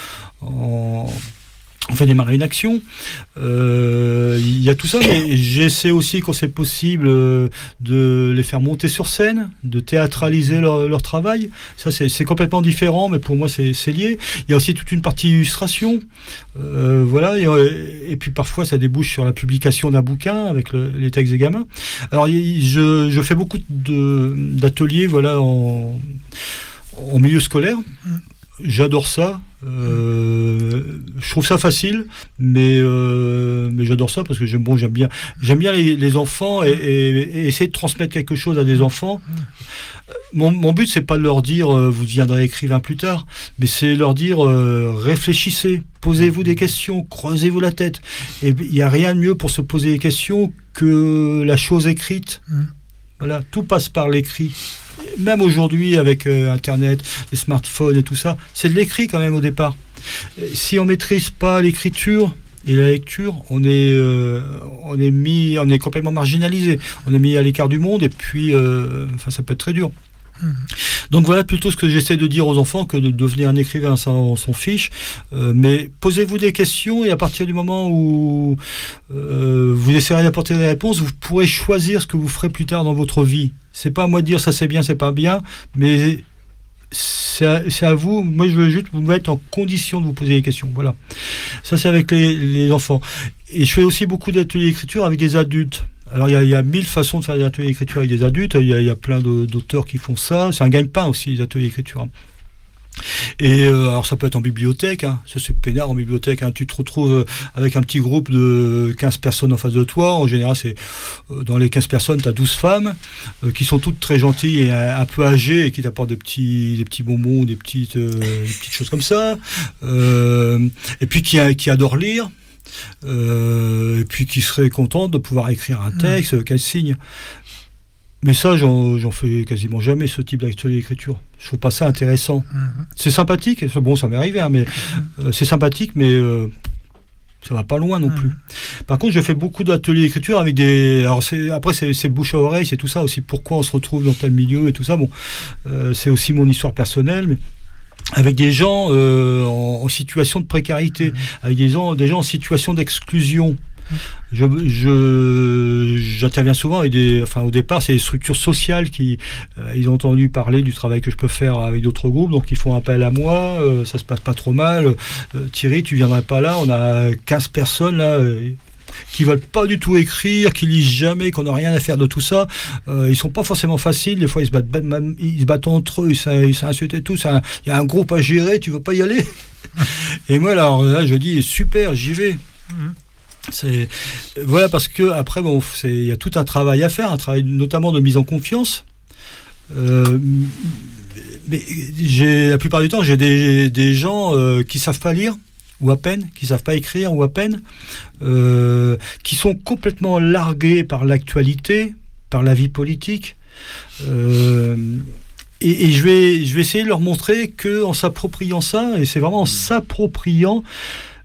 en On fait démarrer une action. Euh, il y a tout ça, mais j'essaie aussi, quand c'est possible, euh, de les faire monter sur scène, de théâtraliser leur, leur travail. Ça, c'est, c'est complètement différent, mais pour moi, c'est, c'est lié. Il y a aussi toute une partie illustration. Euh, voilà. Et, et puis parfois, ça débouche sur la publication d'un bouquin avec le, les textes des gamins. Alors, je, je fais beaucoup de, d'ateliers, voilà, en, en milieu scolaire. J'adore ça. Euh, je trouve ça facile, mais euh, mais j'adore ça parce que j'aime bon, j'aime bien, j'aime bien les, les enfants et, et, et essayer de transmettre quelque chose à des enfants. Mon, mon but, c'est pas de leur dire euh, vous deviendrez écrivain plus tard, mais c'est leur dire euh, réfléchissez, posez-vous des questions, creusez-vous la tête. Et il y a rien de mieux pour se poser des questions que la chose écrite. Voilà, tout passe par l'écrit. Même aujourd'hui, avec euh, Internet, les smartphones et tout ça, c'est de l'écrit quand même au départ. Si on maîtrise pas l'écriture et la lecture, on est, euh, on est mis, on est complètement marginalisé. On est mis à l'écart du monde et puis, euh, enfin, ça peut être très dur. Donc voilà plutôt ce que j'essaie de dire aux enfants que de devenir un écrivain, ça on s'en fiche. Euh, mais posez-vous des questions et à partir du moment où euh, vous essayerez d'apporter des réponses, vous pourrez choisir ce que vous ferez plus tard dans votre vie. C'est pas à moi de dire ça c'est bien, c'est pas bien, mais c'est à, c'est à vous. Moi je veux juste vous mettre en condition de vous poser des questions. Voilà. Ça c'est avec les, les enfants. Et je fais aussi beaucoup d'ateliers d'écriture avec des adultes. Alors, il y, a, il y a mille façons de faire des ateliers d'écriture avec des adultes. Il y a, il y a plein de, d'auteurs qui font ça. C'est un gagne-pain aussi, les ateliers d'écriture. Et euh, alors, ça peut être en bibliothèque. Hein. Ça, c'est peinard en bibliothèque. Hein. Tu te retrouves avec un petit groupe de quinze personnes en face de toi. En général, c'est euh, dans les quinze personnes, tu as douze femmes euh, qui sont toutes très gentilles et un, un peu âgées et qui t'apportent des petits, des petits bonbons, des petites, euh, des petites choses comme ça. Euh, et puis, qui, qui adorent lire. Euh, et puis qui serait contente de pouvoir écrire un texte, mmh. qu'elle signe. Mais ça, j'en, j'en fais quasiment jamais, ce type d'atelier d'écriture. Je trouve pas ça intéressant. Mmh. C'est sympathique, bon, ça m'est arrivé, hein, mais mmh. euh, c'est sympathique, mais euh, ça va pas loin non mmh. plus. Par contre, je fais beaucoup d'ateliers d'écriture avec des... Alors c'est, après, c'est, c'est bouche à oreille, c'est tout ça aussi. Pourquoi on se retrouve dans tel milieu et tout ça. Bon, euh, c'est aussi mon histoire personnelle, mais avec des gens euh, en, en situation de précarité, mmh. avec des gens, des gens en situation d'exclusion. Mmh. Je, je, j'interviens souvent avec des, enfin au départ c'est des structures sociales qui, euh, ils ont entendu parler du travail que je peux faire avec d'autres groupes, donc ils font appel à moi, euh, ça se passe pas trop mal. Euh, Thierry, tu viendrais pas là, on a quinze personnes là. Euh, qui veulent pas du tout écrire, qui lisent jamais, qu'on n'a rien à faire de tout ça. Euh, ils sont pas forcément faciles. Des fois, ils se battent, ils se battent entre eux, ils s'insultent et tout. Il y a un groupe à gérer, tu veux pas y aller? Et moi, alors là, je dis super, j'y vais. C'est voilà parce que après, bon, c'est il y a tout un travail à faire, un travail notamment de mise en confiance. Euh, mais j'ai la plupart du temps, j'ai des, des gens euh, qui savent pas lire. Ou à peine, qui savent pas écrire, ou à peine, euh, qui sont complètement largués par l'actualité, par la vie politique. Euh, et, et je vais, je vais essayer de leur montrer que en s'appropriant ça, et c'est vraiment en s'appropriant,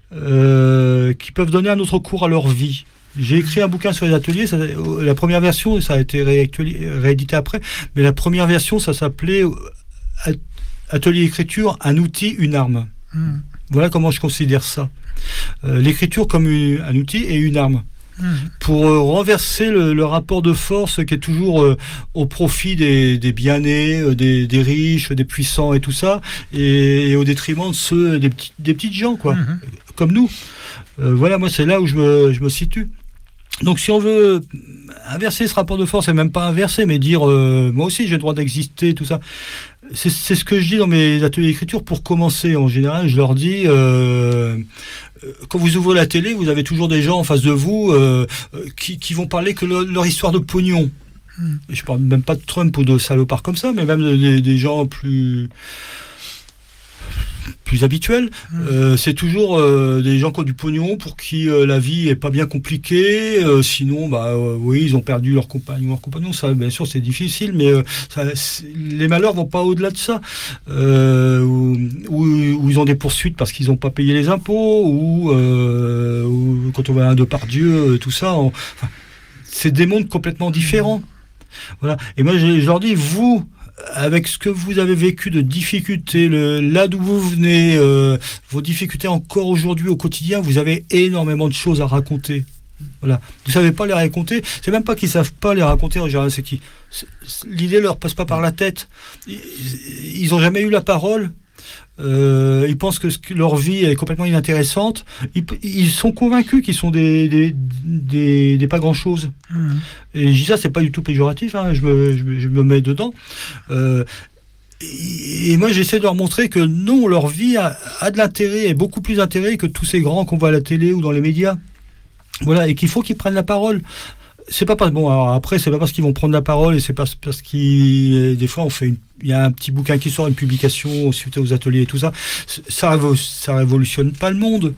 euh, qui peuvent donner un autre cours à leur vie. J'ai écrit un bouquin sur les ateliers, ça, la première version, ça a été réédité après, mais la première version, ça s'appelait Atelier écriture, un outil, une arme. Mmh. Voilà comment je considère ça. Euh, l'écriture comme une, un outil et une arme. Mmh. Pour euh, renverser le, le rapport de force qui est toujours euh, au profit des, des bien-nés, euh, des, des riches, des puissants et tout ça, et, et au détriment de ceux, des, petits, des petites gens, quoi, mmh. comme nous. Euh, voilà, moi, c'est là où je me, je me situe. Donc, si on veut inverser ce rapport de force, et même pas inverser, mais dire, euh, moi aussi, j'ai le droit d'exister, tout ça, c'est, c'est ce que je dis dans mes ateliers d'écriture. Pour commencer, en général, je leur dis... Euh, quand vous ouvrez la télé, vous avez toujours des gens en face de vous euh, qui, qui vont parler que le, leur histoire de pognon. Mm. Je parle même pas de Trump ou de salopards comme ça, mais même des, des gens plus plus habituels. Mm. Euh, c'est toujours euh, des gens qui ont du pognon pour qui euh, la vie est pas bien compliquée. Euh, sinon, bah euh, oui, ils ont perdu leur compagnon, leur compagnon. Ça, bien sûr, c'est difficile, mais euh, ça, les malheurs vont pas au-delà de ça. Euh, où, où, où ils ont des poursuites parce qu'ils n'ont pas payé les impôts, ou, euh, ou quand on va à un Depardieu, tout ça. On, enfin, c'est des mondes complètement différents. Voilà. Et moi, je, je leur dis, vous, avec ce que vous avez vécu de difficultés, le, là d'où vous venez, euh, vos difficultés encore aujourd'hui au quotidien, vous avez énormément de choses à raconter. Voilà. Vous savez pas les raconter. C'est même pas qu'ils savent pas les raconter en général, c'est qu'ils l'idée leur passe pas par la tête. Ils, ils ont jamais eu la parole. Euh, ils pensent que, que leur vie est complètement inintéressante. Ils, ils sont convaincus qu'ils sont des, des, des, des pas grand-chose. Mmh. Et je dis ça, c'est pas du tout péjoratif, hein, je, me, je, je me mets dedans. Euh, et, et moi, j'essaie de leur montrer que non, leur vie a, a de l'intérêt, et beaucoup plus d'intérêt que tous ces grands qu'on voit à la télé ou dans les médias. Voilà, et qu'il faut qu'ils prennent la parole. C'est pas parce bon alors après c'est pas parce qu'ils vont prendre la parole, et c'est pas parce qu'ils des fois on fait une, il y a un petit bouquin qui sort, une publication suite aux ateliers et tout ça, ça ça révolutionne pas le monde,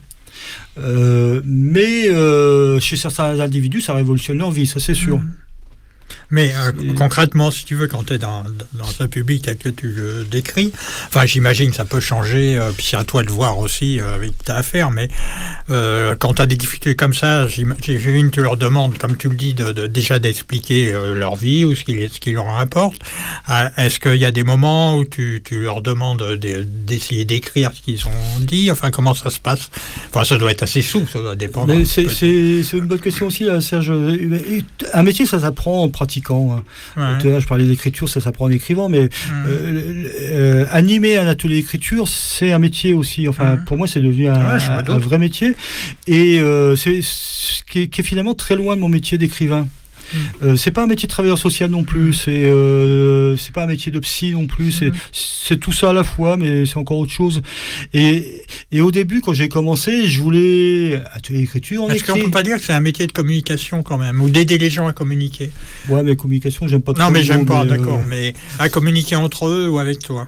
euh, mais euh, chez certains individus ça révolutionne leur vie, ça c'est sûr. Mmh. Mais euh, concrètement, si tu veux, quand tu es dans, dans un public que tu le décris, enfin j'imagine que ça peut changer, euh, puis c'est à toi de voir aussi euh, avec ta affaire, mais euh, quand tu as des difficultés comme ça, j'imagine que tu leur demandes, comme tu le dis, de, de, déjà d'expliquer euh, leur vie ou ce qui, ce qui leur importe. Euh, est-ce qu'il y a des moments où tu, tu leur demandes de, d'essayer d'écrire ce qu'ils ont dit? Enfin, comment ça se passe? Enfin, ça doit être assez souple, ça doit dépendre. Mais c'est, c'est, c'est une bonne question aussi, là, Serge. Un métier, ça s'apprend en pratiquant. Ouais. Là, je parlais d'écriture, ça s'apprend en écrivant, mais mmh. euh, euh, animer un atelier d'écriture, c'est un métier aussi. Enfin, mmh. pour moi, c'est devenu un, ouais, un, un vrai métier, et euh, c'est ce qui est, qui est finalement très loin de mon métier d'écrivain. Mmh. Euh, c'est pas un métier de travailleur social non plus, c'est euh, c'est pas un métier de psy non plus, c'est mmh. c'est tout ça à la fois, mais c'est encore autre chose. Et et au début, quand j'ai commencé, je voulais atelier d'écriture. Est-ce qu'on peut pas dire que c'est un métier de communication quand même, ou d'aider les gens à communiquer? Ouais, mais communication, j'aime pas. Non, mais j'aime pas, mais d'accord, euh... mais à communiquer entre eux ou avec toi.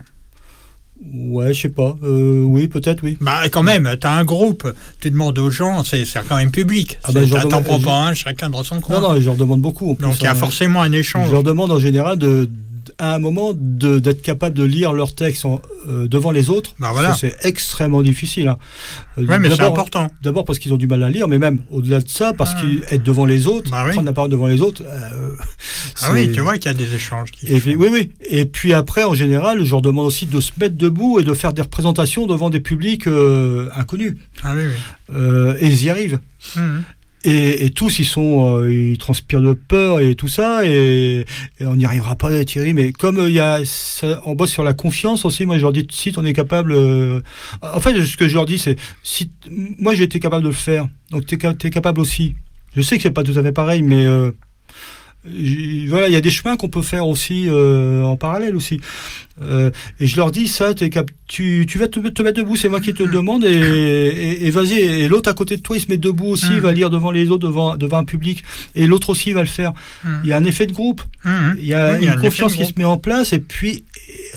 Ouais, je sais pas. Euh, oui, peut-être, oui. Bah, quand même, t'as un groupe, tu demandes aux gens, c'est, c'est quand même public. Ah bah, t'en prends pas un, chacun dans son coin. Non, non, je leur demande beaucoup. En plus, donc il y a hein, forcément un échange. Je leur demande en général de, à un moment de, d'être capable de lire leur texte en, euh, devant les autres. Bah voilà. C'est extrêmement difficile. Hein. Euh, ouais, mais c'est important. D'abord parce qu'ils ont du mal à lire, mais même au-delà de ça, parce ah. qu'être devant les autres, bah oui. prendre la parole devant les autres. Euh, ah oui, tu vois qu'il y a des échanges. Qui et puis, oui, oui. Et puis après, en général, je leur demande aussi de se mettre debout et de faire des représentations devant des publics euh, inconnus. Ah oui, oui. Euh, et ils y arrivent. Mmh. Et, et tous, ils sont, euh, ils transpirent de peur et tout ça, et, et on n'y arrivera pas, Thierry. Mais comme il euh, y a, ça, on bosse sur la confiance aussi. Moi, je leur dis, si on est capable. Euh, en fait, ce que je leur dis, c'est, si moi j'ai été capable de le faire, donc t'es, t'es capable aussi. Je sais que c'est pas tout à fait pareil, mais euh, voilà, il y a des chemins qu'on peut faire aussi euh, en parallèle aussi. Euh, et je leur dis ça, t'es cap- tu, tu vas te, te mettre debout, c'est moi qui te le demande, et, et, et vas-y. Et l'autre à côté de toi, il se met debout aussi, mmh. il va lire devant les autres, devant, devant un public, et l'autre aussi il va le faire. Mmh. Il y a un effet de groupe, mmh. il y a oui, une il y a confiance qui se met en place, et puis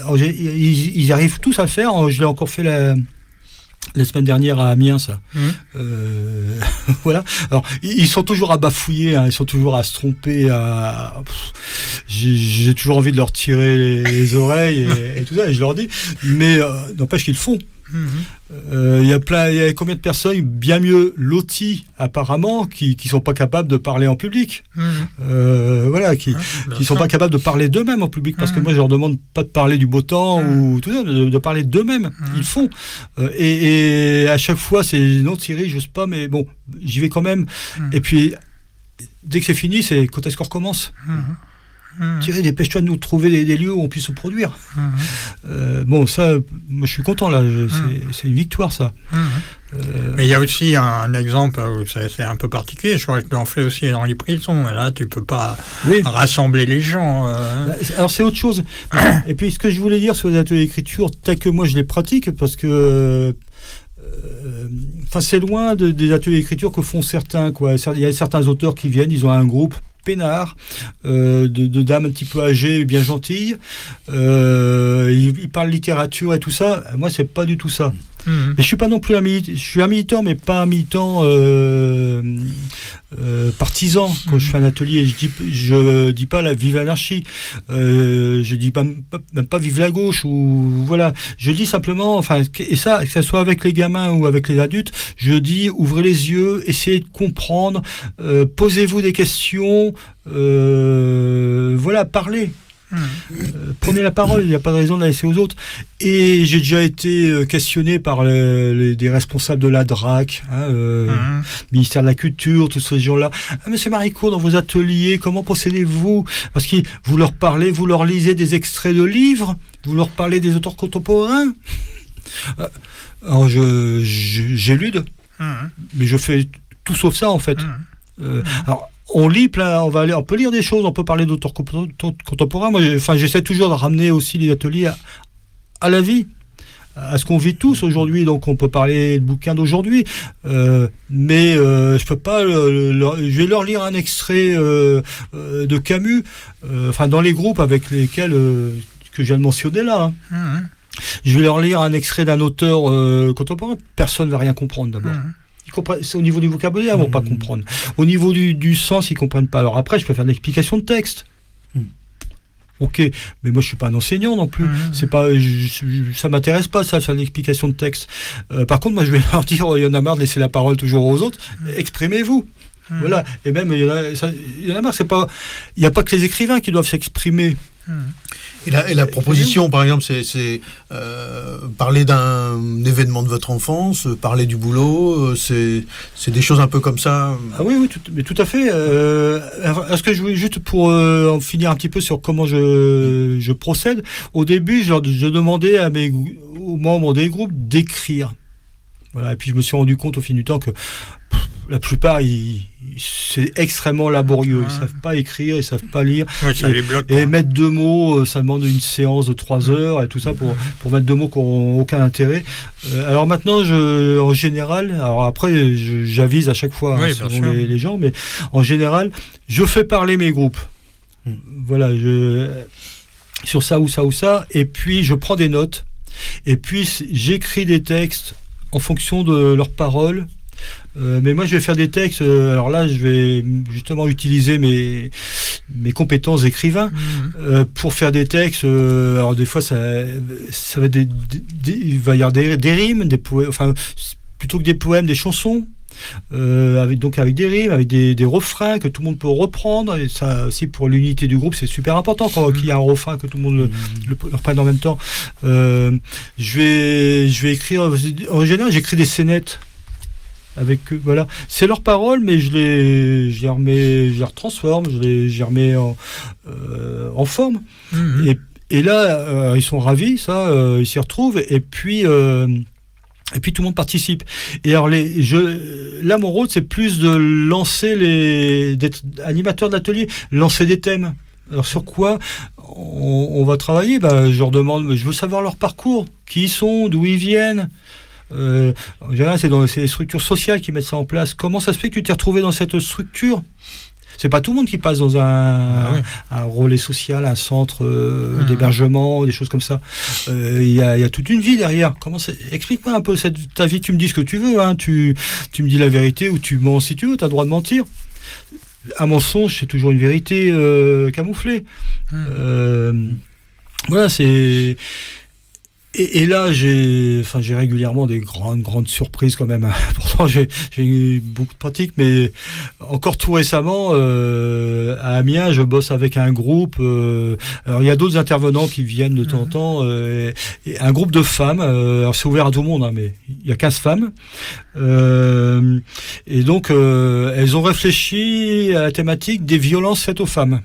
ils, ils arrivent tous à le faire. Je l'ai encore fait la... la semaine dernière à Amiens, ça. Mmh. Euh, voilà. Alors, ils sont toujours à bafouiller, hein, ils sont toujours à se tromper. À... J'ai, j'ai toujours envie de leur tirer les, les oreilles et, et tout ça, et je leur dis. Mais euh, n'empêche qu'ils le font. Mmh. Euh, Il y a plein, il y a combien de personnes bien mieux loties apparemment qui qui sont pas capables de parler en public, Mmh. euh, voilà, qui Ouais, bien qui sont sûr. pas capables de parler d'eux-mêmes en public, parce que Mhm. moi je leur demande pas de parler du beau temps Mhm. ou tout ça, de, de parler d'eux-mêmes. Mhm. Ils font, Euh, et, et à chaque fois c'est non Thierry, j'ose pas, mais bon, j'y vais quand même. Mhm. Et puis dès que c'est fini, c'est quand est-ce qu'on recommence? Mmh. Mmh. Thierry, dépêche-toi de nous trouver des, des lieux où on puisse se produire. Mmh. Euh, bon, ça, moi je suis content là, je- c'est, c'est une victoire ça. Mmh. Euh, Mais il y a aussi un, un exemple où c'est, c'est un peu particulier. Je crois que tu en fais aussi dans les prisons. Et là, tu peux pas oui. rassembler les gens. euh. Bah, Alors c'est autre chose. Et puis ce que je voulais dire sur les ateliers d'écriture, tel que moi je les pratique, parce que euh, enfin c'est loin de- des ateliers d'écriture que font certains, quoi. Il y a certains auteurs qui viennent, ils ont un groupe peinard euh, de, de dames un petit peu âgées, bien gentilles. Euh, ils, ils parlent littérature et tout ça. Moi c'est pas du tout ça. Mmh. Mais je suis pas non plus un militant. Je suis un militant, mais pas un militant euh, euh, partisan. Quand je fais un atelier, je dis, je dis pas la vive l'anarchie. Euh, je dis pas même pas vive la gauche ou voilà. Je dis simplement, enfin, et ça, que ça soit avec les gamins ou avec les adultes, je dis ouvrez les yeux, essayez de comprendre, euh, posez-vous des questions, euh, voilà, parlez. Mmh. Euh, prenez la parole, il n'y a pas de raison de la laisser aux autres. Et j'ai déjà été euh, questionné par les, les- des responsables de la D R A C, hein, euh, Mmh. ministère de la Culture, tous ces gens-là. Ah, Monsieur Maricourt, dans vos ateliers, comment procédez-vous? Parce que vous leur parlez, vous leur lisez des extraits de livres, vous leur parlez des auteurs contemporains. Euh, Alors je, je- j'élude, Mmh. mais je fais tout sauf ça en fait. Mmh. Euh, alors, on lit plein, on va aller, on peut lire des choses, on peut parler d'auteurs compo- contemporains. Moi, j'ai- enfin, j'essaie toujours de ramener aussi les ateliers à, à la vie, à ce qu'on vit tous aujourd'hui. Donc, on peut parler de bouquins d'aujourd'hui, euh, mais euh, je peux pas. le- le- je vais leur lire un extrait euh, euh, de Camus, euh, enfin dans les groupes avec lesquels euh, que je viens de mentionner là. hein. Mmh. Je vais leur lire un extrait d'un auteur euh, contemporain. Personne ne va rien comprendre d'abord. Mmh. Ils comprennent, c'est au niveau du vocabulaire, ils vont pas comprendre. Au niveau du, du sens, ils comprennent pas. Alors après, je peux faire une explication de texte. Mm. Ok, mais moi je suis pas un enseignant non plus. Mm. C'est pas, je, je- ça m'intéresse pas ça, faire une explication de texte. Euh, par contre, moi je vais leur dire, il y en a marre de laisser la parole toujours aux autres. Exprimez-vous. Mm. Voilà. Et même il y en a, ça- il y en a marre. C'est pas, il y a pas que les écrivains qui doivent s'exprimer. Mmh. Et la, et la proposition, par exemple, c'est, c'est euh, parler d'un événement de votre enfance, euh, parler du boulot, euh, c'est, c'est des choses un peu comme ça. Ah oui, oui, tout, mais tout à fait. Euh, est-ce que je voulais juste pour euh, en finir un petit peu sur comment je, je procède. Au début, je, leur- je demandais à mes grou- aux membres des groupes d'écrire. Voilà, et puis je me suis rendu compte au fil du temps que pff, la plupart, ils, c'est extrêmement laborieux. Ils Ouais. savent pas écrire, ils savent pas lire. Ouais, ça les bloque. Et mettre deux mots, euh, ça demande une séance de trois heures et tout ça pour, pour mettre deux mots qui n'ont aucun intérêt. Euh, alors maintenant, je, en général, alors après, je- j'avise à chaque fois hein, Oui, bien selon sûr. les, les gens, mais en général, je fais parler mes groupes. Hmm. Voilà, je, sur ça ou ça ou ça, et puis je prends des notes, et puis c- j'écris des textes en fonction de leurs paroles. Euh, mais moi, je vais faire des textes. euh, alors là, je vais justement utiliser mes mes compétences d'écrivain Mmh. euh, pour faire des textes. euh, alors des fois, ça ça va être des, des- des- il va y avoir des, des rimes, des poèmes. Enfin, plutôt que des poèmes, des chansons. Euh, avec donc avec des rimes, avec des, des refrains que tout le monde peut reprendre. Et ça aussi pour l'unité du groupe, c'est super important quand qu'il y a un refrain que tout le monde le, le, le reprenne en même temps. Euh, je vais je vais écrire. En général, j'écris des scénettes. Avec eux, voilà, c'est leurs paroles, mais je les, je les remets, je les retransforme, je les, je les remets en, euh, en forme. Mmh. Et, et là, euh, ils sont ravis, ça, euh, ils s'y retrouvent, et puis, euh, et puis tout le monde participe. Et alors, les, je, là, mon rôle, c'est plus de lancer les, d'être animateur d'atelier, lancer des thèmes. Alors sur quoi on, on va travailler? Bah, je leur demande, je veux savoir leur parcours, qui ils sont, d'où ils viennent. Euh, en général, c'est dans c'est les structures sociales qui mettent ça en place. Comment ça se fait que tu t'es retrouvé dans cette structure? C'est pas tout le monde qui passe dans un, Ah oui. un relais social, un centre euh, Mmh. d'hébergement, des choses comme ça. Euh, Il y, a, il y a toute une vie derrière. Comment c'est... Explique-moi un peu cette, ta vie. Tu me dis ce que tu veux. Hein. Tu, tu me dis la vérité ou tu mens si tu veux. Tu as le droit de mentir. Un mensonge, c'est toujours une vérité euh, camouflée. Mmh. Euh, voilà, c'est... Et, et là, j'ai, enfin, j'ai régulièrement des grandes, grandes surprises quand même. Pourtant, j'ai, j'ai eu beaucoup de pratique, mais encore tout récemment, euh, à Amiens, je bosse avec un groupe. Euh, alors, il y a d'autres intervenants qui viennent de temps en temps. Euh, et un groupe de femmes. Euh, alors, c'est ouvert à tout le monde, hein, mais il y a quinze femmes. Euh, et donc, euh, elles ont réfléchi à la thématique des violences faites aux femmes.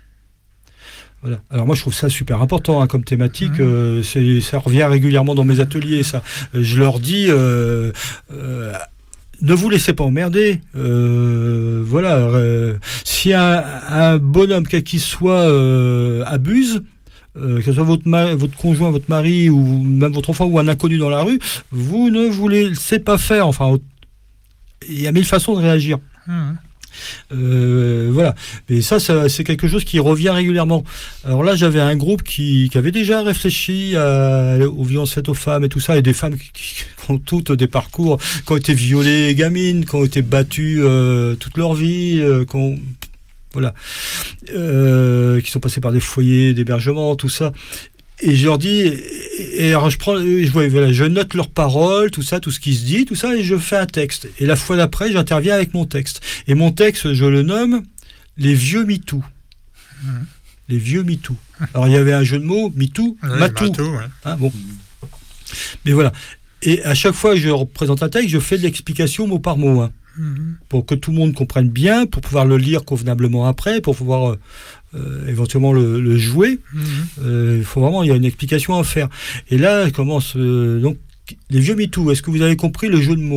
Voilà. Alors moi je trouve ça super important hein, comme thématique, mmh. euh, c'est, ça revient régulièrement dans mes ateliers, ça. Je leur dis, euh, euh, ne vous laissez pas emmerder, euh, voilà, euh, si un, un bonhomme quel qu'il soit euh, abuse, euh, que ce soit votre, ma- votre conjoint, votre mari ou même votre enfant ou un inconnu dans la rue, vous ne vous laissez pas faire, enfin il y a mille façons de réagir. Mmh. Euh, voilà, mais ça, ça c'est quelque chose qui revient régulièrement. Alors là j'avais un groupe qui, qui avait déjà réfléchi à, aux violences faites aux femmes et tout ça, et des femmes qui, qui ont toutes des parcours, qui ont été violées gamines, qui ont été battues euh, toute leur vie, euh, qui ont, voilà, euh, qui sont passées par des foyers d'hébergement, tout ça. Et je leur dis, et, et alors je prends, je, voilà, je note leurs paroles, tout ça, tout ce qui se dit, tout ça, et je fais un texte. Et la fois d'après, j'interviens avec mon texte. Et mon texte, je le nomme les vieux MeToo. Mmh. Les vieux MeToo. Alors il y avait un jeu de mots, MeToo, oui, Matou. Matou, ouais. Hein, bon. Mais voilà. Et à chaque fois que je représente un texte, je fais de l'explication mot par mot, hein, mmh. pour que tout le monde comprenne bien, pour pouvoir le lire convenablement après, pour pouvoir euh, Euh, éventuellement le, le jouer. Mmh. Euh, il faut vraiment, il y a une explication à faire. Et là, commence euh, donc les vieux MeToo. Est-ce que vous avez compris le jeu de mots ?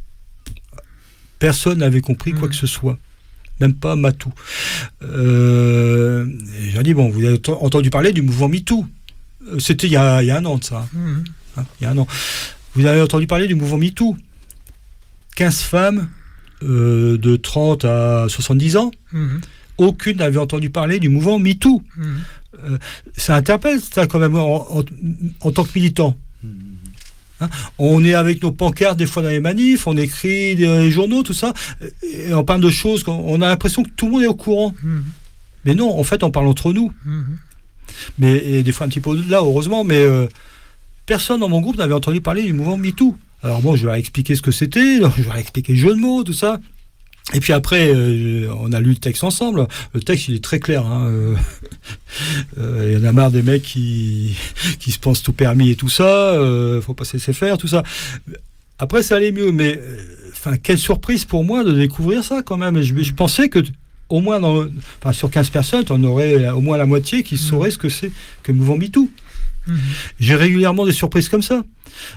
Personne n'avait compris mmh. quoi que ce soit, même pas Matou. Euh, et j'ai dit bon, vous avez t- entendu parler du mouvement MeToo. Euh, c'était il y a, il y a un an de ça. Mmh. Hein, il y a un an. Vous avez entendu parler du mouvement MeToo. quinze femmes euh, de trente à soixante-dix ans. Mmh. Aucune n'avait entendu parler du mouvement MeToo. Mmh. Euh, ça interpelle, ça, quand même, en, en, en tant que militant. Mmh. Hein, on est avec nos pancartes des fois dans les manifs, on écrit dans les journaux, tout ça, et on parle de choses, on a l'impression que tout le monde est au courant. Mmh. Mais non, en fait, on parle entre nous. Mmh. Mais, et des fois un petit peu au-delà, heureusement, mais euh, personne dans mon groupe n'avait entendu parler du mouvement MeToo. Alors bon, je vais leur expliquer ce que c'était, je vais leur expliquer le jeu de mots, tout ça. Et puis après, euh, on a lu le texte ensemble. Le texte, il est très clair. Hein. Euh, euh, il y en a marre des mecs qui, qui se pensent tout permis et tout ça. Euh, faut pas se laisser faire, tout ça. Après, ça allait mieux. Mais, enfin, euh, quelle surprise pour moi de découvrir ça quand même. Je, je pensais que, au moins, dans, enfin, sur quinze personnes, on aurait au moins la moitié qui saurait ce que c'est que le mouvement MeToo. Mmh. J'ai régulièrement des surprises comme ça.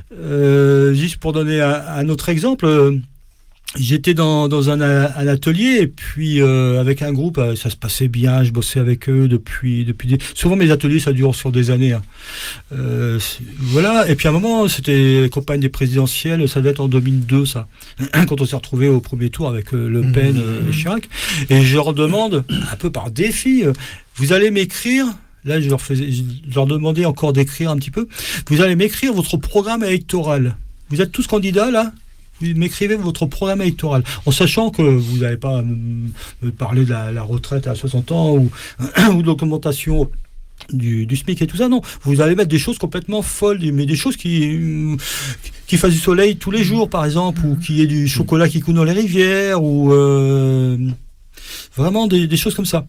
Euh, juste pour donner un, un autre exemple. Euh, J'étais dans, dans un, un atelier et puis euh, avec un groupe, euh, ça se passait bien, je bossais avec eux depuis... depuis des... Souvent mes ateliers, ça dure sur des années. Hein. Euh, voilà, et puis à un moment, c'était campagne des présidentielles, ça devait être en deux mille deux, ça, quand on s'est retrouvés au premier tour avec euh, Le Pen et euh, Chirac. Et je leur demande, un peu par défi, euh, vous allez m'écrire... Là, je leur, faisais, je leur demandais encore d'écrire un petit peu. Vous allez m'écrire votre programme électoral. Vous êtes tous candidats, là ? Vous m'écrivez votre programme électoral, en sachant que vous n'allez pas me parler de la, la retraite à soixante ans ou, ou de l'augmentation du, du SMIC et tout ça, non. Vous allez mettre des choses complètement folles, mais des choses qui, qui fassent du soleil tous les jours, par exemple, ou qu'il y ait du chocolat qui coule dans les rivières, ou euh, vraiment des, des choses comme ça.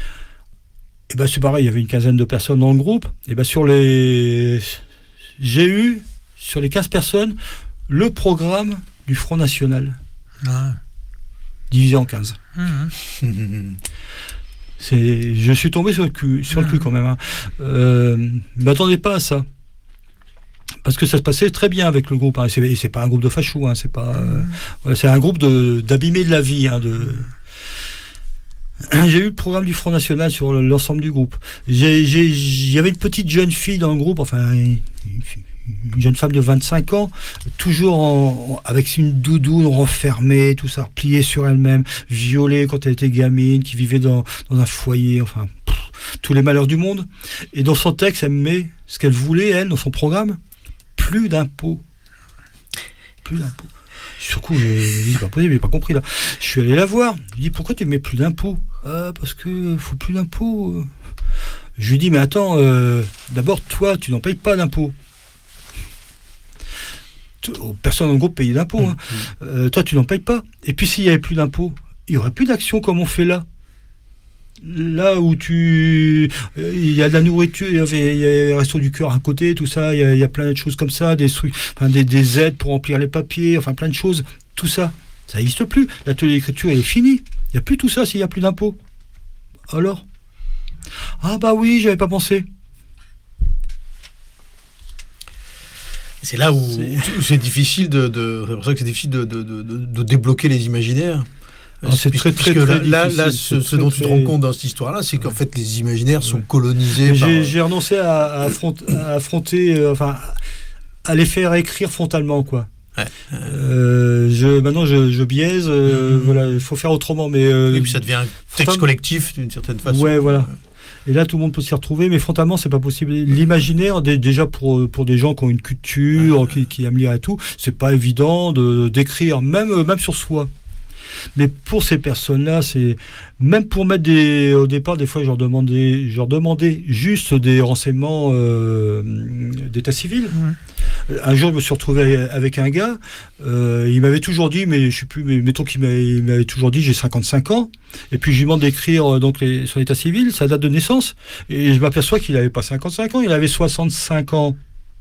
Et ben c'est pareil, il y avait une quinzaine de personnes dans le groupe, et ben sur les... J'ai eu, sur les quinze personnes, le programme du Front National, ah. divisé en quinze. Mmh. C'est, je suis tombé sur le cul, sur mmh. le cul quand même. Hein. Euh, ne m'attendez pas à ça. Parce que ça se passait très bien avec le groupe. Hein. C'est, c'est pas un groupe de fachos, hein. C'est pas, mmh. euh, c'est un groupe de, d'abîmés de la vie. Hein, de... J'ai eu le programme du Front National sur l'ensemble du groupe. J'ai, j'ai, il y avait une petite jeune fille dans le groupe, enfin... Une, une jeune femme de vingt-cinq ans, toujours en, en, avec une doudoune renfermée, tout ça, repliée sur elle-même, violée quand elle était gamine, qui vivait dans, dans un foyer, enfin, pff, tous les malheurs du monde. Et dans son texte, elle met ce qu'elle voulait, elle, dans son programme, plus d'impôts. Plus d'impôts. Sur coup, j'ai dit, c'est pas possible, j'ai pas compris là. Je suis allé la voir, je lui ai dit, pourquoi tu mets plus d'impôts ? Ah, parce que faut plus d'impôts. Je lui ai dit, mais attends, euh, d'abord, toi, tu n'en payes pas d'impôts. t- personne dans le groupe payait d'impôts. Hein. Euh, toi, tu n'en payes pas. Et puis, s'il n'y avait plus d'impôts, il n'y aurait plus d'actions comme on fait là. Là où tu, il y a de la nourriture, il y avait, il y a le resto du cœur à côté, tout ça, il y a, il y a plein de choses comme ça, des trucs, enfin, des, des aides pour remplir les papiers, enfin plein de choses, tout ça, ça n'existe plus. L'atelier d'écriture est fini. Il n'y a plus tout ça s'il n'y a plus d'impôts. Alors, ah bah oui, j'avais pas pensé. C'est là où c'est, où c'est difficile de, de, c'est pour ça que c'est difficile de, de, de, de débloquer les imaginaires. Ah, c'est très, très, Puisque très là, difficile, là, c'est ce, ce très, dont très... tu te rends compte dans cette histoire-là, c'est qu'en fait, les imaginaires sont colonisés. J'ai, par... j'ai renoncé à, à, affronter, à affronter, euh, enfin, à les faire écrire frontalement, quoi. Ouais. Euh, je, maintenant, je, je biaise. Euh, mmh. Voilà, il faut faire autrement, mais. Euh, Et puis ça devient un texte collectif d'une certaine façon. Ouais, voilà. Et là, tout le monde peut s'y retrouver, mais frontalement, c'est pas possible. L'imaginaire, d- déjà pour pour des gens qui ont une culture, qui, qui aiment lire et tout, c'est pas évident de d'écrire, même même sur soi. Mais pour ces personnes-là, c'est même pour mettre des au départ, des fois, je leur demandais, je leur demandais juste des renseignements euh, d'état civil. Mmh. Un jour, je me suis retrouvé avec un gars. Euh, il m'avait toujours dit, mais je sais plus, mais mettons qu'il m'avait, il m'avait toujours dit, j'ai cinquante-cinq ans. Et puis je lui demande d'écrire donc les, son état civil, sa date de naissance. Et je m'aperçois qu'il n'avait pas cinquante-cinq ans, il avait soixante-cinq ans.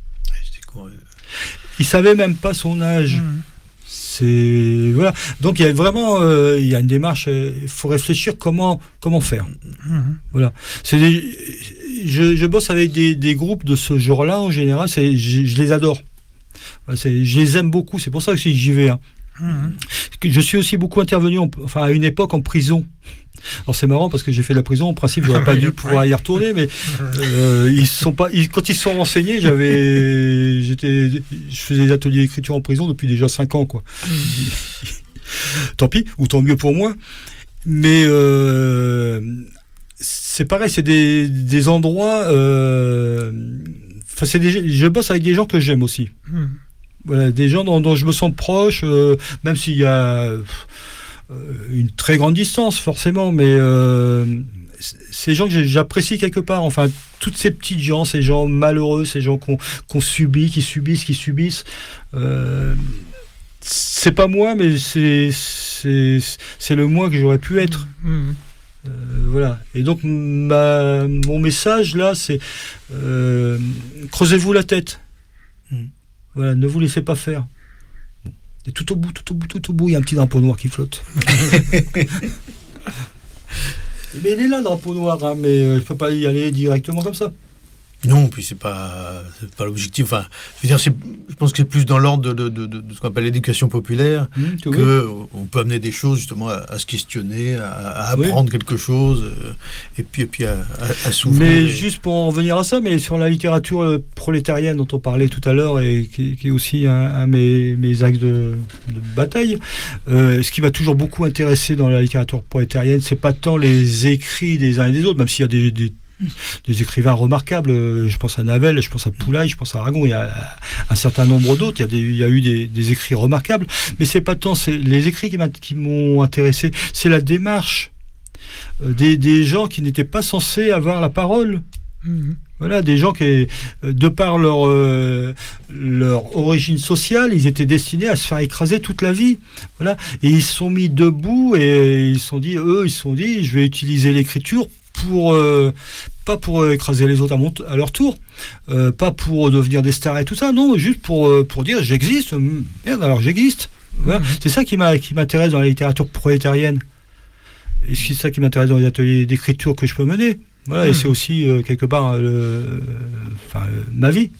Il savait même pas son âge. Mmh. C'est voilà. Donc il y a vraiment, euh, il y a une démarche. Il euh, faut réfléchir comment comment faire. Mmh. Voilà. C'est des, je, je bosse avec des, des groupes de ce genre-là en général. C'est, je, je les adore. Voilà, c'est, je les aime beaucoup. C'est pour ça que j'y vais. Hein. Mmh. Je suis aussi beaucoup intervenu, en, enfin à une époque en prison. Alors c'est marrant parce que j'ai fait de la prison. En principe, j'aurais pas dû pouvoir y retourner, mais euh, ils sont pas. Ils, quand ils se sont renseignés, j'avais, j'étais, je faisais des ateliers d'écriture en prison depuis déjà cinq ans, quoi. Tant pis, ou tant mieux pour moi. Mais euh, c'est pareil, c'est des, des endroits. Enfin, euh, c'est des. Je bosse avec des gens que j'aime aussi. Mm. Voilà, des gens dont, dont je me sens proche, euh, même s'il y a une très grande distance forcément, mais euh, ces gens que j'apprécie quelque part, enfin toutes ces petites gens, ces gens malheureux, ces gens qu'on qu'on subit, qui subissent, qui subissent, euh, c'est pas moi, mais c'est c'est c'est le moi que j'aurais pu être. Mmh. Euh, voilà. Et donc ma mon message là, c'est euh, creusez-vous la tête. Mmh. Voilà, ne vous laissez pas faire. Et tout au bout, tout au bout, tout au bout, il y a un petit drapeau noir qui flotte. Mais il est là, le drapeau noir, hein, mais euh, je ne peux pas y aller directement comme ça. Non, puis c'est pas, c'est pas l'objectif. Enfin, je veux dire, c'est, je pense que c'est plus dans l'ordre de, de, de, de ce qu'on appelle l'éducation populaire, mmh, que oui. On peut amener des choses justement à, à se questionner, à, à apprendre oui. quelque chose, euh, et puis, et puis à, à, à s'ouvrir. Mais et... juste pour en revenir à ça, mais sur la littérature prolétarienne dont on parlait tout à l'heure et qui, qui est aussi un, un de mes, mes axes de, de bataille, euh, ce qui m'a toujours beaucoup intéressé dans la littérature prolétarienne, c'est pas tant les écrits des uns et des autres, même s'il y a des, des des écrivains remarquables, je pense à Navel, je pense à Poulaille, je pense à Aragon, il y a un certain nombre d'autres, il y a, des, il y a eu des, des écrits remarquables, mais c'est pas tant c'est les écrits qui, m'a, qui m'ont intéressé, c'est la démarche des, des gens qui n'étaient pas censés avoir la parole. Mmh. Voilà, des gens qui, de par leur, euh, leur origine sociale, ils étaient destinés à se faire écraser toute la vie. Voilà, et ils se sont mis debout et ils se sont dit, eux, ils se sont dit, je vais utiliser l'écriture pour euh, pas pour euh, écraser les autres à, mon t- à leur tour, euh, pas pour devenir des stars et tout ça, non, juste pour euh, pour dire j'existe, merde alors j'existe. Voilà. Mmh. C'est ça qui m'a qui m'intéresse dans la littérature prolétarienne. Et c'est ça qui m'intéresse dans les ateliers d'écriture que je peux mener. Voilà, mmh. Et c'est aussi euh, quelque part euh, enfin euh, ma vie.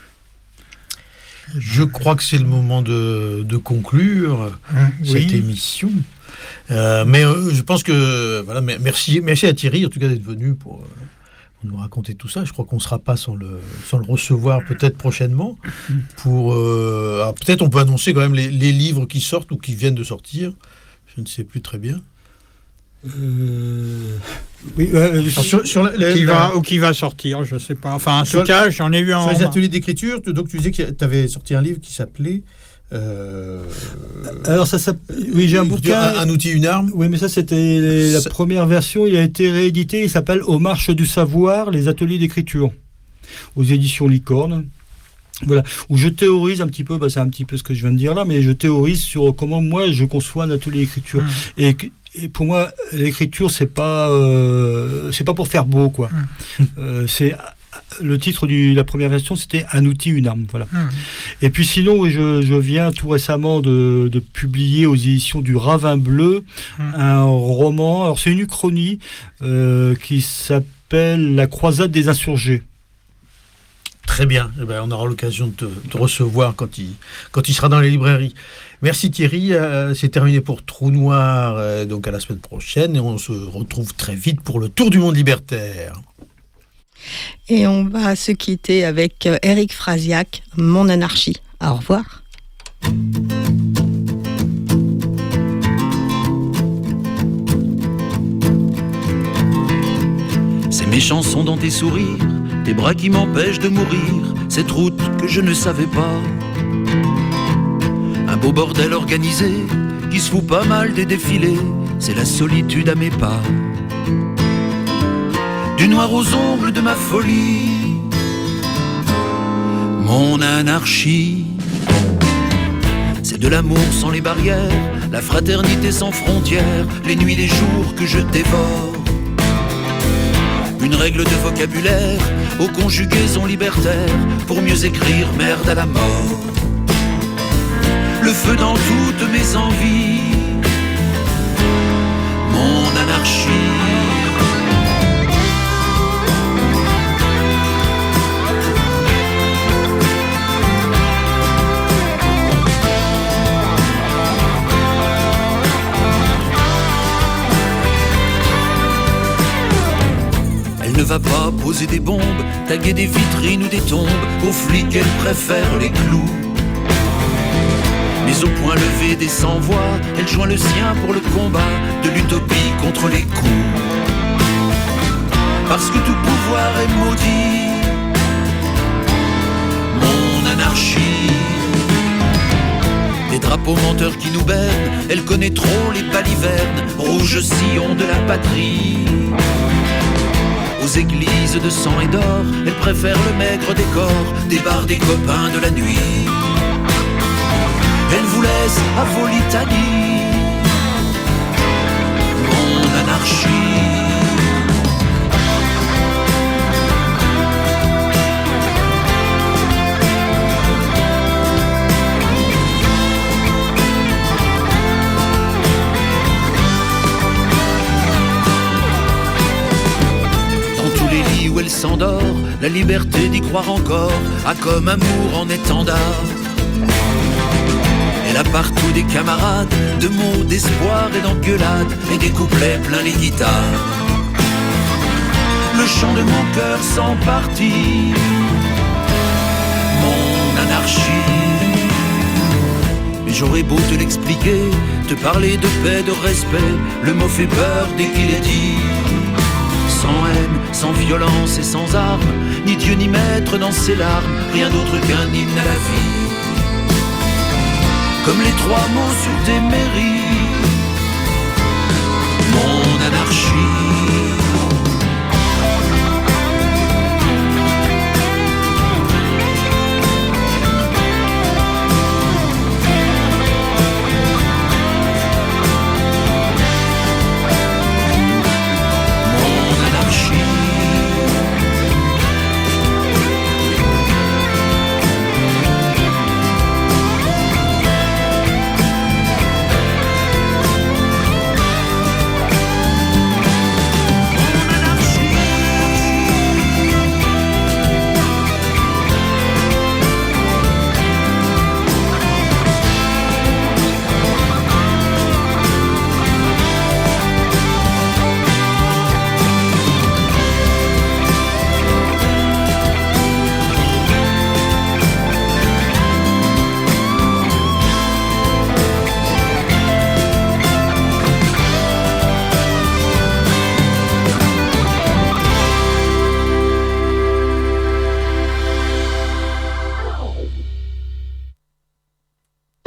Je crois que c'est le moment de, de conclure mmh. cette oui. émission. Euh, mais euh, je pense que voilà, merci, merci à Thierry en tout cas d'être venu pour, euh, pour nous raconter tout ça. Je crois qu'on ne sera pas sans le, sans le recevoir peut-être prochainement. Pour, euh, alors peut-être on peut annoncer quand même les, les livres qui sortent ou qui viennent de sortir. Je ne sais plus très bien. Euh... Oui, euh, alors, sur, sur la, la, qui la... va ou qui va sortir, je ne sais pas. Enfin, en tout cas, j'en ai eu un. Sur les ateliers d'écriture, donc tu disais que tu avais sorti un livre qui s'appelait. Euh... Alors ça, ça, oui, j'ai un bouquin, un, un outil, une arme. Oui, mais ça c'était les, la ça... première version. Il a été réédité. Il s'appelle Aux marches du savoir, les ateliers d'écriture, aux éditions Licorne. Voilà, où je théorise un petit peu, bah c'est un petit peu ce que je viens de dire là, mais je théorise sur comment moi je conçois un atelier d'écriture. Mmh. Et, et pour moi, l'écriture, c'est pas, euh, c'est pas pour faire beau, quoi. Mmh. Euh, c'est le titre de la première version, c'était Un outil, une arme, voilà. Mmh. Et puis sinon, je, je viens tout récemment de, de publier aux éditions du Ravin Bleu mmh. un roman. Alors c'est une uchronie euh, qui s'appelle La croisade des insurgés. Très bien, eh ben, on aura l'occasion de te, te recevoir quand il, quand il sera dans les librairies. Merci Thierry, euh, c'est terminé pour Trou Noir, euh, donc à la semaine prochaine, et on se retrouve très vite pour le Tour du monde libertaire. Et on va se quitter avec Éric Frasiac, Mon anarchie. Au revoir. Ces mes chansons dans tes sourires, tes bras qui m'empêchent de mourir, cette route que je ne savais pas. Un beau bordel organisé qui se fout pas mal des défilés, c'est la solitude à mes pas. Du noir aux ongles de ma folie, mon anarchie. C'est de l'amour sans les barrières, la fraternité sans frontières, les nuits, les jours que je dévore. Une règle de vocabulaire aux conjugaisons libertaires pour mieux écrire merde à la mort. Le feu dans toutes mes envies, mon anarchie. Ne va pas poser des bombes, taguer des vitrines ou des tombes, aux flics elle préfère les clous. Mais au point levé des sans-voix, elle joint le sien pour le combat de l'utopie contre les coups. Parce que tout pouvoir est maudit, mon anarchie. Des drapeaux menteurs qui nous bernent, elle connaît trop les balivernes, rouge sillon de la patrie. Aux églises de sang et d'or, elle préfère le maigre décor des bars des copains de la nuit. Elle vous laisse à vos litanies, mon anarchie. Où elle s'endort, la liberté d'y croire encore a comme amour en étendard. Elle a partout des camarades, de mots d'espoir et d'engueulades, et des couplets plein les guitares. Le chant de mon cœur sans partie, mon anarchie. Mais j'aurais beau te l'expliquer, te parler de paix, de respect, le mot fait peur dès qu'il est dit. Sans haine, sans violence et sans armes, ni Dieu ni maître dans ses larmes, rien d'autre qu'un hymne à la vie. Comme les trois mots sur tes mairies,